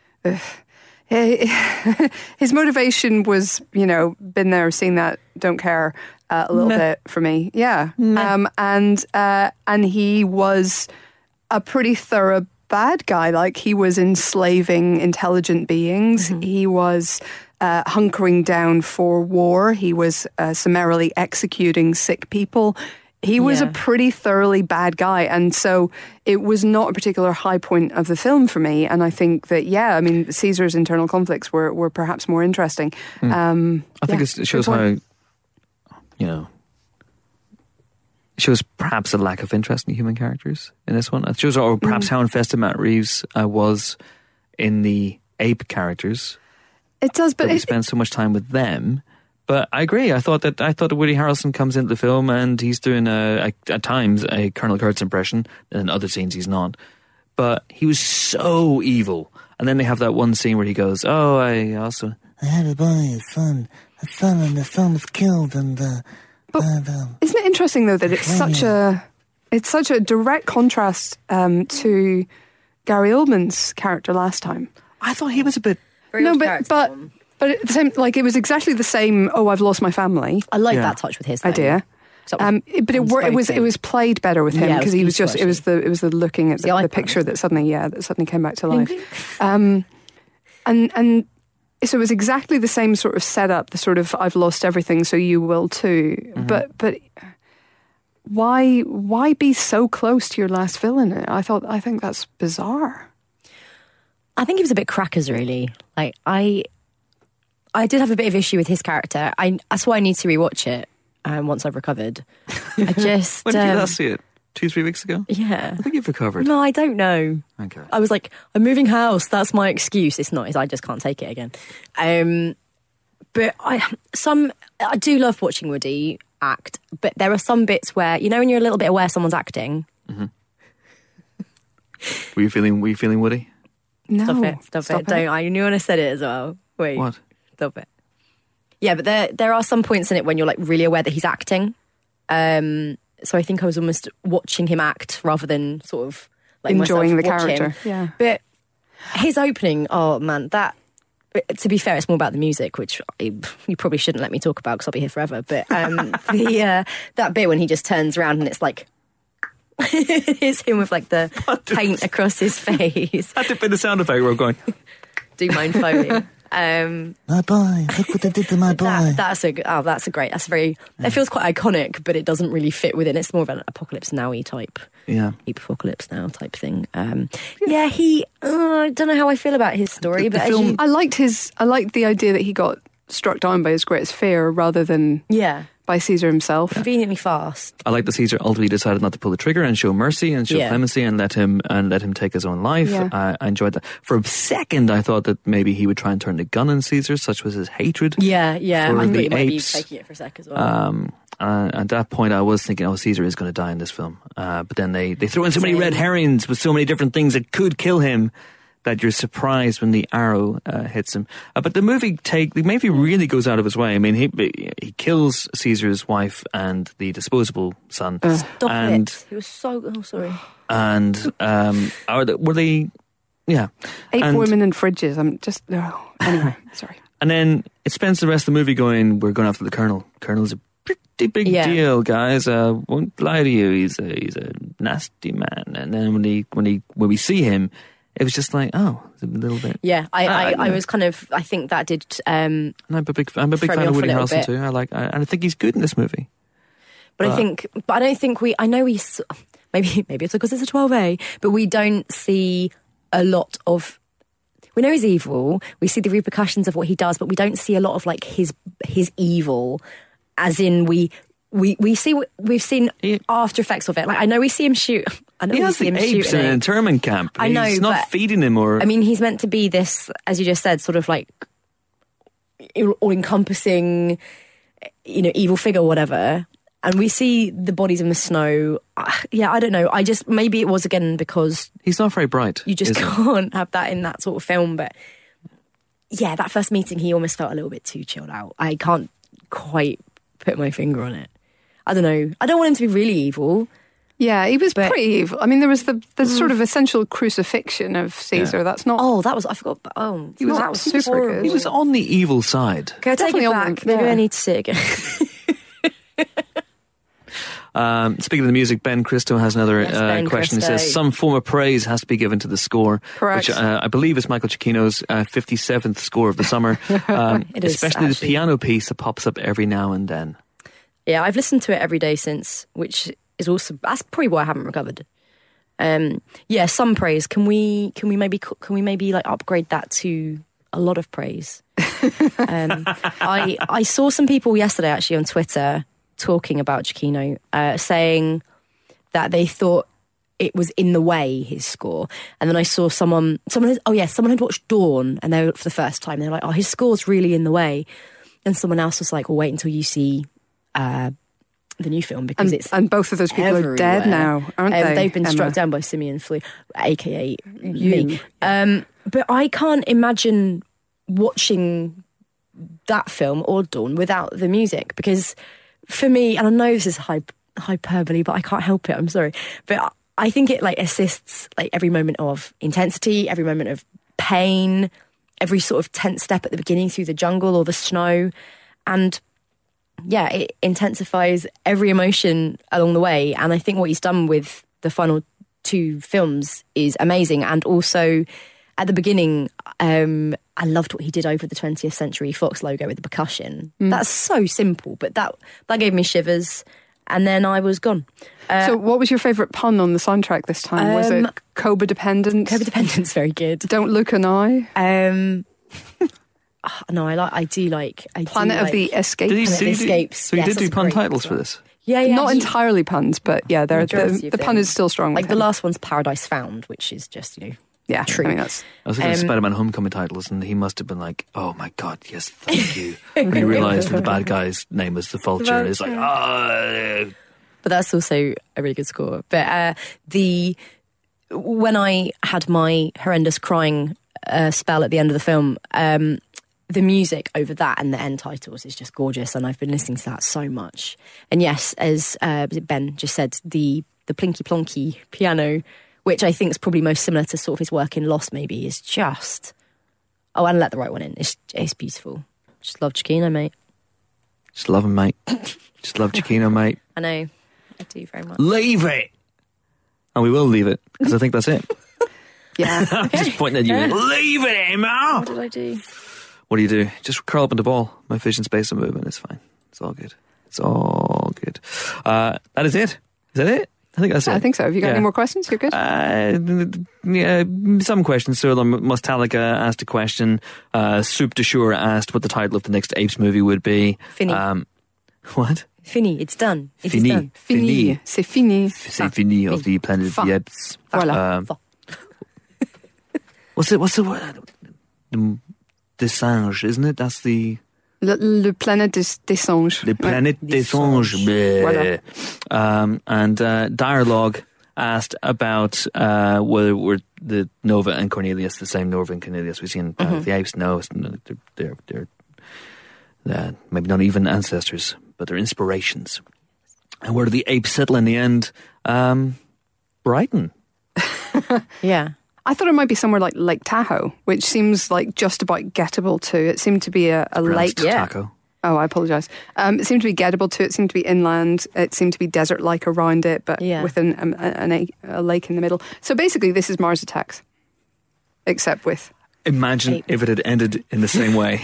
F: his motivation was, been there, seen that, don't care a little bit for me. Yeah. And he was a pretty thorough bad guy. Like, he was enslaving intelligent beings. He was hunkering down for war. He was summarily executing sick people. He was a
E: Yeah.
F: pretty thoroughly bad guy. And so it was not a particular high point of the film for me. And I think that, Caesar's internal conflicts were perhaps more interesting.
A: I think it shows how, it shows perhaps a lack of interest in human characters in this one. It shows, or perhaps how invested Matt Reeves was in the ape characters.
F: It does, but
A: That we spend so much time with them. But I agree. I thought that Woody Harrelson comes into the film and he's doing at times a Colonel Kurtz impression, and in other scenes he's not. But he was so evil. And then they have that one scene where he goes, "Oh, I had a boy, a son, and the son was killed." And
F: isn't it interesting though that it's such a direct contrast to Gary Oldman's character last time?
A: I thought he was a bit.
F: But at the same, like, it was exactly the same. Oh, I've lost my family.
E: I like
A: Yeah.
E: that touch with his though.
F: Idea.
E: So
F: But it was played better with him
E: Yeah, it
F: because
E: was
F: he was just
E: beautiful,
F: it was the looking at
E: the eye
F: the picture
E: patch.
F: that suddenly came back to life. And so it was exactly the same sort of setup. The sort of I've lost everything, so you will too. But why be so close to your last villain? I think that's bizarre.
E: I think he was a bit crackers, really. Like, I did have a bit of issue with his character. That's why I need to rewatch it once I've recovered. I just...
A: When did you last see it? 2-3 weeks ago?
E: Yeah.
A: I think you've recovered.
E: No, I don't know.
A: Okay.
E: I was like, I'm moving house. That's my excuse. It's not. I just can't take it again. But I do love watching Woody act. But there are some bits where, you know, when you're a little bit aware someone's acting.
A: Mm-hmm. Were you feeling Woody?
F: No.
E: Stop it. Don't. I knew when I said it as well. Wait.
A: What?
E: Stop it. Yeah, but there are some points in it when you're like really aware that he's acting. So I think I was almost watching him act rather than sort of like
F: enjoying the
E: watch
F: character.
E: him.
F: Yeah.
E: But his opening, oh man, that. To be fair, it's more about the music, which you probably shouldn't let me talk about because I'll be here forever. But that bit when he just turns around and it's like it's him with like the paint across his face.
A: Had to be the sound effect. We're going.
E: Do mine Foley.
G: My boy, look what they did to my boy.
E: That's a great. That's very. It feels quite iconic, but it doesn't really fit within. It's more of an Apocalypse Now-y type.
A: Yeah.
E: Apocalypse Now type thing. He. I don't know how I feel about his story, but
F: I liked the idea that he got struck down by his greatest fear rather than by Caesar himself.
E: Conveniently fast.
A: I like that Caesar ultimately decided not to pull the trigger and show mercy and show clemency and let him take his own life.
F: Yeah.
A: I enjoyed that. For a second, I thought that maybe he would try and turn the gun on Caesar. Such was his hatred.
E: Yeah.
A: For
E: I thought
A: the
E: you might be
A: apes.
E: taking it for a sec as well.
A: At that point, I was thinking, Caesar is going to die in this film. But then they throw in so many red herrings with so many different things that could kill him that you're surprised when the arrow hits him. But the movie really goes out of his way. I mean, he kills Caesar's wife and the disposable son.
E: Stop
A: and,
E: it. It was so... Oh, sorry.
A: And were they... Yeah.
F: Ape women and fridges. I'm just... Oh, anyway, sorry.
A: And then it spends the rest of the movie going, we're going after the Colonel. Colonel's a pretty big deal, guys. Won't lie to you. He's a nasty man. And then when we see him, it was just like, it's a little bit.
E: Yeah, I was kind of. I think that did.
A: And I'm a big fan of Woody Harrelson too. And I think he's good in this movie.
E: But I don't think we. I know we. Maybe it's because it's a 12A, but we don't see a lot of. We know he's evil. We see the repercussions of what he does, but we don't see a lot of like his evil, as in we've seen after effects of it. Like I know we see him shoot.
A: He has the apes in an internment camp.
E: I know,
A: he's not feeding him or...
E: I mean, he's meant to be this, as you just said, sort of like all-encompassing, evil figure, whatever. And we see the bodies in the snow. I don't know. Maybe it was again because...
A: He's not very bright.
E: You just can't have that in that sort of film. But yeah, that first meeting, he almost felt a little bit too chilled out. I can't quite put my finger on it. I don't know. I don't want him to be really evil.
F: Yeah, he was pretty evil. I mean, there was the sort of essential crucifixion of Caesar. Yeah. That's not...
E: Oh, that was... I forgot. Oh,
F: that was super good.
A: He was on the evil side.
E: Can I take it back? Maybe I need to see it again.
A: Speaking of the music, Ben Christo has another question. He says, some form of praise has to be given to the score.
F: Correct.
A: Which I believe is Michael Giacchino's 57th score of the summer. Especially the piano piece that pops up every now and then.
E: Yeah, I've listened to it every day since, which... is also that's probably why I haven't recovered. Some praise. Can we maybe like upgrade that to a lot of praise? I saw some people yesterday actually on Twitter talking about Giacchino, saying that they thought it was in the way, his score. And then I saw someone had watched Dawn, and they were for the first time. They're like, oh, his score's really in the way. And someone else was like, well, wait until you see the new film, because
F: and both of those people are dead now, aren't they?
E: They've been struck down by Simian Flu, aka me. But I can't imagine watching that film or Dawn without the music, because for me, and I know this is hyperbole, but I can't help it. I'm sorry, but I think it like assists like every moment of intensity, every moment of pain, every sort of tense step at the beginning through the jungle or the snow, and yeah, it intensifies every emotion along the way. And I think what he's done with the final two films is amazing. And also at the beginning, I loved what he did over the 20th Century Fox logo with the percussion. That's so simple, but that gave me shivers. and then I was gone.
F: So what was your favourite pun on the soundtrack this time? Was it Cobra-dependent?
E: Cobra-dependent's very good.
F: Don't Look an Eye?
E: No, I do like
F: Planet of the Escapes.
A: Did he
E: Planet of the Escapes.
A: So you
E: Yes,
A: did do
E: that's
A: pun
E: great
A: titles
E: as
A: for
E: well.
A: this?
E: Yeah, yeah.
F: Not entirely puns, but yeah,
E: Majority
F: the
E: of
F: pun
E: them.
F: is still strong.
E: Like
F: with
E: the
F: him.
E: last one's Paradise Found, which is just,
F: Yeah,
E: true.
F: I mean, that's...
A: I was looking at
E: Um,
A: Spider-Man Homecoming titles, and he must have been like, "Oh my god, yes, thank you." When he realised that the bad guy's name was the Vulture, it's like,
E: but that's also a really good score. But when I had my horrendous crying spell at the end of the film, the music over that and the end titles is just gorgeous, and I've been listening to that so much. And yes, as Ben just said, the plinky plonky piano, which I think is probably most similar to sort of his work in Lost, maybe, is just... Oh, and Let the Right One In. It's beautiful. Just love Chiquino, mate.
A: Just love him, mate. Just love Chiquino, mate.
E: I know. I do very much.
A: Leave it! And we will leave it, because I think that's it.
F: Yeah.
A: I'm just pointing at you. Leave it, Emma!
E: What did I do?
A: What do you do? Just curl up in the ball. My vision, space, and movement is fine. It's all good. It's all good. That is it. Is that it? I think that's it.
F: I think so. Have you got any more questions? You're good?
A: Yeah, some questions. So Mustalica asked a question. Soup de Jour asked what the title of the next Apes movie would be.
E: Fini.
A: What?
E: Fini. It's done. It is
A: Fini.
E: done.
F: Fini. C'est fini.
A: C'est fini of the Planet of the Apes.
F: Voilà.
A: What's the word? The singe, isn't it? That's the...
F: Le Planète des Singes.
A: The Planet des Singes.
F: Voilà.
A: And Dialogue asked about whether were the Nova and Cornelius the same Nova and Cornelius we see in Planet of the Apes. No, they're maybe not even ancestors, but they're inspirations. And where do the apes settle in the end? Brighton.
E: Yeah.
F: I thought it might be somewhere like Lake Tahoe, which seems like just about gettable to. It seemed to be a lake.
A: Taco.
F: Oh, I apologise. It seemed to be gettable to. It seemed to be inland. It seemed to be desert-like around it, but with a lake in the middle. So basically, this is Mars Attacks, except with...
A: Imagine if it had ended in the same way.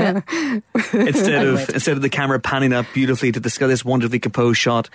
A: Instead of the camera panning up beautifully to the sky, this wonderfully composed shot.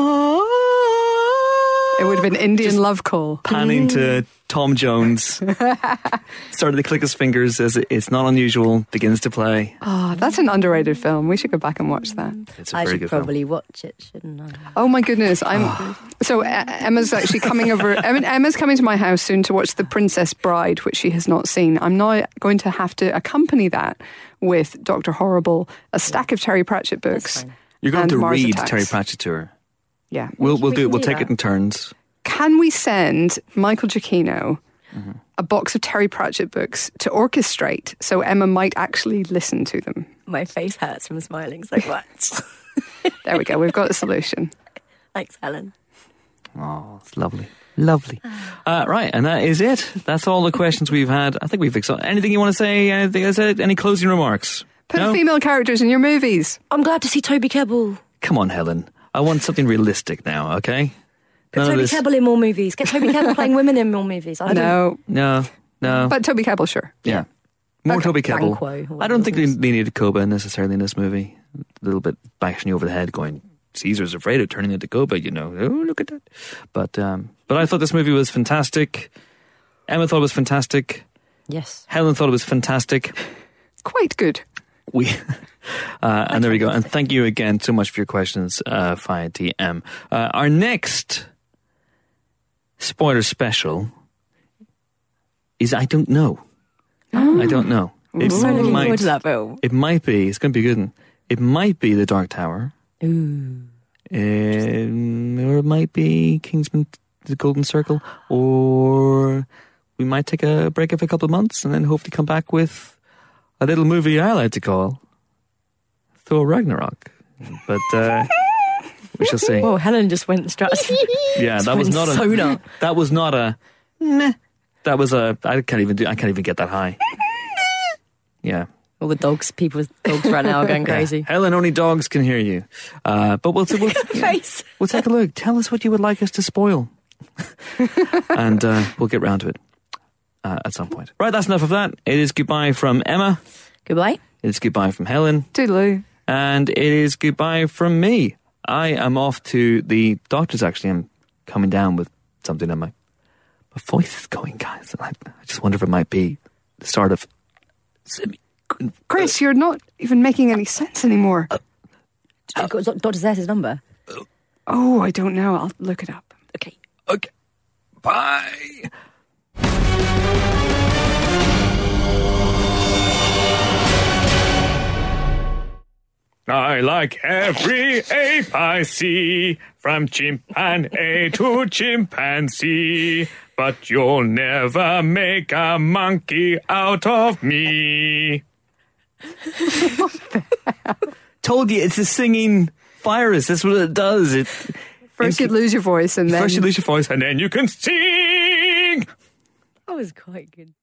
F: It would have been Indian Love Call.
A: Panning to Tom Jones. Started to click his fingers as It's Not Unusual begins to play.
F: Oh, that's an underrated film. We should go back and watch that.
A: It's a
E: I
A: very
E: should
A: good
E: probably watch it, shouldn't I?
F: Oh my goodness! So Emma's actually coming over. Emma's coming to my house soon to watch The Princess Bride, which she has not seen. I'm now going to have to accompany that with Dr. Horrible, a stack of Terry Pratchett books.
A: You're going
F: and
A: to
F: Mars
A: read
F: Attacks.
A: Terry Pratchett to her.
F: Yeah,
A: We'll do it.
E: can
A: We'll
E: do
A: take
E: that.
A: it in turns.
F: Can we send Michael Giacchino a box of Terry Pratchett books to orchestrate so Emma might actually listen to them?
E: My face hurts from smiling so much.
F: There we go. We've got a solution.
E: Thanks, Helen.
A: Oh, it's lovely. Lovely. Right, and that is it. That's all the questions we've had. I think we've exhausted. Anything you want to say? Any closing remarks?
F: Put
A: No?
F: female characters in your movies.
E: I'm glad to see Toby Kebbell.
A: Come on, Helen. I want something realistic now, okay?
E: Put
A: None of
E: Toby
A: this-
E: Kebbell in more movies. Get Toby Kebbell playing women in more movies. I don't
F: No,
A: No.
F: but Toby Kebbell, sure.
A: Yeah. More
F: Okay.
A: Toby Kebbell.
E: Banquo, or
A: I don't think
E: whatever
A: they needed Koba necessarily in this movie. A little bit bashing you over the head going, Caesar's afraid of turning into Koba, you know. Oh, look at that. But I thought this movie was fantastic. Emma thought it was fantastic.
E: Yes.
A: Helen thought it was fantastic.
F: Quite good.
A: And there we go. And thank you again so much for your questions via DM. Our next spoiler special is I Don't Know. I don't know. It
E: So looking
A: might,
E: forward to that film.
A: It might be. It's going to be a good one. It might be The Dark Tower.
E: Ooh.
A: Or it might be Kingsman, The Golden Circle. Or we might take a break of a couple of months and then hopefully come back with a little movie I like to call Thor Ragnarok. But we shall see.
E: Whoa, Helen just went straight.
A: Yeah, that was not a.
E: Sonar.
A: That was not a. Meh. That was a. I can't even get that high. Yeah.
E: All the dogs, people's dogs right now are going crazy.
A: Helen, only dogs can hear you. But we'll
E: Face.
A: we'll take a look. Tell us what you would like us to spoil, and we'll get round to it at some point. Right, that's enough of that. It is goodbye from Emma.
E: Goodbye.
A: It's goodbye from Helen,
F: Toodaloo.
A: and it is goodbye from me. I am off to the doctor's. Actually, I'm coming down with something in my voice is going, guys. I just wonder if it might be the start of.
F: Chris, you're not even making any sense anymore.
E: Dr. Z's number.
F: Oh, I don't know. I'll look it up.
E: Okay.
A: Okay. Bye. I like every ape I see, from chimpanzee to chimpanzee, but you'll never make a monkey out of me. Told you, it's a singing virus. That's what it does.
F: First you lose your voice and then...
A: First you lose your voice and then you can sing.
E: That was quite good.